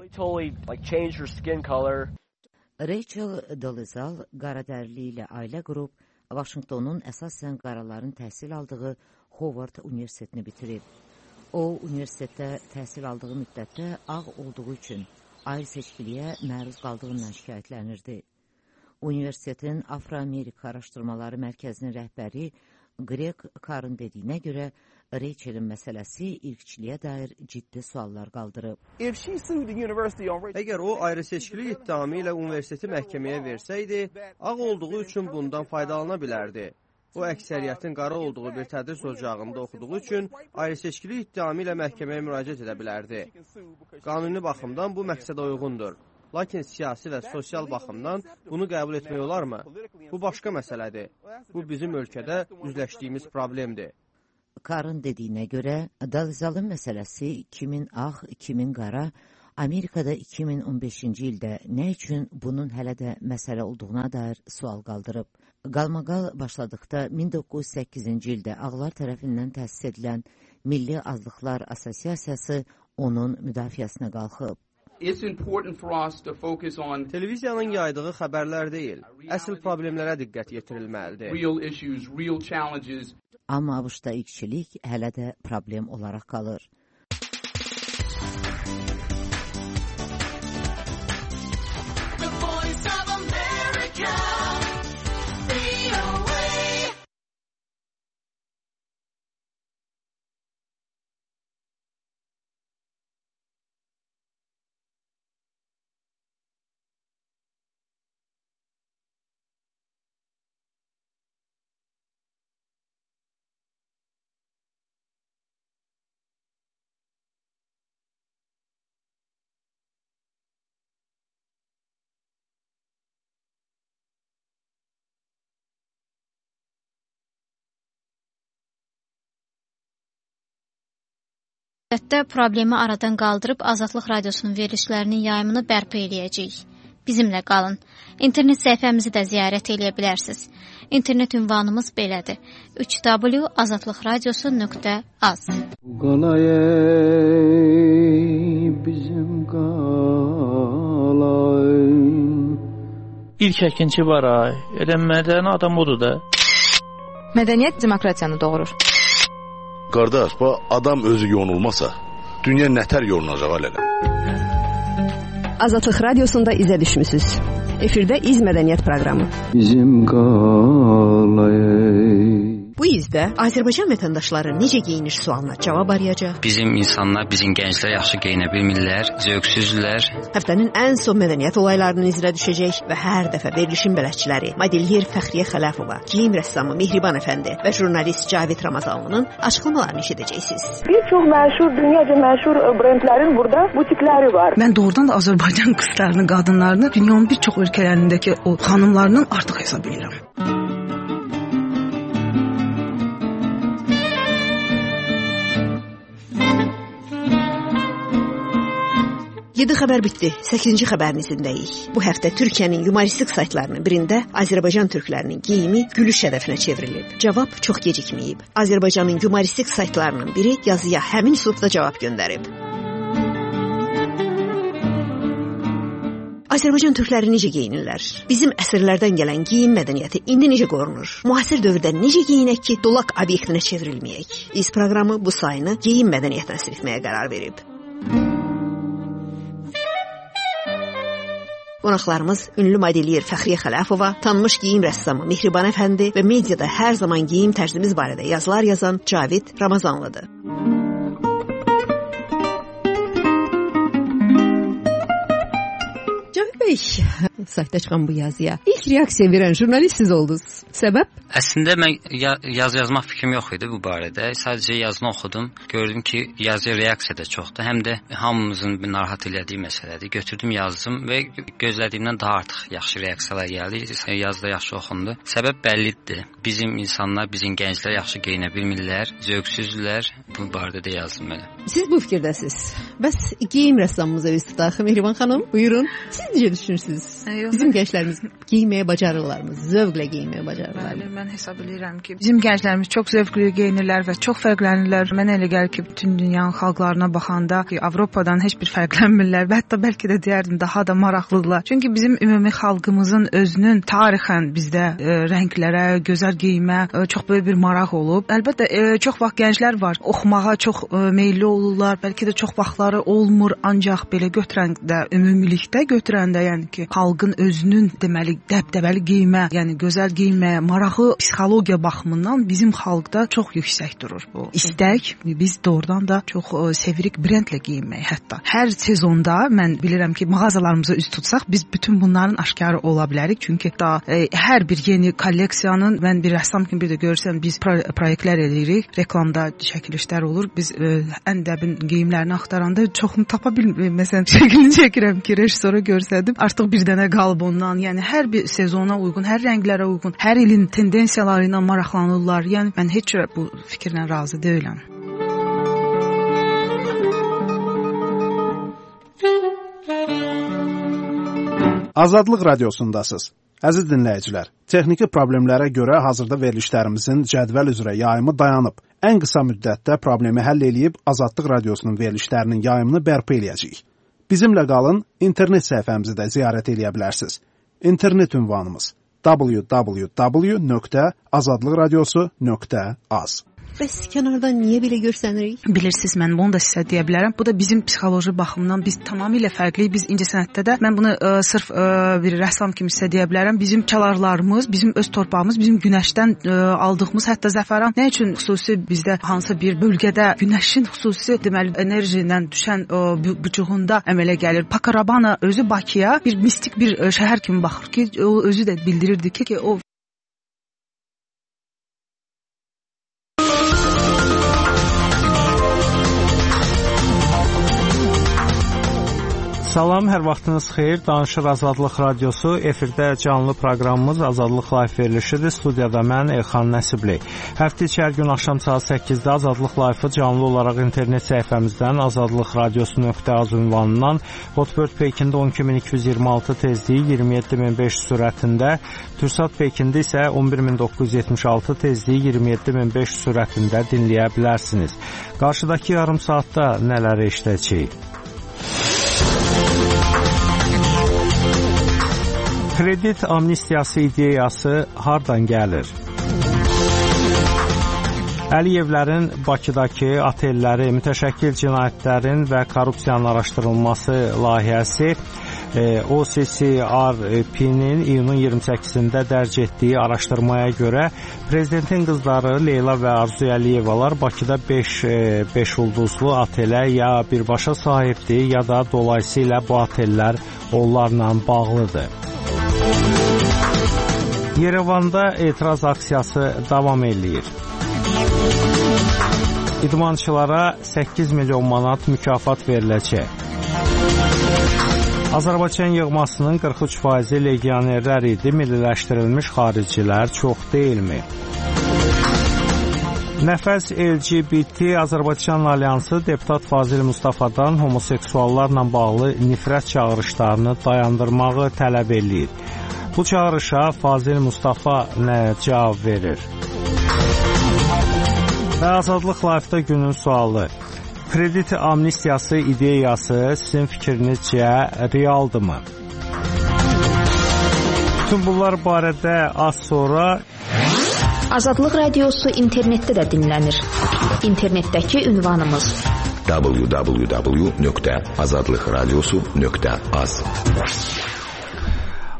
Rachel Dolezal qaradərili ilə ailə qurub, Vaşinqtonun əsasən qaraların təhsil aldığı Howard Universitetini bitirib. O, universitetdə təhsil aldığı müddətdə ağ olduğu üçün ayrı seçkiliyə məruz qaldığından şikayətlənirdi. Universitetin Afro-Amerika Araşdırmaları Mərkəzinin rəhbəri Greg Carr'ın dediyinə görə Rachel'in məsələsi irqçiliyə dair ciddi suallar qaldırıb. Əgər o ayrı seçkili iddiamı ilə universiteti məhkəməyə versəydi, ağ olduğu üçün bundan faydalana bilərdi. O, əksəriyyətin qara olduğu bir tədris ocağında oxuduğu üçün ayrı seçkili iddiamı ilə məhkəməyə müraciət edə bilərdi. Qanuni baxımdan bu məqsədə uyğundur. Lakin siyasi və sosial baxımdan bunu qəbul etmək olarmı? Bu başqa məsələdir. Bu bizim ölkədə üzləşdiyimiz problemdir. Carr'ın dediyinə görə, Dolezalın məsələsi kimin ağ, kimin qara, Amerikada iki min on beşinci ildə nə üçün bunun hələ də məsələ olduğuna dair sual qaldırıb. Qalmaqal başladıqda min doqquz yüz səkkizinci ildə ağlar tərəfindən təsis edilən Milli Azlıqlar Assosiasiyası onun müdafiəsinə qalxıb. Televiziyanın yaydığı xəbərlər deyil, əsl problemlərə diqqət yetirilməlidir. Amma ABŞ-da irqçilik hələ də problem olaraq qalır. Problemi aradan qaldırıb Azadlıq Radiosunun verilişlərinin yayımını bərpa eləyəcəyik. Bizimlə qalın. İnternet səhifəmizi də ziyarət eləyə bilərsiniz. İnternet ünvanımız belədir. üç w azadlıq radiosu nöqtə az. Qalayey bizim qalay. İlk əkinçi var ay. Elə mədəni adam odur da. Mədəniyyət demokratiyanı doğurur. Qardaş, bu adam özü yonulmasa, dünya nətər yonulacaq hələ? Azadlıq Radiosunda izə düşmüsünüz. Efirdə İz Mədəniyyət proqramı. Bizim qalayey. Bu izdə Azərbaycan vətəndaşları necə geyinir sualına cavab arayacaq. Bizim insanlar, bizim gənclər yaxşı geyinə bilmirlər, zövqsüzdürlər. Həftənin ən son mədəniyyət olaylarının izrə düşəcək və hər dəfə verilişin bələdçiləri Modelyer Fəxriyə Xələfova, geyim rəssamı Mehriban Əfəndi və jurnalist Cavid Ramazanlının açıqlamalarını eşidəcəksiniz. Bir çox məşhur, dünyaca məşhur brendlərin burada butikləri var. Mən doğrudan da Azərbaycan qızlarını, qadınlarını dünyanın bir çox ölkələrindəki o xanımlarından artıq hesab edirəm. yeddi xəbər bitdi. səkkizinci xəbərinizindəyik. Bu həftə Türkiyənin yumoristik saytlarının birində Azərbaycan türklərinin geyimi gülüş hədəfinə çevrilib. Cavab çox gecikməyib. Azərbaycanın yumoristik saytlarının biri yazıya həmin üslubda cavab göndərib. Azərbaycan türkləri necə geyinirlər? Bizim əsrlərdən gələn geyim mədəniyyəti indi necə qorunur? Müasir dövrdə necə geyinək ki, dolaq obyektinə çevrilməyək? İz proqramı bu sayını geyim mədəniyyətinə nəsr etməyə qərar verib. Qonaqlarımız ünlü modelyer Fəxriyə Xələfova, tanınmış geyim rəssamı Mehriban Əfəndi və mediada hər zaman geyim tərzimiz barədə yazılar yazan Cavid Ramazanlıdır. Cavid bəy, saytda çıxan bu yazıya ilk reaksiya verən jurnalist siz oldunuz. Səbəb? Əslində mən ya yaz yazmaq fikrim yox idi bu barədə. Sadəcə yazını oxudum. Gördüm ki, yazıya reaksiya da çoxdur. Həm də hamımızın bir narahat elədiyi məsələdir. Götürdüm, yazdım və gözlədiyimdən daha artıq yaxşı reaksiyalar gəldi. Yazda yaxşı oxundu. Səbəb bəllidir. Bizim insanlar, bizim gənclər yaxşı geyinə bilmirlər, zövqsüzdürlər. Bu barədə də yazdım belə. Siz bu fikirdəsiz. Bəs geyim rəssamımıza üz tutaq. Mehriban xanım, buyurun. Siz necə düşünürsünüz? Bizim gənclərimiz geyinməyə bacarırlarmı? Zövqlə geyinməyə bacarırlarmı? Mən hesab edirəm ki, bizim gənclərimiz çox zövqlü geyinirlər və çox fərqlənirlər. Mənə elə gəlir ki, bütün dünyanın xalqlarına baxanda ki, Avropadan heç bir fərqlənmirlər və hətta bəlkə də deyərdim daha da maraqlıdırlar. Çünki bizim ümumi xalqımızın özünün tarixən bizdə e, rənglərə, gözəl geyimə e, çox böyük bir maraq olub. Əlbəttə e, çox vaxt gənclər var, oxumağa çox e, meylli olurlar, bəlkə də çox vaxtları olmur, ancaq belə götürəndə, ümumilikdə götürəndə, yəni ki, xalqın özünün deməli dəbdəbəli geyimə, yəni gözəl geyinməyə marağı psixologiya baxımından bizim xalqda çox yüksək durur bu. İstək, biz doğrudan da çox ə, sevirik brendlə geyinməyi hətta. Hər sezonda mən bilirəm ki, mağazalarımıza üz tutsaq biz bütün bunların aşkarı ola bilərik. Çünki da ə, hər bir yeni kolleksiyanın mən bir rəssam kimi bir də görürsəm biz pro proyektlər eləyirik. Reklamda çəkilişlər olur. Biz ə, ən dəbin geyimlərini axtaranda çoxunu tapa bilmirik. Məsələn, şəklini çəkirəm ki, rejissora görsədim. Artıq bir dənə qalıb ondan. Yəni hər bir sezona uyğun, hər rənglərə uyğun, hər ilin tendensiyaları ilə maraqlanırlar. Yəni mən heç bu fikirlə razı deyiləm. Azadlıq radiosundasınız. Əziz dinləyicilər, texniki problemlərə görə hazırda verilişlərimizin cədvəl üzrə yayımı dayanıb. Ən qısa müddətdə problemi həll eləyib Azadlıq radiosunun verilişlərinin yayımını bərpa eləyəcəyik. Bizimlə qalın, internet səhifəmizi də ziyarət eləyə bilərsiniz. İnternet ünvanımız w w w nöqtə azadlıq radiosu nöqtə az. Bəs kənardan niyə belə görsənirik? Bilirsiniz, mən bunu da sizə deyə bilərəm. Bu da bizim psixoloji baxımdan biz tamamilə fərqliyik. Biz incəsənətdə də mən bunu ə, sırf ə, bir rəssam kimi sizə deyə bilərəm. Bizim çalarlarımız, bizim öz torpağımız, bizim günəşdən ə, aldığımız hətta zəfəran nə üçün xüsusi bizdə hansısa bir bölgədə günəşin xüsusi deməli enerjindən düşən ə, bucuğunda əmələ gəlir. Pakarabana özü Bakıya bir mistik bir ə, şəhər kimi baxır ki, o özü də bildirirdi ki, ki o Salam, hər vaxtınız xeyir. Danışır Azadlıq Radiosu. Efirdə canlı proqramımız Azadlıq Live verilişidir. Studiyada mən Elxan Nəsibli. Həftə içi hər gün axşam saat səkkizdə Azadlıq Live-ı canlı olaraq internet səhifəmizdən azadlıq radiosu nöqtə az ünvanından Hotbird Pekində on iki min iki yüz iyirmi altı tezliyi iyirmi yeddi min beş yüz sürətində, Türksat Pekində isə on bir min doqquz yüz yetmiş altı tezliyi iyirmi yeddi min beş yüz sürətində dinləyə bilərsiniz. Qarşıdakı yarım saatda nələri işləyəcəyik? Kredit amnistiyası ideyası hardan gəlir? Əliyevlərin Bakıdakı otelləri, mütəşəkkil cinayətlərin və korrupsiyanın araşdırılması layihəsi O C C R P-nin iyunun iyirmi səkkizində dərc etdiyi araşdırmaya görə prezidentin qızları Leyla və Arzu Əliyevalar Bakıda beş ulduzlu otelə ya birbaşa sahibdir, ya da dolayısıyla bu otellər onlarla bağlıdır. Yerevanda etiraz aksiyası davam eləyir. İdmançılara səkkiz milyon manat mükafat veriləcək. Azərbaycan yığmasının qırx üç faizi legionerlər idi, milliləşdirilmiş xaricilər çox deyilmi? Nəfəs L G B T Azərbaycan Alyansı deputat Fazil Mustafadan homoseksuallarla bağlı nifrət çağırışlarını dayandırmağı tələb eləyir. Bu çağırışa Fazil Mustafa nə cavab verir? Və Azadlıq Live-da günün sualı. Kredit amnistiyası ideyası sizin fikrinizcə realdırmı? Bütün bunlar barədə az sonra Azadlıq Radiosu internetdə də dinlənir. İnternetdəki ünvanımız w w w nöqtə azadlıq radiosu nöqtə az.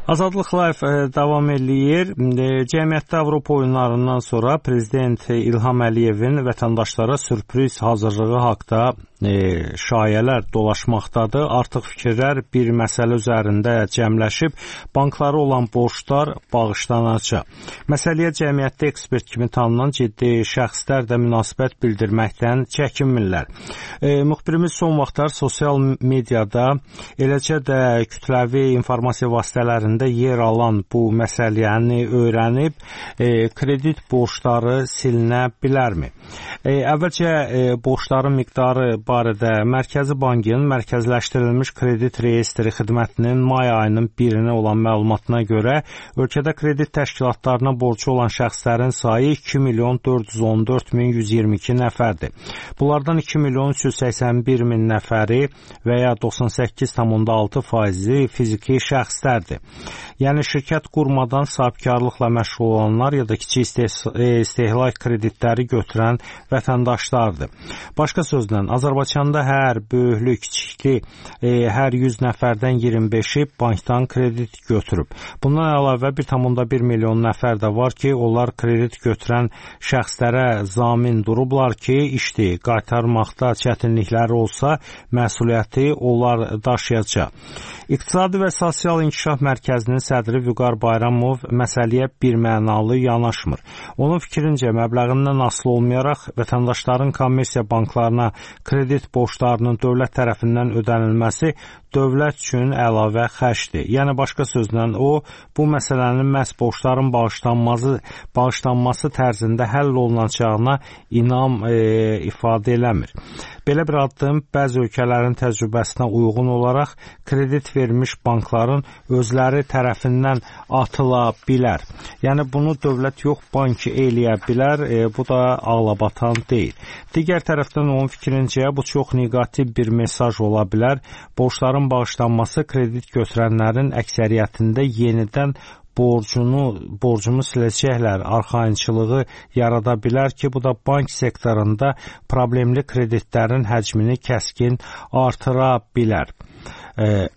Azadlıq Live davam eləyir. Cəmiyyətdə Avropa oyunlarından sonra Prezident İlham Əliyevin vətəndaşlara sürpriz hazırlığı haqda e, şayələr dolaşmaqdadır. Artıq fikirlər bir məsələ üzərində cəmləşib, banklara olan borclar bağışlanacaq. Məsələyə cəmiyyətdə ekspert kimi tanınan ciddi şəxslər də münasibət bildirməkdən çəkinmirlər. E, müxbirimiz son vaxtlar sosial mediada, eləcə də kütləvi informasiya vasitələrində yer alan bu məsələni öyrənib, e, kredit borcları silinə bilərmi? E, əvvəlcə e, borcların miqdarı barədə Mərkəzi Bankın mərkəzləşdirilmiş kredit reyestri xidmətinin may ayının birinə olan məlumatına görə ölkədə kredit təşkilatlarına borcu olan şəxslərin sayı iki milyon dörd yüz on dörd min yüz iyirmi iki nəfərdir. Bunlardan iki milyon üç yüz səksən bir min nəfəri və ya doxsan səkkiz tam onda altı faizi fiziki şəxslərdir. Yəni şirkət qurmadan sahibkarlıqla məşğul olanlar ya da kiçik istehlak kreditləri götürən vətəndaşlardır. Başqa sözlə, Azərbaycanda hər böyüklü, kiçikli, e, hər yüz nəfərdən iyirmi beşi bankdan kredit götürüb. Bundan əlavə bir tam onda bir milyon nəfər də var ki, onlar kredit götürən şəxslərə zamin durublar ki, işdi, qaytarmaqda çətinlikləri olsa, məsuliyyəti onlar daşıyacaq. İqtisadi və Sosial İnkişaf Mərkəzinin sədri Vüqar Bayramov məsələyə birmənalı yanaşmır. Onun fikrincə, məbləğindən asılı olmayaraq vətəndaşların kommersiya banklarına kredit borclarının dövlət tərəfindən ödənilməsi dövlət üçün əlavə xərcdir. Yəni başqa sözlə o, bu məsələnin məhz borcların bağışlanması, bağışlanması tərzində həll olunacağına inam e, ifadə eləmir. Belə bir addım bəzi ölkələrin təcrübəsinə uyğun olaraq kredit vermiş bankların özləri tərəfindən atıla bilər. Yəni bunu dövlət yox, bank eləyə bilər, e, bu da ağlabatan deyil. Digər tərəfdən onun fikrincə bu çox neqativ bir mesaj ola bilər. Borcların bağışlanması kredit götürənlərin əksəriyyətində yenidən borcunu, borcumu siləcəklər arxayınçılığı yarada bilər ki, bu da bank sektorunda problemli kreditlərin həcmini kəskin artıra bilər. E,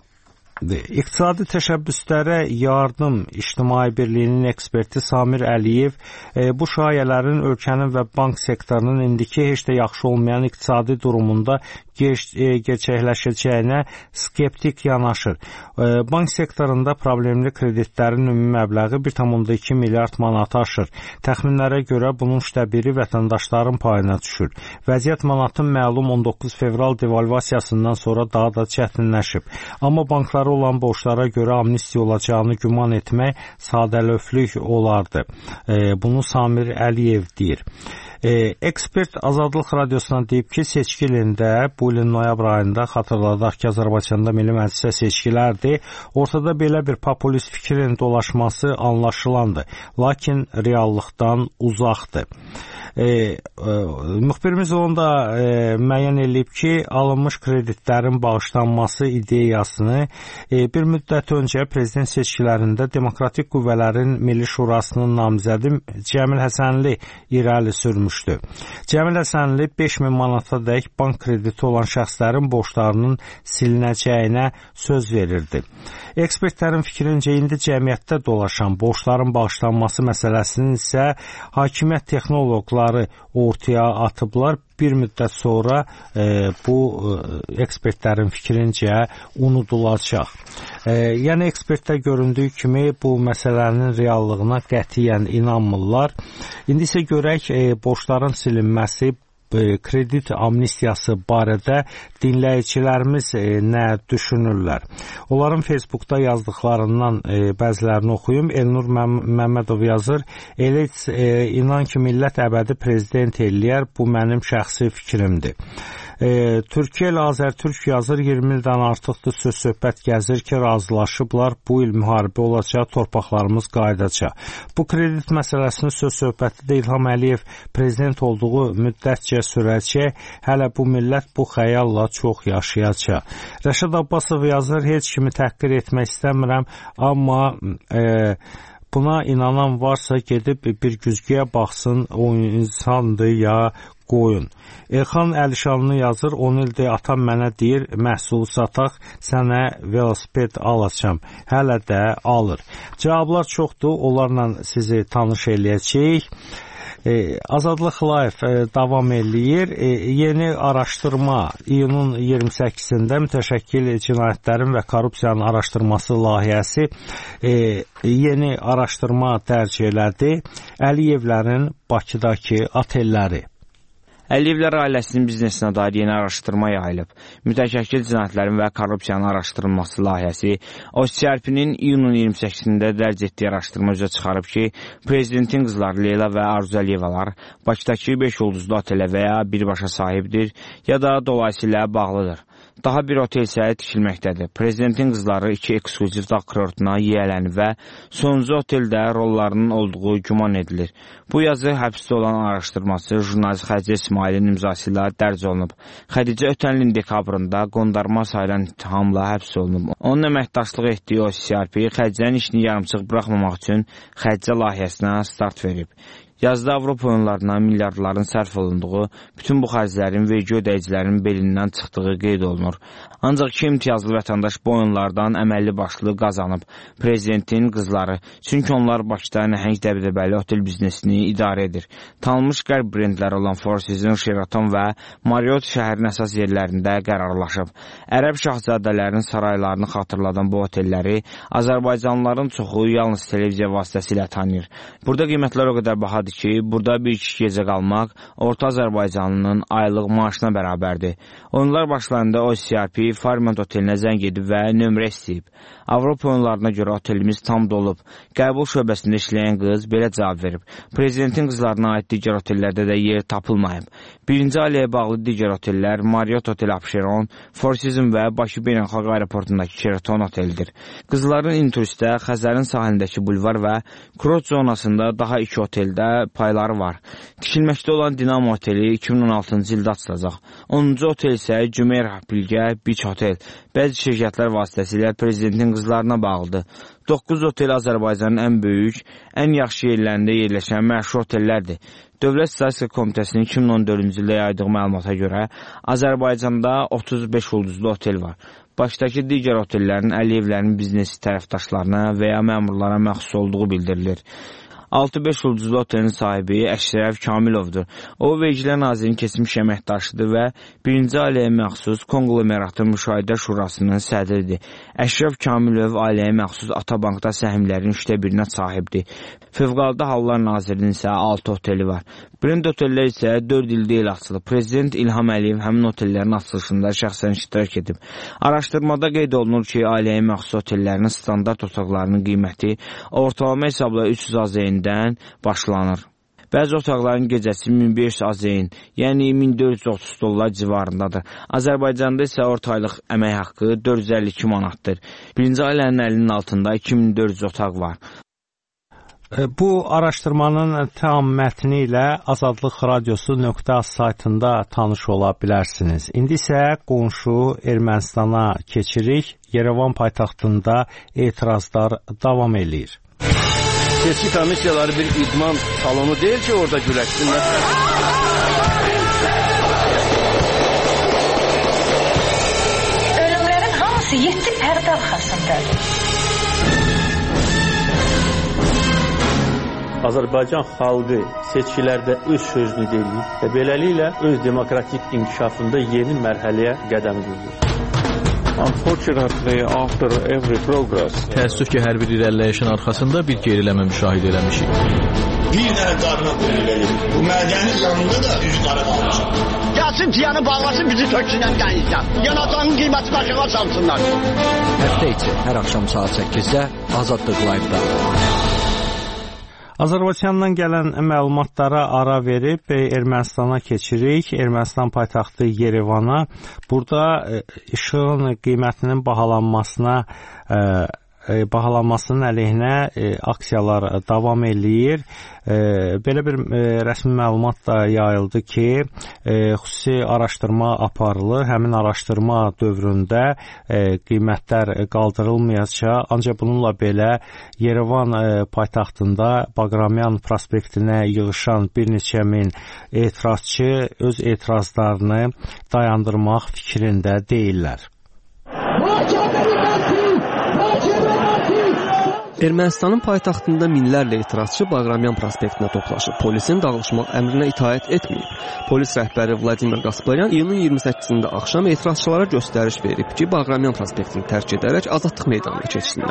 İqtisadi təşəbbüslərə yardım İctimai Birliyinin eksperti Samir Əliyev e, bu şayələrin ölkənin və bank sektorunun indiki heç də yaxşı olmayan iqtisadi durumunda geç, e, gerçəkləşəcəyinə skeptik yanaşır. E, bank sektorunda problemli kreditlərin ümumi məbləği bir tam onda iki milyard manatı aşır. Təxminlərə görə bunun üçdə biri vətəndaşların payına düşür. Vəziyyət manatın məlum on doqquz fevral devalvasiyasından sonra daha da çətinləşib. Amma banklar olan borçlara görə amnistiya olacağını güman etmək sadəlövhlük olardı. E, bunu Samir Əliyev deyir. E, ekspert Azadlıq Radiosuna deyib ki, seçki ilində bu ilin noyabr ayında xatırladaq ki, Azərbaycanda Milli Məclisə seçkilərdir. Ortada belə bir populist fikrin dolaşması anlaşılandı. Lakin reallıqdan uzaqdır. E, e, müxbirimiz onu da e, müəyyən edib ki, alınmış kreditlərin bağışlanması ideyasını e, bir müddət öncə prezident seçkilərində Demokratik Qüvvələrin Milli Şurasının namizədi Cəmil Həsənli irəli sürmüşdü. Cəmil Həsənli beş min manata dək bank krediti olan şəxslərin borclarının silinəcəyinə söz verirdi. Ekspertlərin fikrincə indi cəmiyyətdə dolaşan borcların bağışlanması məsələsinin isə hakimiyyət texnoloqları ortaya atıblar. Bir müddət sonra e, bu e, ekspertlərin fikrincə unudulacaq. E, yəni ekspertlər göründüyü kimi bu məsələnin reallığına qətiyyən inanmırlar. İndi isə görək e, borcların silinməsi, kredit amnistiyası barədə dinləyicilərimiz e, nə düşünürlər? Onların Facebookda yazdıqlarından e, bəzilərini oxuyum. Elnur Məm Məmmədov yazır: Elə e, inan ki, millət əbədi prezident eləyər, bu mənim şəxsi fikrimdir. E, Türkiyə ilə Azərtürk yazır, iyirmi ildən artıqdır söz söhbət gəzir ki, razılaşıblar, bu il müharibə olacaq, torpaqlarımız qayıdacaq. Bu kredit məsələsinin söz söhbəti də İlham Əliyev prezident olduğu müddətcə sürəcək, hələ bu millət bu xəyalla çox yaşayacaq. Rəşad Abbasov yazır, heç kimi təhqir etmək istəmirəm, amma e, buna inanan varsa gedib bir güzgüyə baxsın, o insandır ya qoyun. Elxan Əlişanlı yazır, on ildir atam mənə deyir, məhsul sataq, sənə velosiped alacam. Hələ də alır. Cavablar çoxdur, onlarla sizi tanış eləyəcəyik. E, Azadlıq Live e, davam eləyir. E, yeni araşdırma iyunun iyirmi səkkizində Mütəşəkkil Cinayətlərin və Korrupsiyanın Araşdırması layihəsi e, yeni araşdırma dərc elədi. Əliyevlərin Bakıdakı otelləri. Əliyevlər ailəsinin biznesinə dair yeni araşdırma yayılıb. Mütəşəkkil Cinayətlərin və Korrupsiyanın Araşdırılması layihəsi O C R P-nin iyunun iyirmi səkkizində dərc etdiyi araşdırma üzrə çıxarıb ki, prezidentin qızları Leyla və Arzu Əliyevalar Bakıdakı beş ulduzlu otelə və ya birbaşa sahibdir, ya da dolayısıyla bağlıdır. Daha bir otel isə tikilməkdədir. Prezidentin qızları iki ekskluziv dağ kurortuna yiyələnib və sonuncu oteldə rollarının olduğu güman edilir. Bu yazı həbsdə olan araşdırması jurnalist Xədicə İsmailin imzası ilə dərc olunub. Xədicə ötən ilin dekabrında qondarma sayılan ittihamla həbs olunub. Onun əməkdaşlıq etdiyi O C R P Xədicənin işini yarımçıq buraxmamaq üçün Xədicə layihəsinə start verib. Yazda Avropa oyunlarına milyardların sərf olunduğu, bütün bu xərclərin vergi ödəyicilərin belindən çıxdığı qeyd olunur. Ancaq iki imtiyazlı vətəndaş bu oyunlardan əməlli başlı qazanıb. Prezidentin qızları, çünki onlar Bakıda nəhəng dəbdəbəli otel biznesini idarə edir. Tanınmış qərb brendləri olan Four Seasons, Sheraton və Marriott şəhərin əsas yerlərində qərarlaşıb. Ərəb şahzadələrinin saraylarını xatırladan bu otelləri Azərbaycanlıların çoxu yalnız televiziya vasitəsilə tanıyır. Burada qiymətlər o qədər bahadır ki, burada bir iki gecə qalmaq orta Azərbaycanlının aylıq maaşına bərabərdir. Oyunlar başlarında O C R P Fairmont otelinə zəng edib və nömrə istəyib. Avropa oyunlarına görə otelimiz tam dolub. Qəbul şöbəsində işləyən qız belə cavab verib. Prezidentin qızlarına aid digər otellərdə də yer tapılmayıb. Birinci ailəyə bağlı digər otellər Marriott Hotel Abşeron, Four Seasons və Bakı Beynəlxalq Aeroportundakı Sheraton otelidir. Qızların inturistə Xəzərin sahilindəki bulvar və kurort zonasında daha iki oteldə payları var. Tikilməkdə olan Dinamo oteli iki min on altıncı ildə açılacaq. onuncu otel isə Cümeyrə Bilgə Beach Hotel. Bəzi şirkətlər vasitəsilə prezidentin qızlarına bağlıdır. doqquz otel Azərbaycanın ən böyük, ən yaxşı yerlərində yerləşən məşhur otellərdir. Dövlət Statistika Komitəsinin iki min on dördüncü ildə yaydığı məlumata görə Azərbaycanda otuz beş ulduzlu otel var. Bakıdakı digər otellərin Əliyevlərin biznesi tərəfdaşlarına və ya məmurlara məxsus olduğu bildirilir. altı beş ulduzlu otelin sahibi Əşrəf Kamilovdur. O, Vergilər Nazirinin keçmiş əməkdaşıdır və birinci ailəyə məxsus Konglomeratın Müşahidə Şurasının sədridir. Əşrəf Kamilov ailəyə məxsus Atabankda səhmlərin üçdə birinə sahibdir. Fövqəladə Hallar Nazirinin isə altı oteli var. Brend otellər isə dörd ildə il açılıb. Prezident İlham Əliyev həmin otellərin açılışında şəxsən iştirak edib. Araşdırmada qeyd olunur ki, ailəyə məxsus otellərin standart otaqlarının qiyməti ortalama hesabla üç yüz AZN-dən başlanır. Bəzi otaqların gecəsi min beş yüz AZN, yəni min dörd yüz otuz dollar civarındadır. Azərbaycanda isə orta aylıq əmək haqqı dörd yüz əlli iki manatdır. Birinci ailənin əlinin altında iki min dörd yüz otaq var. Bu araşdırmanın tam mətni ilə azadlıq radiosu nöqtə az saytında tanış ola bilərsiniz. İndi isə qonşu Ermənistana keçirik. Yerevan paytaxtında etirazlar davam eləyir. Seçki komissiyaları bir idman salonu deyil ki, orada güləşsinlər. Ölümlərin hamısı yeddi pərdə arxasındadır. Azərbaycan xalqı seçkilərdə öz sözünü deyir və beləliklə öz demokratik inkişafında yeni mərhələyə qədəm qoyur. Unfortunately, after every progress, təəssüf ki, hər bir irəliləyişin arxasında bir geriləmə müşahidə eləmişik. Bir dənə qarına qoyulur. Bu mədənin yanında da üç qara qalmışam. Gəlsin tiyanı bağlasın, bizi töksünən dənizdən. Yanacağın qiyməti başına çalsınlar. Həftə içi hər axşam saat səkkizdə Azadlıq Live-da. Azərbaycandan gələn məlumatlara ara verib Ermənistana keçirik. Ermənistan paytaxtı Yerevana. Burada işığın qiymətinin bahalanmasına e, bahalanmasının əleyhinə e, aksiyalar davam eləyir. E, belə bir e, rəsmi məlumat da yayıldı ki, e, xüsusi araşdırma aparılır. Həmin araşdırma dövründə e, qiymətlər qaldırılmayacaq. Ancaq bununla belə Yerevan e, paytaxtında Baqramyan prospektinə yığışan bir neçə min etirazçı öz etirazlarını dayandırmaq fikrində deyirlər. Ermənistanın paytaxtında minlərlə etirazçı Baqramyan prospektinə toplaşıb. Polisin dağılışmaq əmrinə itaət etməyib. Polis rəhbəri Vladimir Gasparyan iyunun iyirmi səkkizində axşam etirazçılara göstəriş verib ki, Baqramyan prospektini tərk edərək azadlıq meydanına keçsinlər.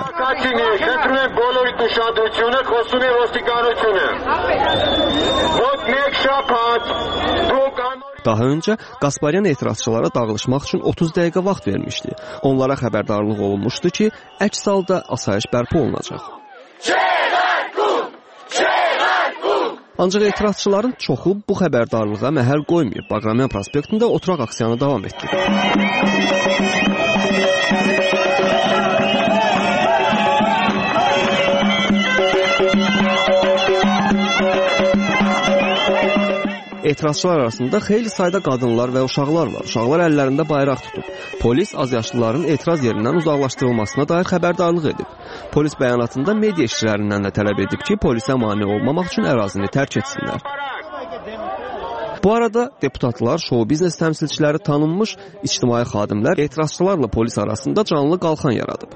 Daha öncə Gasparyan etirazçılara dağılışmaq üçün otuz dəqiqə vaxt vermişdi. Onlara xəbərdarlıq olunmuşdu ki, əks halda asayiş bərpa olunacaq. Ancaq etirazçıların çoxu bu xəbərdarlığa məhəl qoymayıb. Baqramyan prospektində oturaq aksiyanı davam etdirib. Etirazçılar arasında xeyli sayda qadınlar və uşaqlar var. Uşaqlar əllərində bayraq tutub. Polis azyaşlıların etiraz yerindən uzaqlaşdırılmasına dair xəbərdarlıq edib. Polis bəyanatında media işçilərindən də tələb edib ki, polisə mane olmamaq üçün ərazini tərk etsinlər. Bu arada deputatlar, şou biznes təmsilçiləri, tanınmış ictimai xadimlər etirazçılarla polis arasında canlı qalxan yaradıb.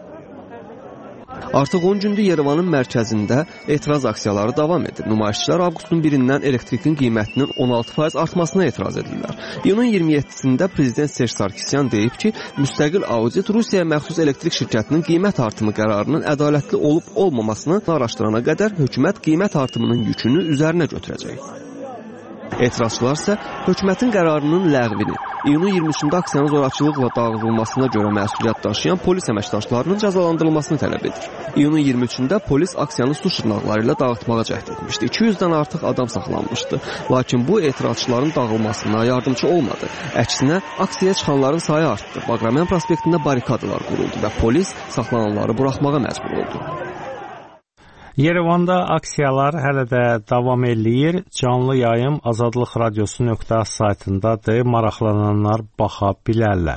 Artıq on gündür Yerevanın mərkəzində etiraz aksiyaları davam edir. Nümayişçilər avqustun birindən elektrikin qiymətinin on altı faiz artmasına etiraz edirlər. İyunun iyirmi yeddisində prezident Serj Sarkisyan deyib ki, müstəqil audit Rusiyaya məxsus elektrik şirkətinin qiymət artımı qərarının ədalətli olub-olmamasını araşdırana qədər hökumət qiymət artımının yükünü üzərinə götürəcək. Etirazçılar isə hökumətin qərarının ləğvini, iyunun iyirmi üçündə aksiyanın zorakılıqla dağıdılmasına görə məsuliyyət daşıyan polis əməkdaşlarının cəzalandırılmasını tələb edir. İyunun iyirmi üçündə polis aksiyanı su şırnaqları ilə dağıtmağa cəhd etmişdi. iki yüzdən artıq adam saxlanmışdı. Lakin bu etirazçıların dağılmasına yardımcı olmadı. Əksinə, aksiyaya çıxanların sayı artdı. Baqramyan prospektində barikadalar quruldu və polis saxlananları buraxmağa məcbur oldu. Yerevanda aksiyalar hələ də davam eləyir. Canlı yayım azadlıq radiosu nöqtə az saytındadır. Maraqlananlar baxa bilərlər.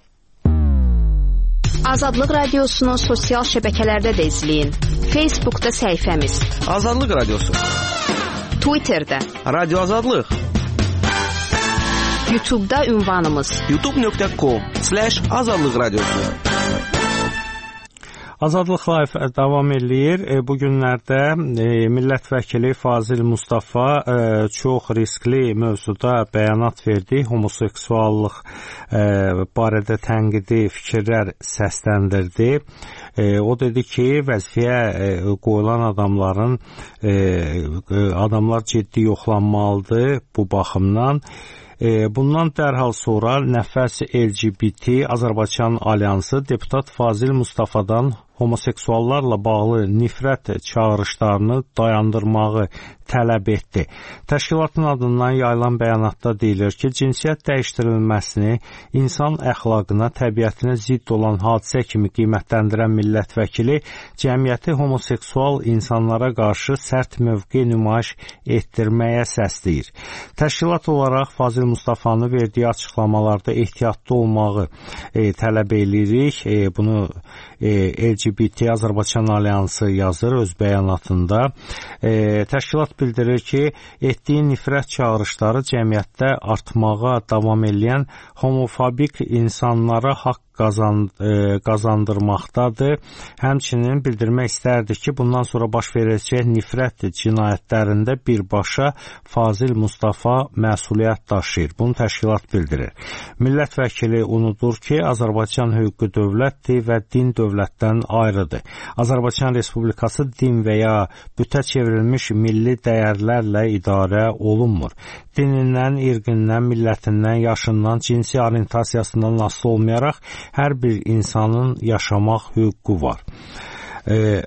Azadlıq radiosunu sosial şəbəkələrdə də izləyin. Facebookda səhifəmiz Azadlıq radiosu, Twitterdə Radio Azadlıq, YouTube'da ünvanımız youtube nöqtə com slash azadlıq radiosu. Azadlıq Live davam eləyir. Bu günlərdə e, millət vəkili Fazil Mustafa e, çox riskli mövzuda bəyanat verdi. Homoseksuallıq e, barədə tənqidi fikirlər səsləndirdi. E, o dedi ki, vəzifəyə e, qoyulan adamların e, adamlar ciddi yoxlanmalıdır bu baxımdan. Bundan dərhal sonra Nəfəs L G B T Azərbaycan Alyansı deputat Fazil Mustafadan homoseksuallarla bağlı nifrət çağırışlarını dayandırmağı tələb etdi. Təşkilatın adından yayılan bəyanatda deyilir ki, cinsiyyət dəyişdirilməsini insan əxlaqına, təbiətinə zidd olan hadisə kimi qiymətləndirən millət vəkili cəmiyyəti homoseksual insanlara qarşı sərt mövqe nümayiş etdirməyə səsləyir. Təşkilat olaraq Fazil Mustafanın verdiyi açıqlamalarda ehtiyatlı olmağı e, tələb edirik. E, bunu e, L G B T Azərbaycan Alyansı yazır öz bəyanatında. E, təşkilat bildirir ki, etdiyi nifrət çağırışları cəmiyyətdə artmağa davam edən homofobik insanlara haqq qazan, e, qazandırmaqdadır. Həmçinin bildirmək istərdik ki, bundan sonra baş verəcək nifrət cinayətlərində birbaşa Fazil Mustafa məsuliyyət daşıyır. Bunu təşkilat bildirir. Millət vəkili unudur ki, Azərbaycan hüquqi dövlətdir və din dövlətdən ayrıdır. Azərbaycan Respublikası din və ya bütə çevrilmiş milli dəyərlərlə idarə olunmur. Dinindən, irqindən, millətindən, yaşından, cinsi orientasiyasından asılı olmayaraq hər bir insanın yaşamaq hüququ var. E,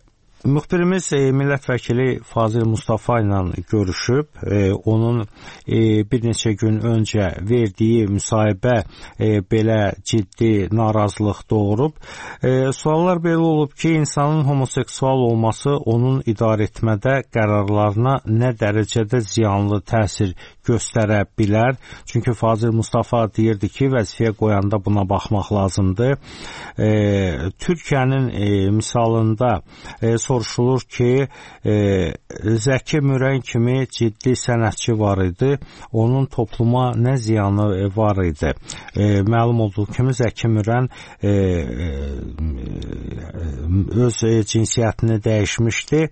Müxbirimiz e, millət vəkili Fazil Mustafa ilə görüşüb, e, onun e, bir neçə gün öncə verdiyi müsahibə e, belə ciddi narazılıq doğurub. E, suallar belə olub ki, insanın homoseksual olması onun idarə etmədə qərarlarına nə dərəcədə ziyanlı təsir göstərə bilər? Çünki Fazil Mustafa deyirdi ki, vəzifəyə qoyanda buna baxmaq lazımdır. E, Türkiyənin e, misalında e, soruşulur ki, e, Zəki Mürən kimi ciddi sənətçi var idi, onun topluma nə ziyanı var idi? E, məlum olduğu kimi Zəki Mürən e, e, öz e, cinsiyyətini dəyişmişdi.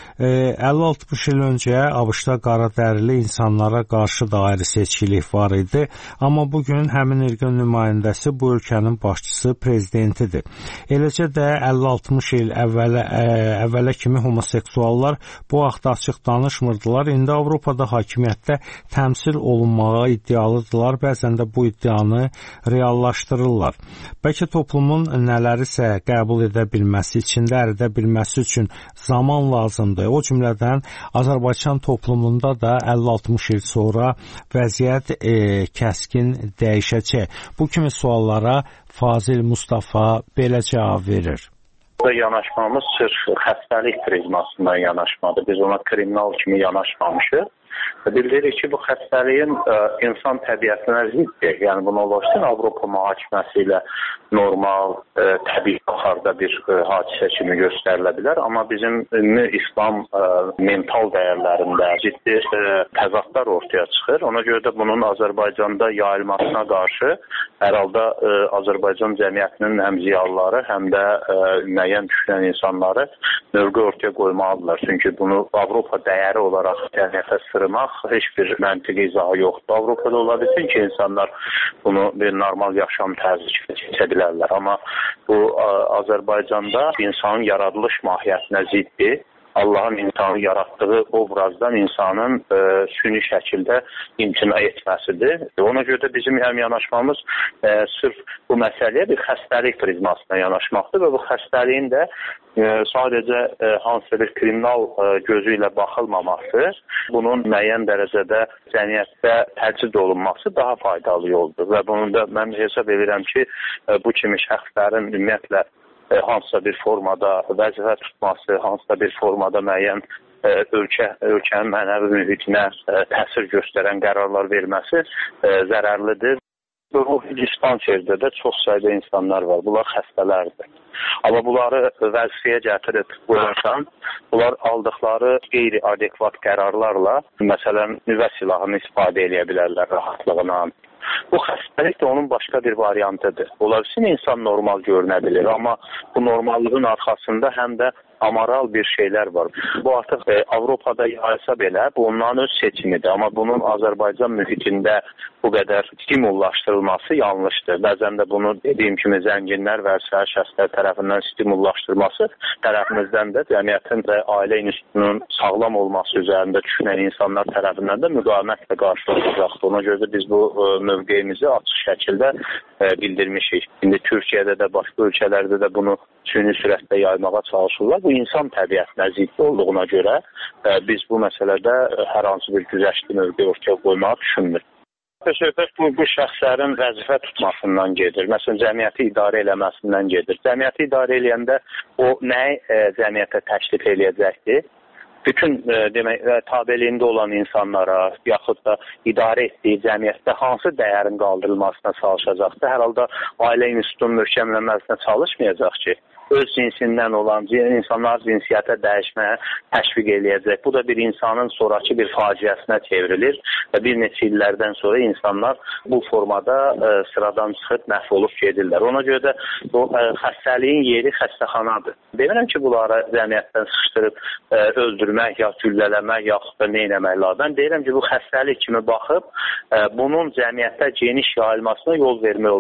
əlli altmış il öncə ABŞ-da qara dərili insanlara qarşı da ayrı seçkilik var idi. Amma bugün həmin irqin nümayəndəsi bu ölkənin başçısı prezidentidir. Eləcə də əlli altmış il əvvələ, əvvələ kimi homoseksuallar bu haqda açıq danışmırdılar. İndi Avropada hakimiyyətdə təmsil olunmağa iddialıdırlar. Bəzən də bu iddianı reallaşdırırlar. Bəlkə toplumun nələrisə qəbul edə bilməsi, içində əridə bilməsi üçün zaman lazımdır. O cümlədən Azərbaycan toplumunda da əlli altmış il sonra vəziyyət e, kəskin dəyişəcək. Bu kimi suallara Fazil Mustafa belə cavab verir. Yanaşmamız sırf xəstəlik prizmasından yanaşmadır. Biz ona kriminal kimi yanaşmamışıq. Bildiririk ki, bu xəstəliyin ə, insan təbiətinə ziddir. Yəni, bunu olursun, Avropa mühakiməsi ilə normal, ə, təbii baxarda bir ə, hadisə kimi göstərilə bilər. Amma bizim ümumi İslam ə, mental dəyərlərində ciddi ə, təzadlar ortaya çıxır. Ona görə də bunun Azərbaycanda yayılmasına qarşı hər halda ə, Azərbaycan cəmiyyətinin həm ziyalıları, həm də ə, müəyyən düşünən insanları mövqe ortaya qoymalıdırlar. Çünki bunu Avropa dəyəri olaraq cəmiyyətə sırmaq heç bir məntiqi izahı yoxdur. Avropada ola bilsin ki, insanlar bunu bir normal yaşam tərzi kimi seçə bilərlər. Amma bu Azərbaycanda insanın yaradılış mahiyyətinə ziddir. Allahın insanı yaratdığı obrazdan insanın e, süni şəkildə imtina etməsidir. Ona görə də bizim həm yanaşmamız e, sırf bu məsələyə bir xəstəlik prizmasına yanaşmaqdır və bu xəstəliyin də e, sadəcə e, hansısa bir kriminal e, gözü ilə baxılmaması, bunun müəyyən dərəcədə cəmiyyətdə təcrid olunması daha faydalı yoldur və bunu da mən hesab edirəm ki, e, bu kimi şəxslərin ümumiyyətlə hansısa bir formada vəzifə tutması, hansısa bir formada müəyyən e, ölkə, ölkənin mənəvi mühitinə e, təsir göstərən qərarlar verməsi e, zərərlidir. Ruhi dispanserdə də çox sayda insanlar var. Bunlar xəstələrdir. Amma bunları vəzifəyə gətirib qoyarsan, bunlar aldıqları qeyri-adekvat qərarlarla, məsələn, nüvə silahını istifadə edə bilərlər rahatlığına. Bu xəstəlik də onun başqa bir variantıdır. Ola bilsin, insan normal görünə bilir, amma bu normallığın arxasında həm də amoral bir şeylər var. Bu artıq e, Avropada yayılsa belə, bu onların öz seçimidir. Amma bunun Azərbaycan mühitində bu qədər stimullaşdırılması yanlışdır. Bəzən də bunu dediyim kimi zənginlər və səhər şəxslər tərəfindən stimullaşdırması tərəfimizdən də cəmiyyətin və ailə institutunun sağlam olması üzərində düşünən insanlar tərəfindən də müqavimətlə qarşılanacaqdır. Ona görə də biz bu e, mövqeyimizi açıq şəkildə e, bildirmişik. İndi Türkiyədə də, başqa ölkələrdə də bunu süni sürətlə yaymağa çalışırlar. Bu insan təbiətinə ziddi olduğuna görə e, biz bu məsələdə e, hər hansı bir güzəştli mövqe ortaya qoymağı düşünmürük. Söhbət bu, bu şəxslərin vəzifə tutmasından gedir. Məsələn, cəmiyyəti idarə eləməsindən gedir. Cəmiyyəti idarə eləyəndə o nəyi e, cəmiyyətə təklif eləyəcəkdir? Bütün e, demək, tabeliyində olan insanlara, yaxud da idarə etdiyi cəmiyyətdə hansı dəyərin qaldırılmasına çalışacaqdır? Hər halda ailə institutunun möhkəmlənməsinə çalışmayacaq ki, öz cinsindən olan insanlar cinsiyyətə dəyişməyə təşviq eləyəcək. Bu da bir insanın sonraki bir faciəsinə çevrilir və bir neçə illərdən sonra insanlar bu formada e, sıradan çıxıb məhv olub gedirlər. Ona görə də bu e, xəstəliyin yeri xəstəxanadır. Demirəm ki, bunları cəmiyyətdən sıxışdırıb e, öldürmək, ya güllələmək, yaxud da neynəmək lazım. Ben deyirəm ki, bu xəstəlik kimi baxıb e, bunun cəmiyyətdə geniş yayılmasına yol vermək olmaz.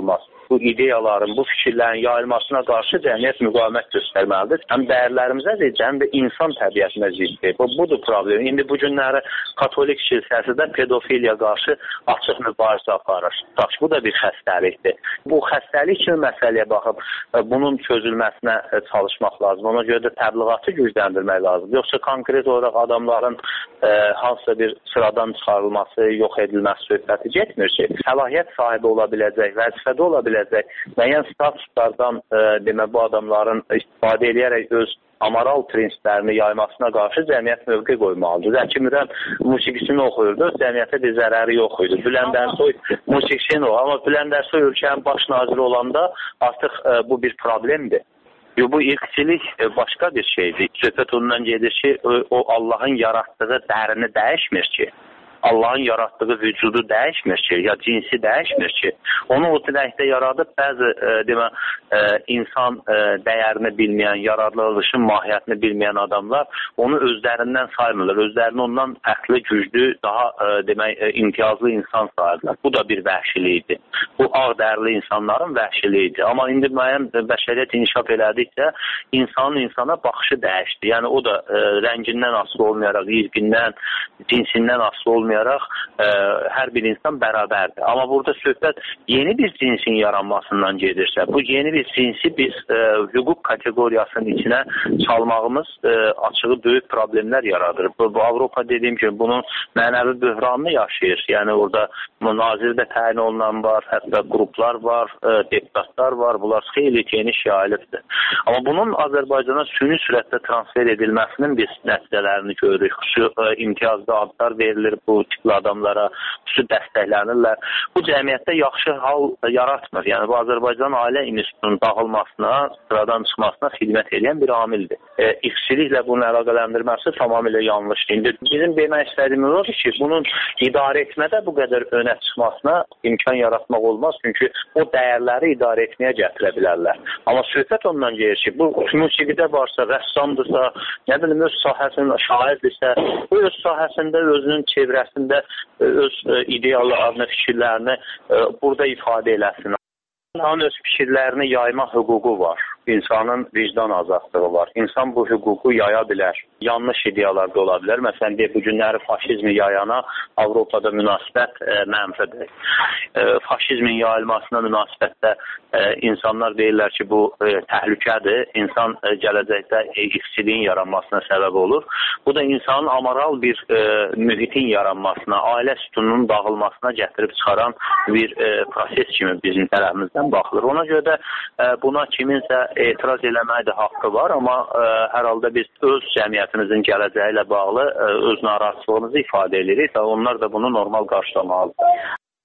bu ideyaların, bu fikirlərin yayılmasına qarşı cəmiyyət müqavimət göstərməlidir. Həm dəyərlərimizə ziddir, həm də insan təbiətinə ziddir. Bu, budur problem. İndi bu günləri Katolik kilsəsi də pedofiliya qarşı açıq mübarizə aparır. Bax, bu da bir xəstəlikdir. Bu xəstəlik kimi məsələyə baxıb bunun çözülməsinə çalışmaq lazım. Ona görə də təbliğatı gücləndirmək lazım. Yoxsa konkret olaraq adamların e, hansısa bir sıradan çıxarılması, yox edilməsi söhbəti getmir ki. Səlahiyyət sahibi ola biləcək, vəzifədə ola biləcək, müəyyən statuslardan e, demə bu adamların istifadə edərək öz amoral prinsiplərini yaymasına qarşı cəmiyyət mövqe qoymalıdır. Zəki Müren musiqisini oxuyurdu, cəmiyyətə bir zərəri yox idi. Bülent Ersoy musiqisini o, amma Bülent Ersoy ölkənin baş naziri olanda artıq e, bu bir problemdir. Yo, bu irqçilik başqa bir şeydir. Söhbət ondan gedir ki, o, o Allahın yaratdığı dərini dəyişmir ki. Allahın yaratdığı vücudu dəyişmir ki, ya cinsi dəyişmir ki. Onu o diləkdə yaradıb bəzi e, demə, e, insan e, dəyərini bilməyən, yaradılışın mahiyyətini bilməyən adamlar onu özlərindən saymırlar. Özlərini ondan fərqli, güclü, daha e, demək, e, imtiyazlı insan sayırlar. Bu da bir vəhşilikdir. Bu ağ dərli insanların vəhşiliyidir. Amma indi müəyyən bəşəriyyət inkişaf elədikcə insanın insana baxışı dəyişdi. Yəni o da e, rəngindən asılı olmayaraq, irqindən, cinsindən asılı olmayaraq Ə, hər bir insan bərabərdir. Amma burada söhbət yeni bir cinsin yaranmasından gedirsə, bu yeni bir cinsi biz ə, hüquq kateqoriyasının içinə çalmağımız ə, açığı böyük problemlər yaradır. Bu, bu Avropa dediyim kimi bunun mənəvi böhranını yaşayır. Yəni orada nazirdə təyin olunan var, hətta qruplar var, ə, deputatlar var. Bunlar xeyli geniş yayılıbdır. Amma bunun Azərbaycana süni sürətdə transfer edilməsinin biz nəticələrini görürük. Xüsusi ə, imtiyazlı adlar verilir bu tipli adamlara, xüsusi dəstəklənirlər. Bu cəmiyyətdə yaxşı hal yaratmır. Yəni bu Azərbaycan Ailə İnstitutunun dağılmasına, sıradan çıxmasına xidmət edən bir amildir. E, İqçiliklə bunu əlaqələndirməsi tamamilə yanlışdır. İndi bizim demək istədiyimiz odur ki, bunun idarə etmədə bu qədər önə çıxmasına imkan yaratmaq olmaz. Çünki o dəyərləri idarə etməyə gətirə bilərlər. Amma söhbət ondan gedir ki, bu musiqidə varsa, rəssamdırsa, nə bilim öz sahəsində şairdirsə, bu öz sahəsində özünün çevrəsində öz ideallarını, fikirlərini burada ifadə eləsin. İnsanın öz fikirlərini yayma hüququ var. İnsanın vicdan azadlığı var. İnsan bu hüququ yaya bilər. Yanlış ideyalar da ola bilər. Məsələn, bu günləri faşizmi yayana Avropada münasibət e, mənfidir. E, faşizmin yayılmasına münasibətdə e, insanlar deyirlər ki, bu e, təhlükədir. İnsan e, gələcəkdə irqçiliyin yaranmasına səbəb olur. Bu da insanın amoral bir e, mühitin yaranmasına, ailə sütununun dağılmasına gətirib çıxaran bir e, proses kimi bizim tərəfimizdən baxılır. Ona görə də e, buna kiminsə etiraz eləmək də haqqı var, amma ə, hər halda biz öz cəmiyyətimizin gələcəyi ilə bağlı ə, öz narahatlığımızı ifadə edirik və onlar da bunu normal qarşılamalıdır.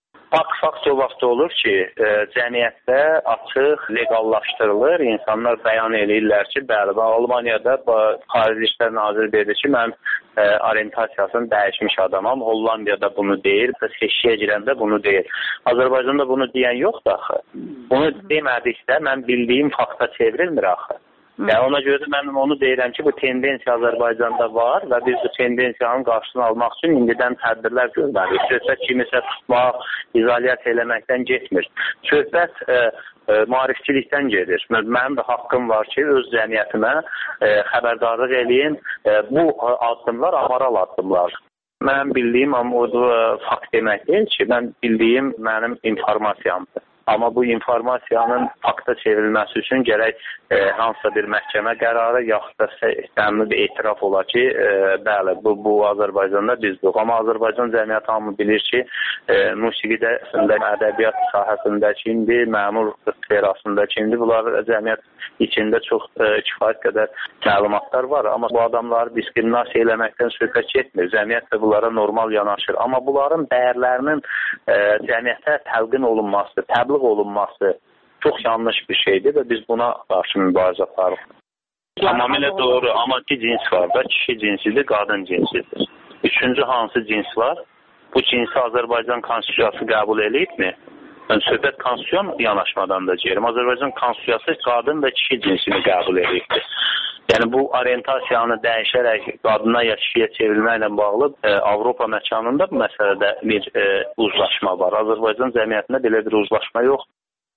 Fakt o vaxt olur ki, ə, cəmiyyətdə açıq, legallaşdırılır, insanlar bəyan eləyirlər ki, bəli, Almaniyada Xarici İşlər Naziri dedi ki, mən ə, orientasiyasını dəyişmiş adamam, Hollandiyada bunu deyir, seçkiyə girəndə bunu deyir. Azərbaycanda bunu deyən yoxdur axı. Bunu demədikdə mən bildiyim fakta çevrilmir axı. Yəni ona görə də mən onu deyirəm ki, bu tendensiya Azərbaycanda var və biz bu tendensiyanın qarşısını almaq üçün indidən tədbirlər görməliyik. Söhbət kimisə tutmaq, izolyasiya eləməkdən getmir. Söhbət e, e, maarifçilikdən gedir. Mənim də haqqım var ki, öz cəmiyyətimə e, xəbərdarlıq eləyim. E, bu addımlar amoral addımlar. Mən bildiyim, amma o da fakt demək deyil ki, mən bildiyim mənim informasiyamdır. Amma bu informasiyanın fakta çevrilməsi üçün gərək e, hansısa bir məhkəmə qərarı yaxud da səmimi bir etiraf ola ki, e, bəli, bu, bu Azərbaycanda bizdir. Amma Azərbaycan cəmiyyəti hamı bilir ki, e, musiqidə, ədəbiyyat sahəsində kimdir, məmur sferasında kimdir. Bunlar cəmiyyət içində çox e, kifayət qədər məlumatlar var. Amma bu adamları diskriminasiya eləməkdən söhbət getmir. Cəmiyyət də bunlara normal yanaşır. Amma bunların dəyərlərinin e, cəmiyyətə təlqin olunması, təbliğ olunması çox yanlış bir şeydir və biz buna qarşı mübarizə aparırıq. Tamamilə doğru, amma iki cins var da, kişi cinsidir, qadın cinsidir. Üçüncü hansı cins var? Bu cinsi Azərbaycan Konstitusiyası qəbul edibmi? Yəni, söhbət konstitusiyon yanaşmadan da gerim. Azərbaycan Konstitusiyası qadın və kişi cinsini qəbul edibdir. Yəni bu orientasiyanı dəyişərək qadına ya kişiyə çevrilməklə bağlı e, Avropa məkanında bu məsələdə bir e, uzlaşma var. Azərbaycan cəmiyyətində belə bir uzlaşma yoxdur.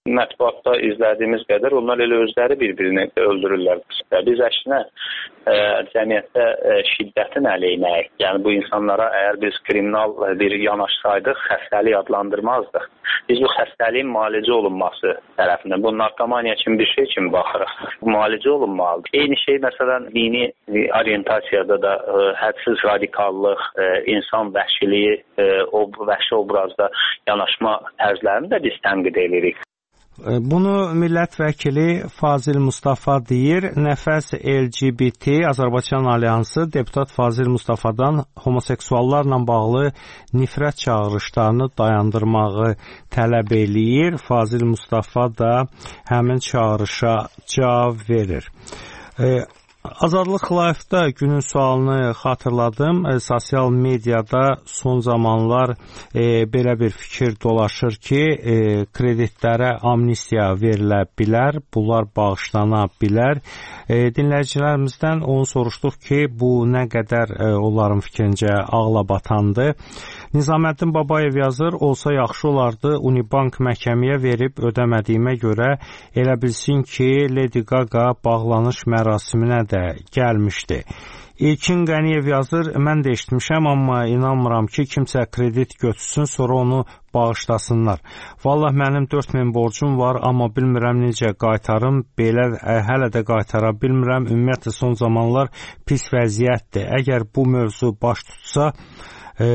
mətbuatda izlədiyimiz qədər onlar elə özləri bir-birini öldürürlər. Biz əksinə ə, cəmiyyətdə ə, şiddətin əleyhinəyik. Yəni bu insanlara əgər biz kriminal bir yanaşsaydıq, xəstəlik adlandırmazdıq. Biz bu xəstəliyin müalicə olunması tərəfindən, bu narkomaniya kimi bir şey kimi baxırıq. Bu müalicə olunmalıdır. Eyni şey məsələn dini orientasiyada da ə, hədsiz radikallıq, ə, insan vəhşiliyi, ə, o vəhşi obrazda yanaşma tərzlərini də biz tənqid edirik. Bunu millət vəkili Fazil Mustafa deyir. Nəfəs L G B T Azərbaycan Alyansı deputat Fazil Mustafadan homoseksuallarla bağlı nifrət çağırışlarını dayandırmağı tələb eləyir. Fazil Mustafa da həmin çağırışa cavab verir. Azadlıq Live-da günün sualını xatırladım. E, sosial mediada son zamanlar e, belə bir fikir dolaşır ki, e, kreditlərə amnistiya verilə bilər, bunlar bağışlana bilər. E, dinləyicilərimizdən onu soruşduq ki, bu nə qədər e, onların fikrincə ağla batandı. Nizaməddin Babayev yazır, olsa yaxşı olardı, Unibank məhkəməyə verib ödəmədiyimə görə elə bilsin ki, Lady Gaga bağlanış mərasiminə də gəlmişdi. İlkin Qəniyev yazır, mən də eşitmişəm, amma inanmıram ki, kimsə kredit götürsün, sonra onu bağışlasınlar. Vallah mənim dörd min borcum var, amma bilmirəm necə qaytarım, belə ə, hələ də qaytara bilmirəm. Ümumiyyətlə son zamanlar pis vəziyyətdir. Əgər bu mövzu baş tutsa, E,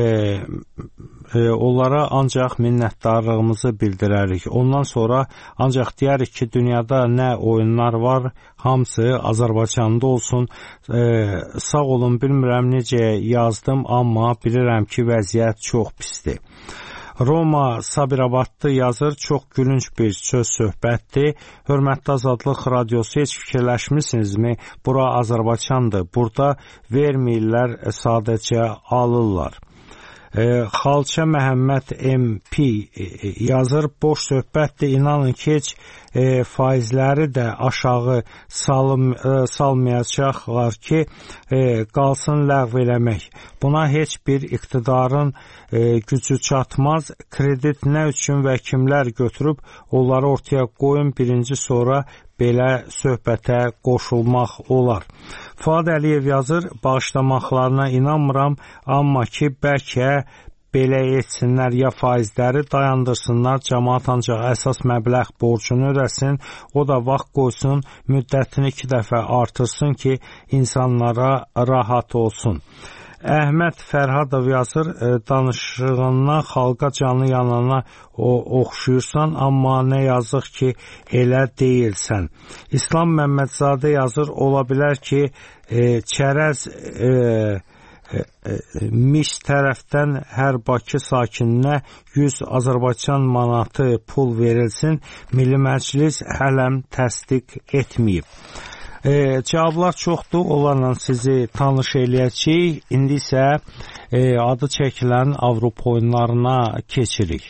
e, onlara ancaq minnətdarlığımızı bildirərik. Ondan sonra ancaq deyərik ki, dünyada nə oyunlar var, hamısı Azərbaycanda olsun. E, sağ olun, bilmirəm necə yazdım, amma bilirəm ki, vəziyyət çox pisdir. Roma Sabirabadlı yazır, çox gülünç bir söz söhbətdir. Hörmətli Azadlıq Radiosu, heç fikirləşmirsinizmi? Bura Azərbaycandır. Burada vermirlər, sadəcə alırlar. E, Xalça Məhəmməd M P e, yazır, boş söhbətdir, inanın ki, heç e, faizləri də aşağı salım, e, salmayacaqlar ki, e, qalsın ləğv eləmək. Buna heç bir iqtidarın e, gücü çatmaz. Kredit nə üçün və kimlər götürüb onları ortaya qoyun, birinci sonra belə söhbətə qoşulmaq olar. Fuad Əliyev yazır, bağışlamaqlarına inanmıram, amma ki, bəlkə belə etsinlər, ya faizləri dayandırsınlar, cəmaat ancaq əsas məbləğ borcunu ödəsin, o da vaxt qoysun, müddətini iki dəfə artırsın ki, insanlara rahat olsun. Əhməd Fərhadov yazır, danışığından xalqa canı yanana o, oxşuyursan, amma nə yazıq ki, elə deyilsən. İslam Məmmədzadə yazır, ola bilər ki, e, çərəz e, e, e, mis tərəfdən hər Bakı sakininə yüz Azərbaycan manatı pul verilsin, Milli Məclis hələm təsdiq etməyib. E, cavablar çoxdur, onlarla sizi tanış eləyəcəyik. İndi isə e, adı çəkilən Avropa oyunlarına keçirik.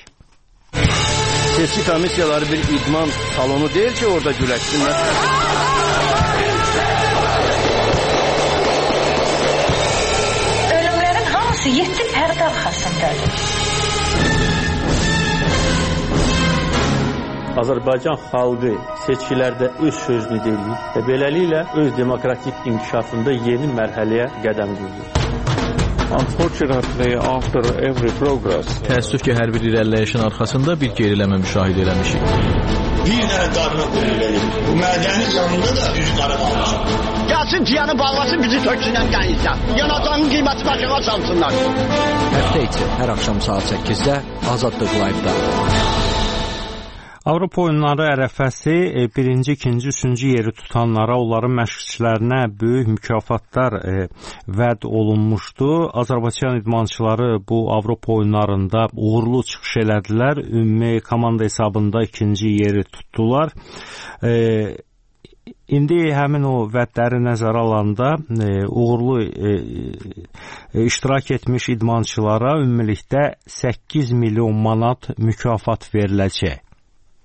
Seçki komissiyaları bir idman salonu deyil ki, orada güləşsinlər. Ölümlərin hamısı yeddi pərdə arxasındadır. Azərbaycan xalqı seçkilərdə öz sözünü deyir və beləliklə öz demokratik inkişafında yeni mərhələyə qədəm qoyur. Unfortunately, after every progress, təəssüf ki, hər bir irəliləyişin arxasında bir geriləmə müşahidə eləmişik. Bir dənə qarına qoyulur. Bu mədənin yanında da üç qara qalmışıq. Gəlsin tiyanı bağlasın, bizi töksünən gəlirsən. Yanacağın qiyməti başına salsınlar. Həftə içi hər axşam saat səkkizdə Azadlıq Live-da. Avropa oyunları ərəfəsi birinci, ikinci, üçüncü yeri tutanlara, onların məşqçilərinə böyük mükafatlar e, vəd olunmuşdu. Azərbaycan idmançıları bu Avropa oyunlarında uğurlu çıxış elədilər. Ümumi komanda hesabında ikinci yeri tutdular. E, İndi həmin o vədləri nəzərə alanda e, uğurlu e, e, iştirak etmiş idmançılara ümumilikdə səkkiz milyon manat mükafat veriləcək.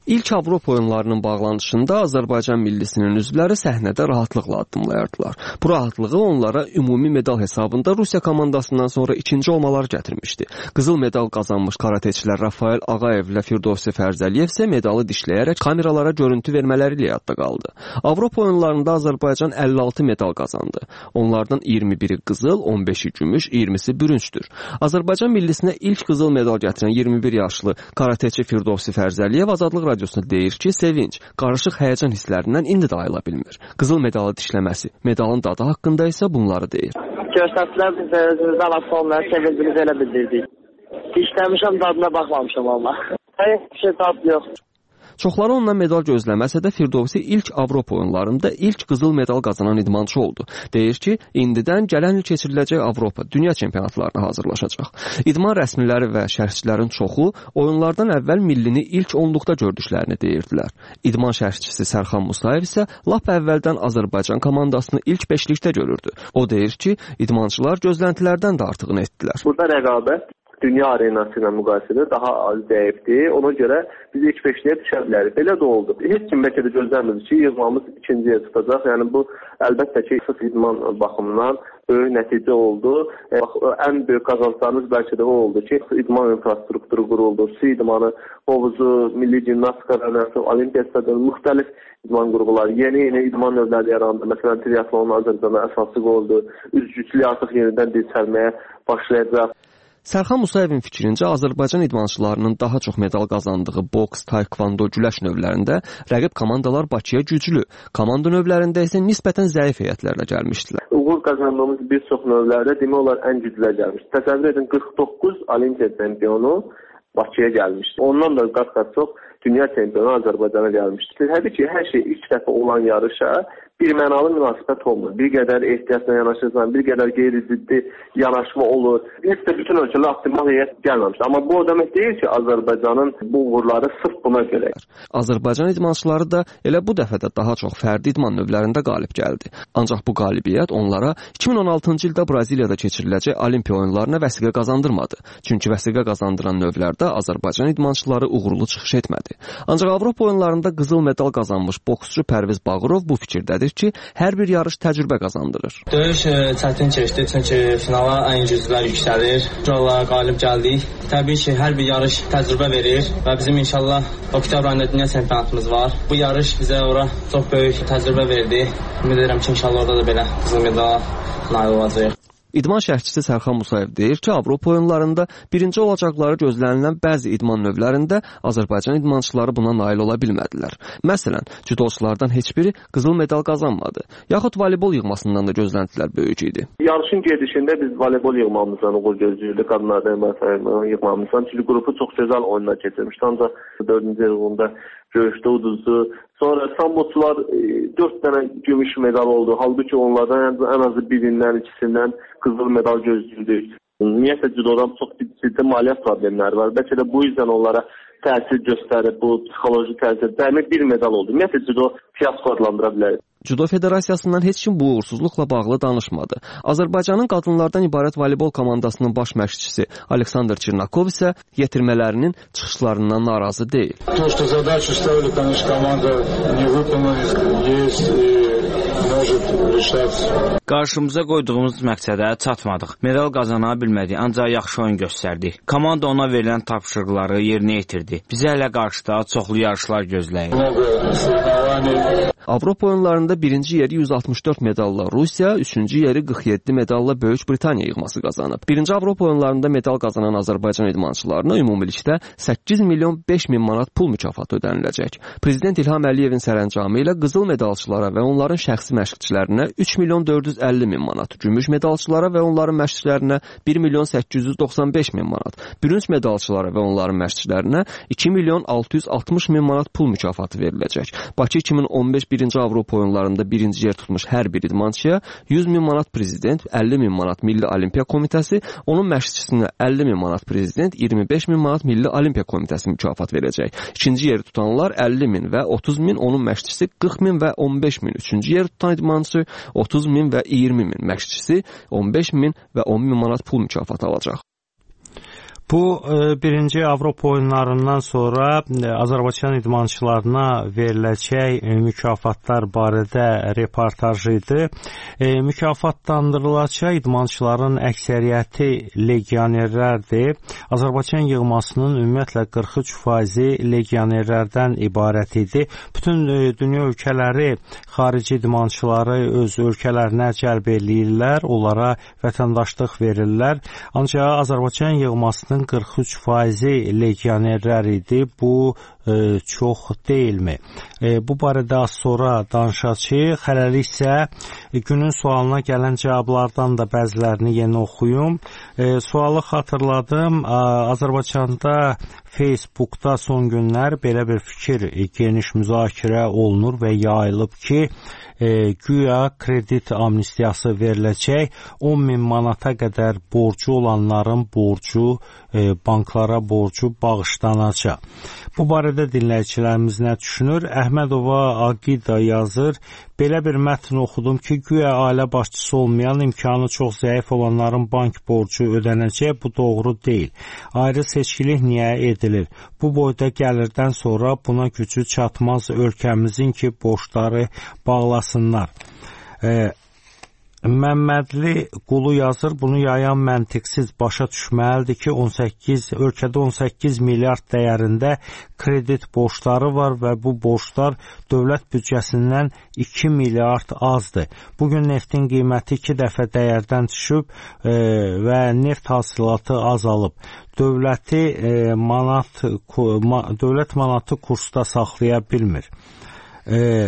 İlk Avropa oyunlarının bağlanışında Azərbaycan millisinin üzvləri səhnədə rahatlıqla addımlayardılar. Bu rahatlığı onlara ümumi medal hesabında Rusiya komandasından sonra ikinci olmalar gətirmişdi. Qızıl medal qazanmış karateçilər Rafael Ağayev ilə Firdovsi Fərzəliyev isə medalı dişləyərək kameralara görüntü vermələri ilə yadda qaldı. Avropa oyunlarında Azərbaycan əlli altı medal qazandı. Onlardan iyirmi biri qızıl, on beşi gümüş, iyirmisi bürüncdür. Azərbaycan millisinə ilk qızıl medal gətirən iyirmi bir yaşlı karateçi Firdovsi Fərzəliyev Azadlıq Radiosuna deyir ki, sevinç, qarışıq həyəcan hisslərindən indi də ayıla bilmir. Qızıl medalı dişləməsi, medalın dadı haqqında isə bunları deyir. Göstərdilər, biz də özümüzdən asıl olmayan sevincimizi elə bildirdik. Dişləmişəm, dadına baxmamışam valla. Heç bir şey dadı yox. Çoxları ondan medal gözləməsə də Firdovsi ilk Avropa oyunlarında ilk qızıl medal qazanan idmançı oldu. Deyir ki, indidən gələn il keçiriləcək Avropa, dünya çempionatlarına hazırlaşacaq. İdman rəsmiləri və şərhçilərin çoxu oyunlardan əvvəl millini ilk onluqda gördüklərini deyirdilər. İdman şərhçisi Sərxan Musayev isə lap əvvəldən Azərbaycan komandasını ilk beşlikdə görürdü. O deyir ki, idmançılar gözləntilərdən də artığını etdilər. Burada rəqabət dünya arenası ilə müqayisədə daha az zəifdir. Ona görə biz ilk beşliyə düşə bilərik. Belə də oldu. Heç kim bəlkə də gözləmirdi ki, yığmamız ikinciyə çıxacaq. Yəni bu əlbəttə ki, sırf idman baxımından böyük nəticə oldu. E, ən böyük qazanclarımız bəlkə də o oldu ki, idman infrastrukturu quruldu. Su idmanı, hovuzu, milli gimnastika rəqəsi, olimpiya stadionu, müxtəlif idman qurğuları, yeni-yeni idman növləri yarandı. Məsələn, triatlonun Azərbaycana əsası oldu. Üzgüçlük artıq yenidən dirçəlməyə başlayacaq. Sərxan Musayevin fikrincə Azərbaycan idmançılarının daha çox medal qazandığı boks, taekvondo, güləş növlərində rəqib komandalar Bakıya güclü, komanda növlərində isə nisbətən zəif heyətlərlə gəlmişdilər. Uğur qazandığımız bir çox növlərdə demək olar ən güclülər gəlmişdi. Təsəvvür edin, qırx doqquz olimpiya çempionu Bakıya gəlmişdi. Ondan da qat-qat çox dünya çempionu Azərbaycana gəlmişdi. Təbii ki, hər şey ilk dəfə olan yarışa bir mənalı münasibət olmur. Bir qədər ehtiyatla yanaşırsan, bir qədər qeyri-ciddi yanaşma olur. Heç də bütün ölkələr optimal heyət gəlməmişdir. Amma bu o demək deyil ki, Azərbaycanın bu uğurları sırf buna görə. Azərbaycan idmançıları da elə bu dəfə də daha çox fərdi idman növlərində qalib gəldi. Ancaq bu qalibiyyət onlara iki min on altıncı ildə Braziliyada keçiriləcək Olimpiya oyunlarına vəsiqə qazandırmadı. Çünki vəsiqə qazandıran növlərdə Azərbaycan idmançıları uğurlu çıxış etmədi. Ancaq Avropa oyunlarında qızıl medal qazanmış boksçu Pərviz Bağırov bu fikirdədir ki, hər bir yarış təcrübə qazandırır. Döyüş çətin keçdi, çünki finala ən güclülər yüksəlir. Olaraq qalib gəldik. Təbii ki, hər bir yarış təcrübə verir və bizim inşallah oktyabr ayında dünya çempionatımız var. Bu yarış bizə ora çox böyük təcrübə verdi. Ümid edirəm ki, inşallah orada da belə qızıl medala nail olacağıq. İdman şərhçisi Sərxan Musayev deyir ki, Avropa oyunlarında birinci olacaqları gözlənilən bəzi idman növlərində Azərbaycan idmançıları buna nail ola bilmədilər. Məsələn, cüdoçulardan heç biri qızıl medal qazanmadı. Yaxud voleybol yığmasından da gözləntilər böyük idi. Yarışın gedişində biz voleybol yığmamızdan uğur gözləyirdik, qadınlardan yığmamızdan. Çünki qrupu çox gözəl oyunlar keçirmişdi. Ancaq dördüncü yarışında görüşdə uduzdu. Sonra samboçular dörd dənə gümüş medal oldu. Halbuki onlardan ən azı birindən, ikisindən qızıl medal gözləyirdik. Ümumiyyətlə cüdodan çox ciddi maliyyə problemləri var. Bəlkə də bu yüzden onlara təsir göstərib, bu psixoloji təsir. Dəmi bir medal oldu. Ümumiyyətlə cüdo fiyasko adlandıra bilərik. Judo Federasiyasından heç kim bu uğursuzluqla bağlı danışmadı. Azərbaycanın qadınlardan ibarət voleybol komandasının baş məşqçisi Aleksandr Çirnakov isə yetirmələrinin çıxışlarından narazı deyil. To, что задачу ставили, конечно, команда не выполнили, есть может решаться. Qarşımıza qoyduğumuz məqsədə çatmadıq. Medal qazana bilmədik, ancaq yaxşı oyun göstərdik. Komanda ona verilən tapşırıqları yerinə yetirdi. Bizə hələ qarşıda çoxlu yarışlar gözləyir. Avropa oyunlarında birinci yeri yüz altmış dörd medalla Rusiya, üçüncü yeri qırx yeddi medalla Böyük Britaniya yığması qazanıb. Birinci Avropa oyunlarında medal qazanan Azərbaycan idmançılarına ümumilikdə səkkiz milyon beş min manat pul mükafatı ödəniləcək. Prezident İlham Əliyevin sərəncamı ilə qızıl medalçılara və onların şəxsi məşqçilərinə üç milyon dörd yüz əlli min manat, gümüş medalçılara və onların məşqçilərinə bir milyon səkkiz yüz doxsan beş min manat, bürünc medalçılara və onların məşqçilərinə iki milyon altı yüz altmış min manat pul mükafatı veriləcək. Bakı iki min on beş birinci Avropa oyunlarında birinci yer tutmuş hər bir idmançıya yüz min manat prezident, əlli min manat Milli Olimpiya Komitəsi, onun məşqçisinə əlli min manat prezident, iyirmi beş min manat Milli Olimpiya Komitəsi mükafat verəcək. İkinci yeri tutanlar əlli min və otuz min, onun məşqçisi qırx min və on beş min. Üçüncü yeri tutan idmançı otuz min və iyirmi min, məşqçisi on beş min və on min manat pul mükafatı alacaq. Bu birinci Avropa oyunlarından sonra Azərbaycan idmançılarına veriləcək mükafatlar barədə reportaj idi. Mükafatlandırılacaq idmançıların əksəriyyəti legionerlərdir. Azərbaycan yığmasının ümumiyyətlə qırx üç faizi legionerlərdən ibarət idi. Bütün dünya ölkələri xarici idmançıları öz ölkələrinə cəlb eləyirlər, onlara vətəndaşlıq verirlər. Ancaq Azərbaycan yığmasının qırx üç faizi legionerlər idi. Bu e, çox deyilmi? E, bu barədə az sonra danışacağıq. Hələlik isə e, günün sualına gələn cavablardan da bəzilərini yeni oxuyum. E, sualı xatırladım. A, Azərbaycanda Facebookda son günlər belə bir fikir e, geniş müzakirə olunur və yayılıb ki, E, güya kredit amnistiyası veriləcək, on min manata qədər borcu olanların borcu, e, banklara borcu bağışlanacaq. Bu barədə dinləyicilərimiz nə düşünür? Əhmədova Aqida yazır, belə bir mətn oxudum ki, güya ailə başçısı olmayan, imkanı çox zəif olanların bank borcu ödənəcək, bu doğru deyil. Ayrı seçkilik niyə edilir? Bu boyda gəlirdən sonra buna gücü çatmaz ölkəmizin ki, borçları bağlasınlar. E, Məmmədli Qulu yazır, bunu yayan məntiqsiz başa düşməlidir ki, on səkkiz ölkədə on səkkiz milyard dəyərində kredit borcları var və bu borclar dövlət büdcəsindən iki milyard azdır. Bugün neftin qiyməti iki dəfə dəyərdən düşüb e, və neft hasilatı azalıb. Dövləti e, manat ma, dövlət manatı kursda saxlaya bilmir. E,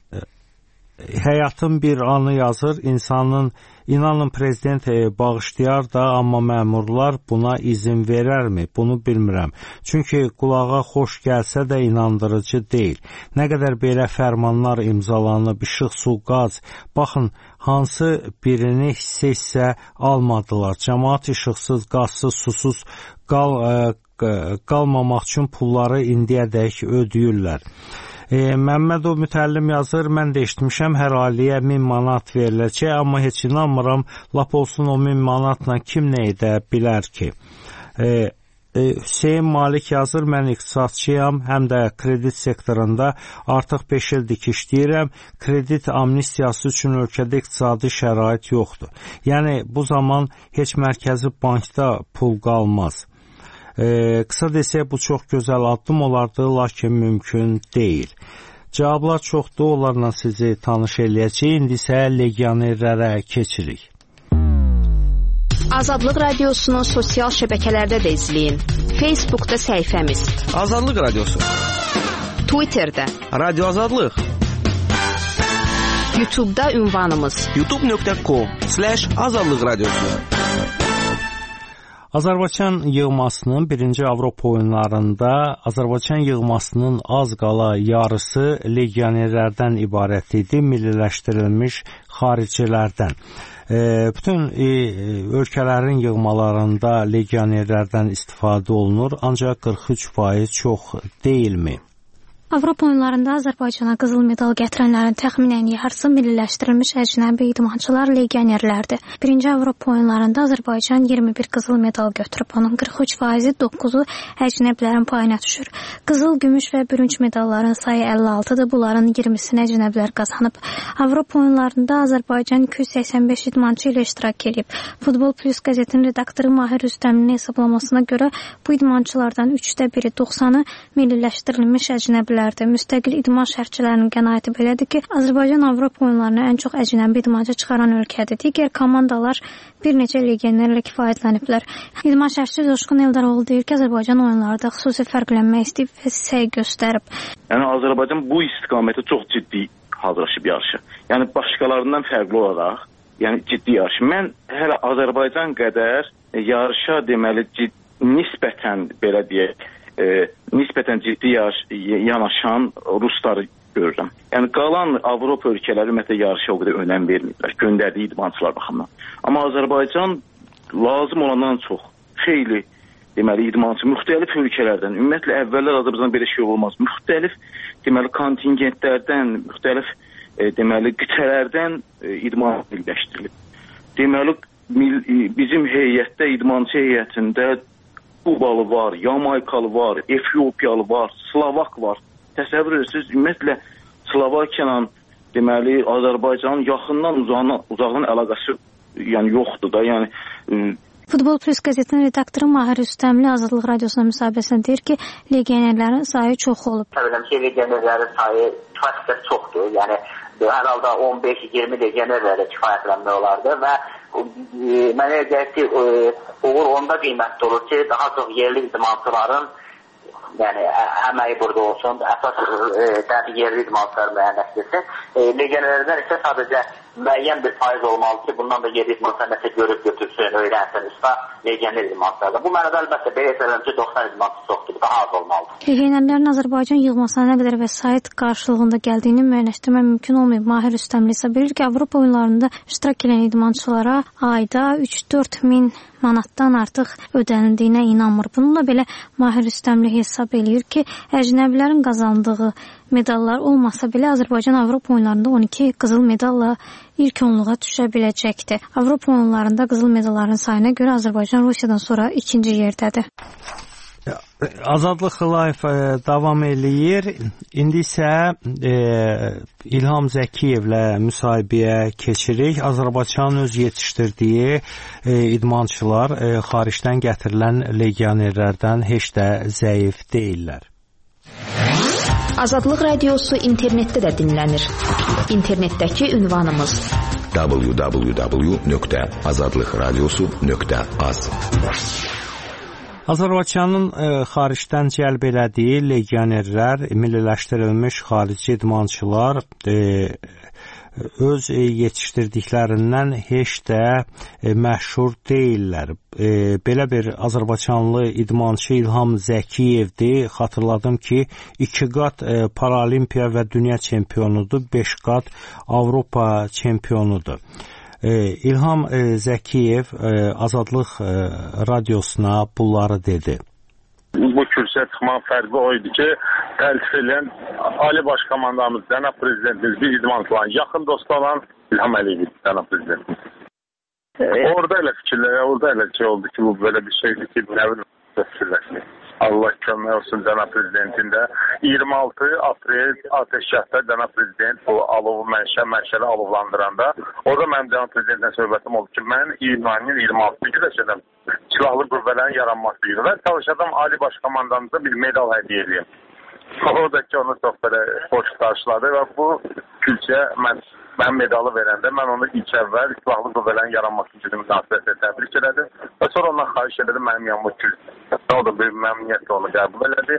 Həyatın bir anı yazır, insanın, inanın prezident bağışlayar da, amma məmurlar buna izin verərmi? Bunu bilmirəm. Çünki qulağa xoş gəlsə də inandırıcı deyil. Nə qədər belə fərmanlar imzalanıb, işıq, su, qaz, baxın, hansı birini hissə-hissə almadılar. Cəmaat işıqsız, qazsız, susuz qal, ə, qalmamaq üçün pulları indiyədək ödəyirlər. E, Məmmədov mütəllim yazır, mən də eşitmişəm, hər ailəyə min manat veriləcək, amma heç inanmıram, lap olsun o min manatla kim nə edə bilər ki? E, e, Hüseyin Malik yazır, mən iqtisadçıyam, həm də kredit sektorunda artıq beş ildir ki işləyirəm, kredit amnistiyası üçün ölkədə iqtisadi şərait yoxdur. Yəni, bu zaman heç mərkəzi bankda pul qalmaz. Ee, qısa desək, bu çox gözəl addım olardı, lakin mümkün deyil. Cavablar çoxdur, onlarla sizi tanış eləyəcək. İndi isə legionerlərə keçirik. Azadlıq Radiosunu sosial şəbəkələrdə də izləyin. Facebookda səhifəmiz Azadlıq Radiosu, Twitterdə Radio Azadlıq, YouTube'da ünvanımız youtube nöqtə com slash azadlıq radiosu. Azərbaycan yığmasının birinci Avropa oyunlarında Azərbaycan yığmasının az qala yarısı legionerlərdən ibarət idi, milliləşdirilmiş xaricilərdən. E, bütün e, ölkələrin yığmalarında legionerlərdən istifadə olunur, ancaq qırx üç faiz çox deyilmi? Avropa oyunlarında Azərbaycana qızıl medal gətirənlərin təxminən yarısı milliləşdirilmiş əcnəbi idmançılar, legionerlərdir. Birinci Avropa oyunlarında Azərbaycan iyirmi bir qızıl medal götürüb, onun qırx üç faizi doqquzu əcnəbilərin payına düşür. Qızıl, gümüş və bürünc medalların sayı əlli altıdır, bunların iyirmisini əcnəbilər qazanıb. Avropa oyunlarında Azərbaycan iki yüz səksən beş idmançı ilə iştirak edib. Futbol Plus qəzetinin redaktoru Mahir Rüstəminin hesablamasına görə bu idmançılardan üçdə biri doxsanı milliləşdirilmiş əcnəbilər. Müstəqil idman şərhçilərinin qənaəti belədir ki, Azərbaycan Avropa oyunlarına ən çox əcnəbi idmançı çıxaran ölkədir. Digər komandalar bir neçə legionerlə kifayətləniblər. İdman şərhçisi Coşqun Eldaroğlu deyir ki, Azərbaycan oyunlarda xüsusi fərqlənmək istəyib və səy göstərib. Yəni Azərbaycan bu istiqamətə çox ciddi hazırlaşıb yarışa. Yəni başqalarından fərqli olaraq, yəni ciddi yarış. Mən hələ Azərbaycan qədər yarışa deməli ciddi, nisbətən belə deyək, E, nisbətən ciddi yanaşan rusları görürəm. Yəni qalan Avropa ölkələri ümumiyyətlə yarışa o qədər önəm vermirlər, göndərdiyi idmançılar baxımından. Amma Azərbaycan lazım olandan çox xeyli deməli idmançı müxtəlif ölkələrdən, ümumiyyətlə əvvəllər Azərbaycan belə şey olmaz. Müxtəlif deməli kontingentlərdən, müxtəlif e, deməli qitələrdən e, idman birləşdirilib. Deməli mil, e, bizim heyətdə, idmançı heyətində Kubalı var, Yamaykalı var, Efiopiyalı var, Slovak var. Təsəvvür edirsiniz, ümumiyyətlə Slovakiyanın deməli Azərbaycanın yaxından uzağından, uzaqdan əlaqəsi yəni yoxdur da. Yəni e, Futbol Plus qəzetinin redaktoru Mahir Rüstəmli Azadlıq Radiosuna müsahibəsində deyir ki, legionerlərin sayı çox olub. Təbii ki, legionerlərin sayı kifayət çoxdur. Yəni hər halda on beş iyirmi legionerlərə kifayətlənmək olardı və e, mənə gəlir ki, e, uğur onda qiymətli olur ki, daha çox yerli idmançıların yəni əməyi burada olsun, əsas e, yerli idmançılar müəyyənləşdirsin. E, legionerlərdən isə sadəcə müəyyən bir faiz olmalı ki, bundan da yerli idmançılar nəsə görüb götürsün, öyrənsin, usta legioner idmançılar. Bu mənada əlbəttə belə etələm ki, doxsan idmançı çoxdur, daha az olmalıdır. Legionerlərin Azərbaycan yığmasına nə qədər vəsait qarşılığında gəldiyini müəyyənləşdirmək mümkün olmayıb. Mahir Rüstəmli isə bilir ki, Avropa oyunlarında iştirak edən idmançılara ayda üç dörd min manatdan artıq ödənildiyinə inanmır. Bununla belə Mahir Rüstəmli hesab eləyir ki, əcnəbilərin qazandığı medallar olmasa belə Azərbaycan Avropa oyunlarında on iki qızıl medalla ilk onluğa düşə biləcəkdir. Avropa oyunlarında qızıl medalların sayına görə Azərbaycan Rusiyadan sonra ikinci yerdədir. Azadlıq Live davam eləyir. İndi isə e, İlham Zəkiyevlə müsahibəyə keçirik. Azərbaycan öz yetişdirdiyi e, idmançılar e, xaricdən gətirilən legionerlərdən heç də zəif deyillər. Azadlıq Radiosu internetdə də dinlənir. İnternetdəki ünvanımız w w w nöqtə azadlıq radiosu nöqtə az. Azərbaycanın e, xaricdən cəlb elədiyi legionerlər, milliləşdirilmiş xarici idmançılar e, öz e, yetişdirdiklərindən heç də e, məşhur deyillər. E, belə bir Azərbaycanlı idmançı İlham Zəkiyevdir. Xatırladım ki, iki qat e, Paralimpiya və dünya çempionudur, beş qat Avropa çempionudur. İlham Zəkiyev Azadlıq Radiosuna bunları dedi. Bu kürsüyə çıxmanın fərqi o idi ki, təltif edən Ali Baş Komandamız, cənab prezidentimiz, bir idmançıların yaxın dostu olan İlham Əliyev, cənab prezidentimiz. Orada elə fikirlər, orada elə şey oldu ki, bu belə bir şeydir ki, nə bilim fikirləşmək. Allah kömək olsun cənab prezidentin də. iyirmi altı aprel ateşkəsdə cənab prezident bu alovu mənşə, mənşəli alovlandıranda orada mənim cənab prezidentin söhbətim oldu ki, mən iyunun iyirmi altısı güləşədən silahlı qüvvələrin yaranması idi və çalışadım Ali Baş Komandamıza bir medal hədiyyə edeyim. Oradakı onu çox belə xoş qarşıladı və bu külçəyə mən Mən medalı verəndə mən onu ilk əvvəl silahlı qüvvələrin yaranması günü münasibətilə təbrik elədim və sonra ondan xahiş elədim mənim yanıma ki, o da bir məmnuniyyətlə onu qəbul elədi.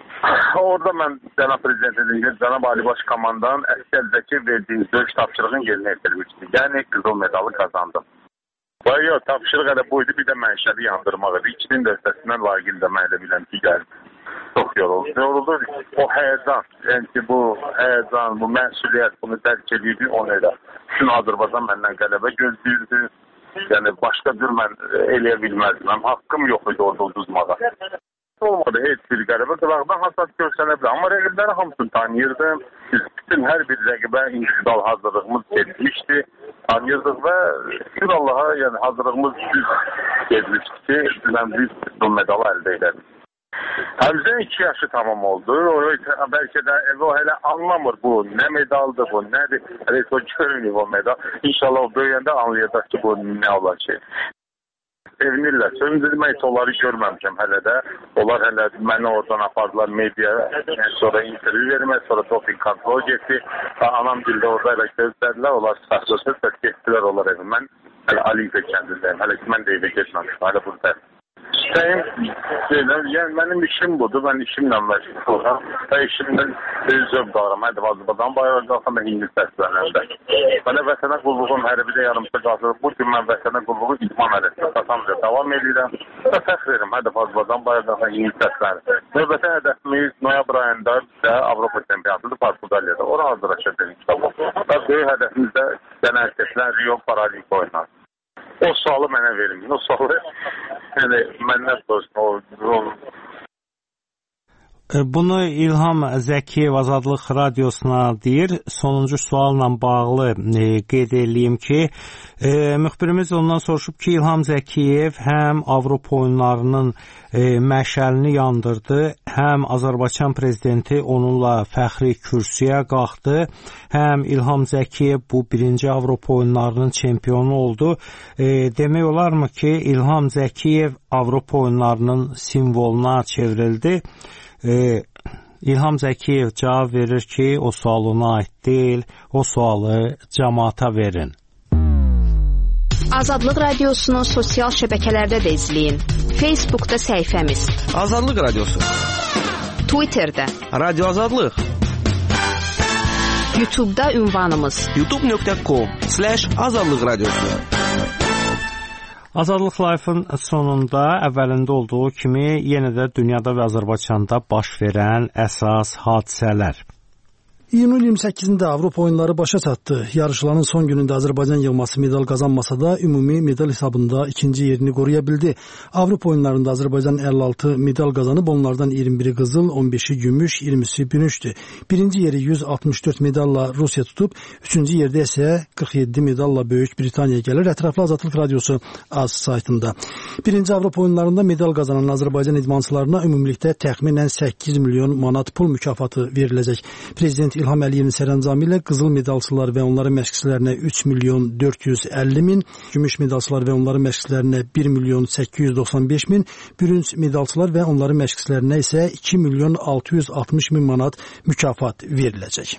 Orada mən cənab prezidentin, cənab Ali Baş Komandanın əskərdəki verdiyi döyüş tapşırığını yerinə yetirmişdi. Yəni qızıl medalı qazandım. Və yox, tapşırıq elə buydu, bir də mənşəli yandırmaq idi. İkinin də ötəsindən layiqli də mən elə biləm ki, gəldi. Çox yoruldu. Yoruldu. O həyəcan, yəni ki, bu həyəcan, bu məsuliyyət, bunu dərk edirdi, onu elə. Bütün Azərbaycan məndən qələbə gözləyirdi. Yəni, başqa bir mən eləyə bilməzdim. Mənim haqqım yox idi orada uduzmağa. Olmadı, heç bir qələbə. Qılaqdan hasat görsənə bilər. Amma rəqibləri hamısını tanıyırdım. Bütün hər bir rəqibə individual hazırlığımız getmişdi. Tanıyırdıq və şükür Allaha, yəni hazırlığımız düz getmişdi ki, biz bu medalı əldə edədik. Həmzə iki yaşı tamam oldu. O, bəlkə də o hələ anlamır bu, nə medaldır bu, nədir. Hələ o görməyib o medal. İnşallah o böyüyəndə anlayacaq ki, bu nə olacaq. Sevinirlər. Sevindirmək isə onları görməmişəm hələ də. Onlar hələ məni oradan apardılar mediaya. Sonra intervyu vermək, sonra doping kontrol getdi. Anam dildə orada elə gözlədilər. Onlar saxlasız və getdilər onlar evim. Mən hələ Alimpiya kəndindəyim. Hələ ki, mən də evə getməmişim. Hələ buradayım. İstəyim, yəni mənim işim budur, mən işimlə məşğul olam və işimdən zövq alıram. Hədə Azərbaycan bayrağı qalsam, mən İngiliz dərslərində. Mənə vətənə qulluğum hərbidə yarımsa qalsın. Bu gün mən vətənə qulluğu idman ədəsi qasamca davam edirəm və fəxr edirəm. Hədə Azərbaycan bayrağı qalsam, İngiliz dərslərində. Növbəti hədəfimiz noyabr ayında da Avropa çempionatıdır Portugaliyada. Ora hazırlaşacaq inşallah. Və böyük hədəfimiz də genel seçilən Rio Paralimpiya oyunları. O sualı mənə verin. O sualı yəni məndən soruşun. O, o... Bunu İlham Zəkiyev Azadlıq Radiosuna deyir. Sonuncu sualla bağlı e, qeyd edeyim ki, e, müxbirimiz ondan soruşub ki, İlham Zəkiyev həm Avropa oyunlarının e, məşəlini yandırdı, həm Azərbaycan prezidenti onunla fəxri kürsüyə qalxdı, həm İlham Zəkiyev bu birinci Avropa oyunlarının çempionu oldu. E, demək olarmı ki, İlham Zəkiyev Avropa oyunlarının simvoluna çevrildi. Ee, İlham Zəkiyev cavab verir ki, o sual ona aid deyil, o sualı cəmaata verin. Azadlıq Radiosunu sosial şəbəkələrdə də izləyin. Facebookda səhifəmiz Azadlıq Radiosu, Twitterdə Radio Azadlıq, YouTube'da ünvanımız youtube nöqtə com slash azadlıq radiosu. Azadlıq Live-ın sonunda əvvəlində olduğu kimi yenə də dünyada və Azərbaycanda baş verən əsas hadisələr. İyunun iyirmi səkkizində Avropa oyunları başa çatdı. Yarışların son günündə Azərbaycan yığması medal qazanmasa da ümumi medal hesabında ikinci yerini qoruya bildi. Avropa oyunlarında Azərbaycan əlli altı medal qazanıb, onlardan iyirmi biri qızıl, on beşi gümüş, iyirmisi bürüncdür. Birinci yeri yüz altmış dörd medalla Rusiya tutub, üçüncü yerdə isə qırx yeddi medalla Böyük Britaniya gəlir. Ətraflı Azadlıq Radiosu A Z saytında. Birinci Avropa oyunlarında medal qazanan Azərbaycan idmançılarına ümumilikdə təxminən səkkiz milyon manat pul mükafatı veriləcək. Prezident İlham Əliyevin sərəncamı ilə qızıl medalçılar və onların məşqçilərinə üç milyon dörd yüz əlli min, gümüş medalçılar və onların məşqçilərinə bir milyon səkkiz yüz doxsan beş min, bürünc medalçılar və onların məşqçilərinə isə iki milyon altı yüz altmış min manat mükafat veriləcək.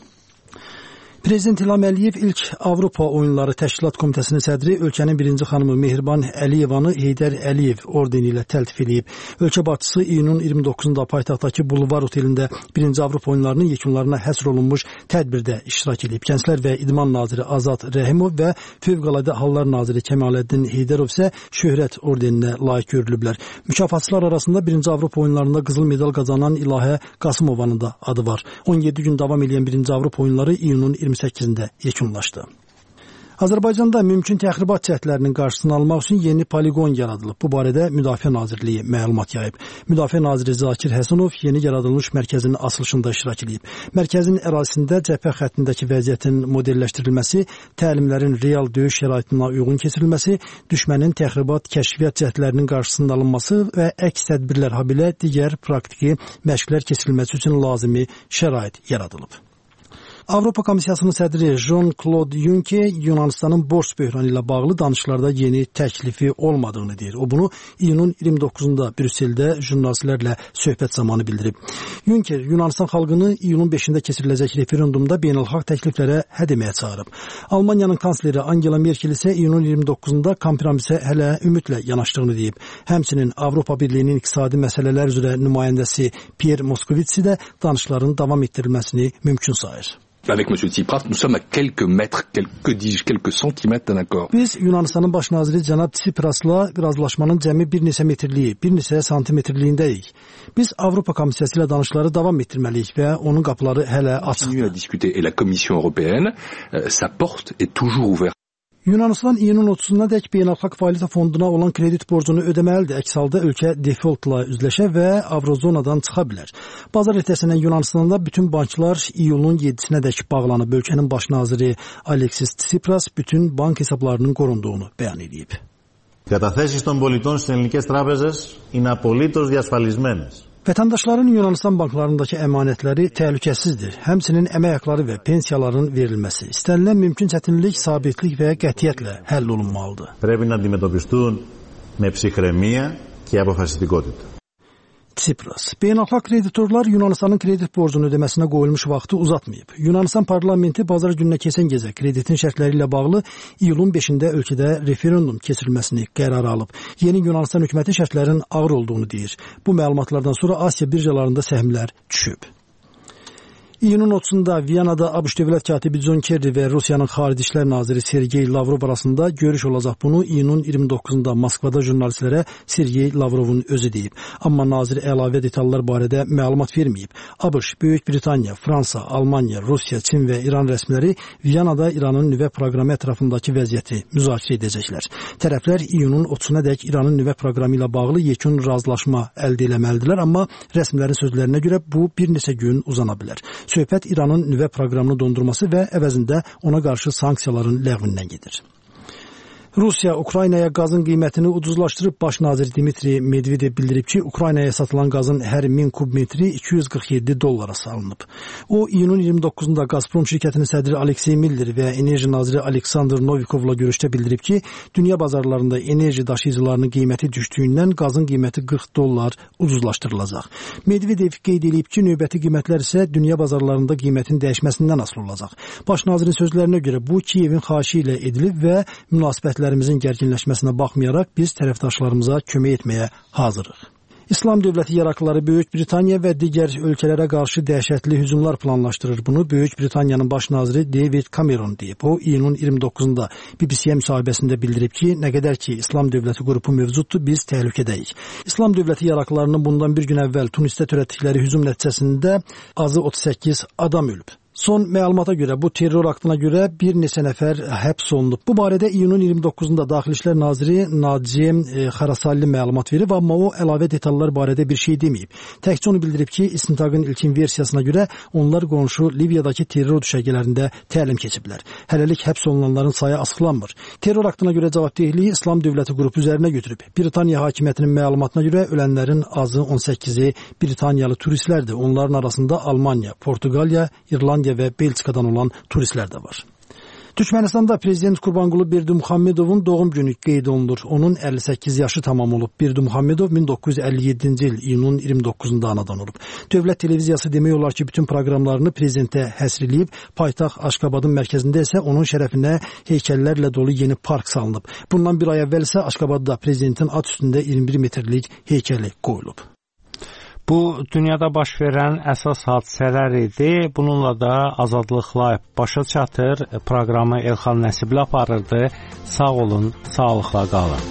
Prezident İlham Əliyev ilk Avropa Oyunları Təşkilat Komitəsinin sədri ölkənin birinci xanımı Mehriban Əliyevanı Heydər Əliyev ordeni ilə təltif edib. Ölkə başçısı iyunun iyirmi doqquzunda paytaxtdakı Bulvar otelində birinci Avropa Oyunlarının yekunlarına həsr olunmuş tədbirdə iştirak edib. Gənclər və İdman naziri Azad Rəhimov və Fövqəladə Hallar naziri Kəmaləddin Heydərov isə şöhrət ordeninə layiq görülüblər. Mükafatçılar arasında birinci Avropa Oyunlarında qızıl medal qazanan İlahə Qasımovanın da adı var. on yeddi gün davam edən birinci Avropa Oyunları iyunun iyirmi səkkizində yekunlaşdı. Azərbaycanda mümkün təxribat cəhdlərinin qarşısını almaq üçün yeni poliqon yaradılıb. Bu barədə Müdafiə Nazirliyi məlumat yayıb. Müdafiə Naziri Zakir Həsənov yeni yaradılmış mərkəzin açılışında iştirak edib. Mərkəzin ərazisində cəbhə xəttindəki vəziyyətin modelləşdirilməsi, təlimlərin real döyüş şəraitinə uyğun keçirilməsi, düşmənin təxribat kəşfiyyat cəhdlərinin qarşısının alınması və əks tədbirlər habelə digər praktiki məşqlər keçirilməsi üçün lazımi şərait yaradılıb. Avropa Komissiyasının sədri Jean-Claude Juncker Yunanistanın borc böhranı ilə bağlı danışıqlarda yeni təklifi olmadığını deyir. O bunu iyunun iyirmi doqquzunda Brüsseldə jurnalistlərlə söhbət zamanı bildirib. Juncker Yunanistan xalqını iyunun beşində keçiriləcək referendumda beynəlxalq təkliflərə hə deməyə çağırıb. Almaniyanın kansleri Angela Merkel isə iyunun iyirmi doqquzunda kompromisə hələ ümidlə yanaşdığını deyib. Həmçinin Avropa Birliyinin iqtisadi məsələlər üzrə nümayəndəsi Pierre Moscovici də danışıqların davam etdirilməsini mümkün sayır. Avec M. Tsipras, nous sommes à quelques mètres, quelques, dis-je, quelques centimètres d'un accord. Biz Yunanistanın baş naziri cənab Tsiprasla razılaşmanın cəmi bir neçə metrliyi, bir neçə santimetrliyindəyik. Biz Avropa Komissiyası ilə danışıqları davam etdirməliyik və onun qapıları hələ açıqdır. À discuter et la Commission européenne, sa porte est toujours ouverte. Yunanistan iyunun otuzuna dək Beynəlxalq Valyuta Fonduna olan kredit borcunu ödəməlidir. Əks halda ölkə defaultla üzləşə və Avrozonadan çıxa bilər. Bazar ertəsindən Yunanistanda bütün banklar iyulun yeddisinə dək bağlanıb. Ölkənin baş naziri Alexis Tsipras bütün bank hesablarının qorunduğunu bəyan edib. Καταθέσεις των πολιτών στις ελληνικές τράπεζες είναι απολύτως διασφαλισμένες. Vətəndaşların Yunanistan banklarındakı əmanətləri təhlükəsizdir. Həmçinin əmək haqqları və pensiyaların verilməsi. İstənilən mümkün çətinlik, sabitlik və qətiyyətlə həll olunmalıdır. Πρέπει να αντιμετωπιστούν με ψυχραιμία και αποφασιστικότητα. Tsipras. Beynəlxalq kreditorlar Yunanistanın kredit borcunu ödəməsinə qoyulmuş vaxtı uzatmayıb. Yunanistan parlamenti bazar gününə keçən gecə kreditin şərtləri ilə bağlı iyulun beşində ölkədə referendum keçirilməsini qərar alıb. Yeni Yunanistan hökuməti şərtlərin ağır olduğunu deyir. Bu məlumatlardan sonra Asiya birjalarında səhmlər düşüb. İyunun otuzunda Viyanada ABŞ dövlət katibi John Kerry və Rusiyanın Xarici İşlər naziri Sergey Lavrov arasında görüş olacaq. Bunu iyunun iyirmi doqquzunda Moskvada jurnalistlərə Sergey Lavrovun özü deyib. Amma nazir əlavə detallar barədə məlumat verməyib. ABŞ, Böyük Britaniya, Fransa, Almaniya, Rusiya, Çin və İran rəsmiləri Viyanada İranın nüvə proqramı ətrafındakı vəziyyəti müzakirə edəcəklər. Tərəflər iyunun otuzuna dək İranın nüvə proqramı ilə bağlı yekun razılaşma əldə etməlidirlər, amma rəsmilərin sözlərinə görə bu bir neçə gün uzana bilər. Söhbət İranın nüvə proqramını dondurması və əvəzində ona qarşı sanksiyaların ləğvindən gedir. Rusiya Ukraynaya qazın qiymətini ucuzlaşdırıb. Baş nazir Dmitri Medvedev bildirib ki, Ukraynaya satılan qazın hər min kub metri iki yüz qırx yeddi dollara salınıb. O, iyunun iyirmi doqquzunda Gazprom şirkətinin sədri Aleksey Miller və enerji naziri Aleksandr Novikovla görüşdə bildirib ki, dünya bazarlarında enerji daşıyıcılarının qiyməti düşdüyündən qazın qiyməti qırx dollar ucuzlaşdırılacaq. Medvedev qeyd edib ki, növbəti qiymətlər isə dünya bazarlarında qiymətin dəyişməsindən asılı olacaq. Baş nazirin sözlərinə görə bu Kiyevin xahişi ilə edilib və münasibətlər Lərimizin gərginləşməsinə baxmayaraq biz tərəfdaşlarımıza kömək etməyə hazırıq. İslam dövləti yaraqlıları Böyük Britaniya və digər ölkələrə qarşı dəhşətli hücumlar planlaşdırır. Bunu Böyük Britaniyanın baş naziri David Cameron deyib. O, iyunun iyirmi doqquzunda B B C-yə müsahibəsində bildirib ki, nə qədər ki İslam dövləti qrupu mövcuddur, biz təhlükədəyik. İslam dövləti yaraqlılarının bundan bir gün əvvəl Tunisdə törətdikləri hücum nəticəsində azı otuz səkkiz adam ölüb. Son məlumata görə bu terror aktına görə bir neçə nəfər həbs olunub. Bu barədə iyunun iyirmi doqquzunda Daxili İşlər naziri Naci Xarasalli məlumat verib, amma o əlavə detallar barədə bir şey deməyib. Təkcə onu bildirib ki, istintaqın ilkin versiyasına görə onlar qonşu Liviyadakı terror düşərgələrində təlim keçiblər. Hələlik həbs olunanların sayı açıqlanmır. Terror aktına görə cavabdehliyi İslam dövləti qrupu üzərinə götürüb. Britaniya hakimiyyətinin məlumatına görə ölənlərin azı on səkkizi Britaniyalı turistlərdir. Onların arasında Almaniya, Portuqaliya, İrlandiya və Belçikadan olan turistlər də var. Türkmənistanda prezident Qurbanqulu Berdimuhamedovun doğum günü qeyd olunur. Onun əlli səkkiz yaşı tamam olub. Berdimuhamedov min doqquz yüz əlli yeddinci il iyunun iyirmi doqquzunda anadan olub. Dövlət televiziyası demək olar ki, bütün proqramlarını prezidentə həsr edib. Paytaxt Aşqabadın mərkəzində isə onun şərəfinə heykəllərlə dolu yeni park salınıb. Bundan bir ay əvvəl isə Aşqabadda prezidentin at üstündə iyirmi bir metrlik heykəli qoyulub. Bu, dünyada baş verən əsas hadisələr idi. Bununla da Azadlıq Live başa çatır. Proqramı Elxan Nəsibli aparırdı. Sağ olun, sağlıqla qalın.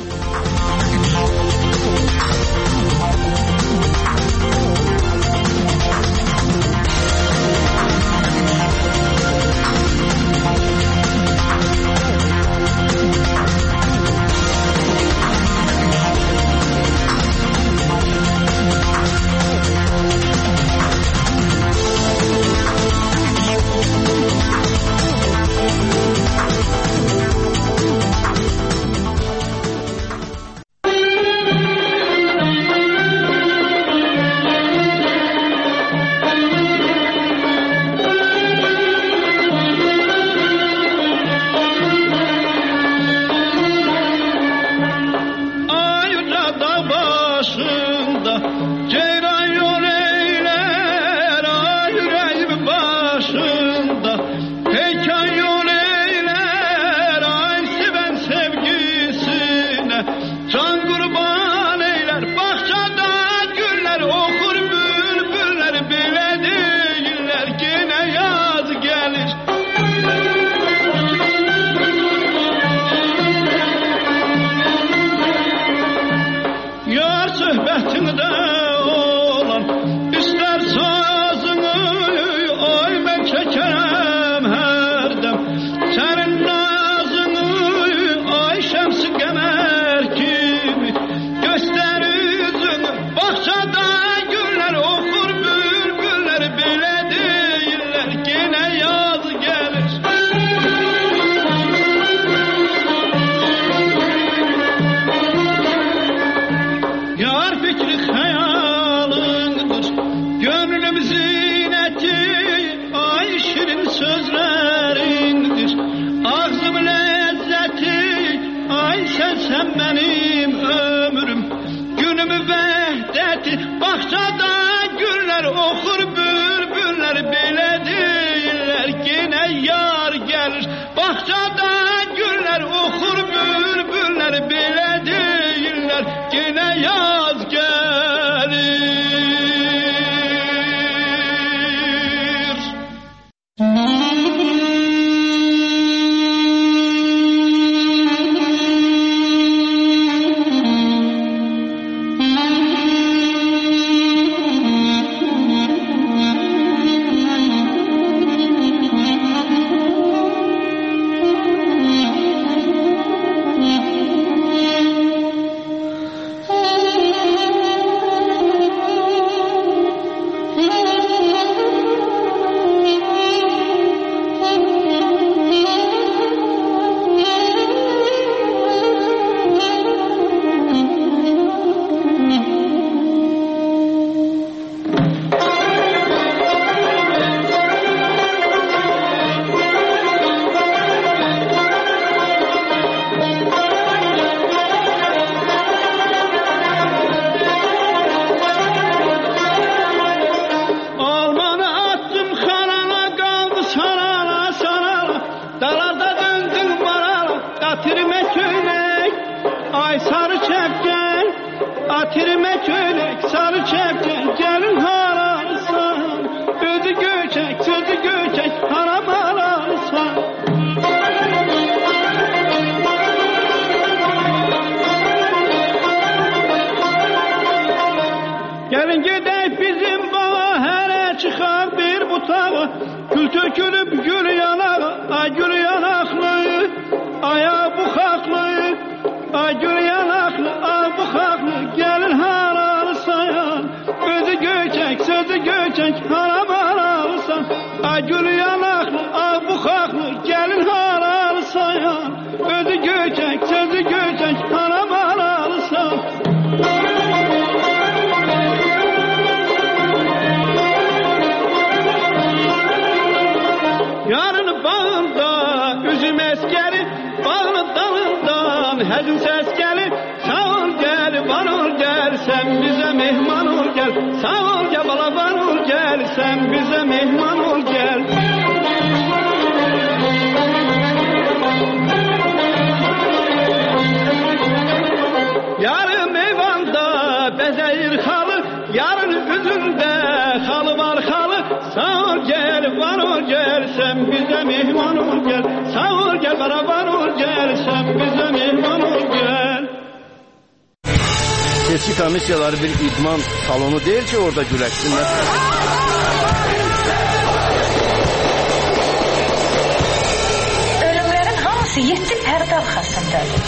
Batirmə kölək, sarı kəpkən, gəlin haransan. Özü göçək, sözü göçək, haram haransan. Gəlin gedək bizim bağa, hərə çıxar bir butağa. Gül tökülüb gül yanağı, ay gül yanaqlı, aya buxaqlı. Ay gül yanaqlı, ay buxaqlı, gəlin haranı sayan. Özü göçək, sözü göçək, haram haransan. Ay gül yanaqlı, ay buxaqlı, gəlin haranı sayan. Özü göçək, sözü göçək, haram haransan. Yarın bağında üzüm əskəri, bağlı dalından həzin səs gəlir. Sağ ol gəl, var ol gəl, sən bizə mehman ol gəl. Sağ ol gəl, bala var ol gəl, sən bizə mehman ol gəl. Yarın meyvanda bəzəyir xalı, yarın üzündə xalı var xalı. Sağ ol gəl, var ol gəl, sən bizə mehman ol gəl. Sağ ol gəl, bana var ol gəl, sən bizə mehman ol gəl. Seçki komissiyaları bir idman salonu deyil ki, orada güləşsinlər. Ölümlərin hamısı yeddi pərdə arxasındadır.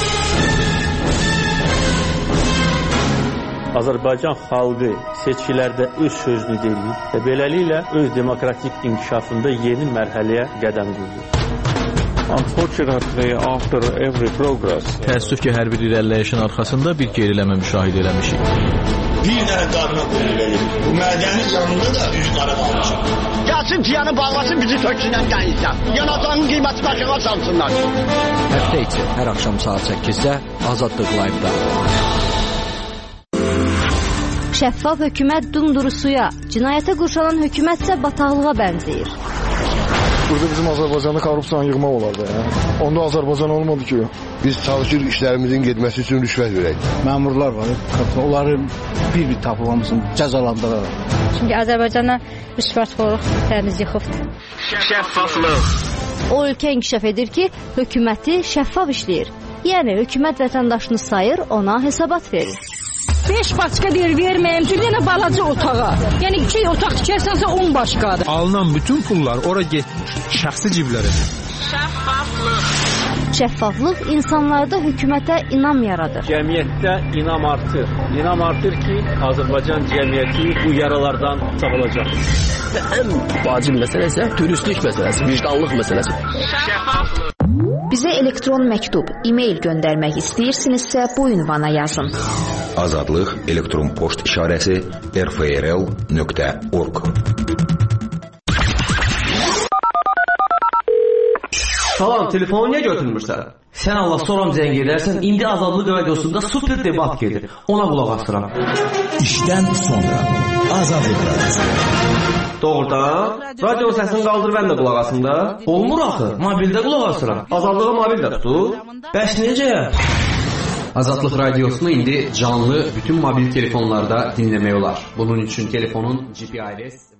Azərbaycan xalqı seçkilərdə öz sözünü deyir və beləliklə öz demokratik inkişafında yeni mərhələyə qədəm qoyur. Unfortunately, after every progress, təəssüf ki, hər bir irəliləyişin arxasında bir geriləmə müşahidə eləmişik. Bir dənə qadına qoyulur. Bu mədəni yanında da üç qara qalmışıq. Gəlsin tiyanı bağlasın, bizi töksünlər dənizdən. Yanacağın qiyməti başına salsınlar. Həftə içi hər axşam saat səkkizdə Azadlıq Live-da. Şəffaf hökumət dumduru suya, cinayətə qurşanan hökumət isə bataqlığa bənzəyir. Burada bizim Azərbaycanda korrupsiyanı yığmaq olardı. Ya. Onda Azərbaycan olmadı ki. Biz çalışır işlərimizin getməsi üçün rüşvət verək. Məmurlar var, onları bir-bir tapılmasın, cəzalandıraraq. Çünki Azərbaycana rüşvətxorluq təmiz yıxıbdır. Şəffaflıq. O ölkə inkişaf edir ki, hökuməti şəffaf işləyir. Yəni, hökumət vətəndaşını sayır, ona hesabat verir. beş başqa deyir, verməyəm ki, yenə balaca otağa. Yəni iki otaq tikərsənsə on başqadır. Alınan bütün pullar ora getmiş, şəxsi ciblərə. Şəffaflıq. Şəffaflıq insanlarda hökumətə inam yaradır. Cəmiyyətdə inam artır. İnam artır ki, Azərbaycan cəmiyyəti bu yaralardan sağılacaq. Və ən vacib məsələ isə dürüstlük məsələsi, vicdanlıq məsələsi. Şəffaflıq. Bizə elektron məktub, e-mail göndərmək istəyirsinizsə bu ünvana yazın. Azadlıq elektron poçt işarəsi r f r l nöqtə org. Salam, telefonu niyə götürmürsən? Sən Allah soram zəng edərsən, indi Azadlıq radiosunda super debat gedir. Ona qulaq asıram. İşdən sonra Azadlıq radiosu. Doğrudan, radio səsini qaldır, mən də qulaq asım da. Olmur axı, mobildə qulaq asıram. Azadlığı mobildə tutur. Bəs necə? Azadlıq radiosunu indi canlı bütün mobil telefonlarda dinləmək olar. Bunun üçün telefonun G P R S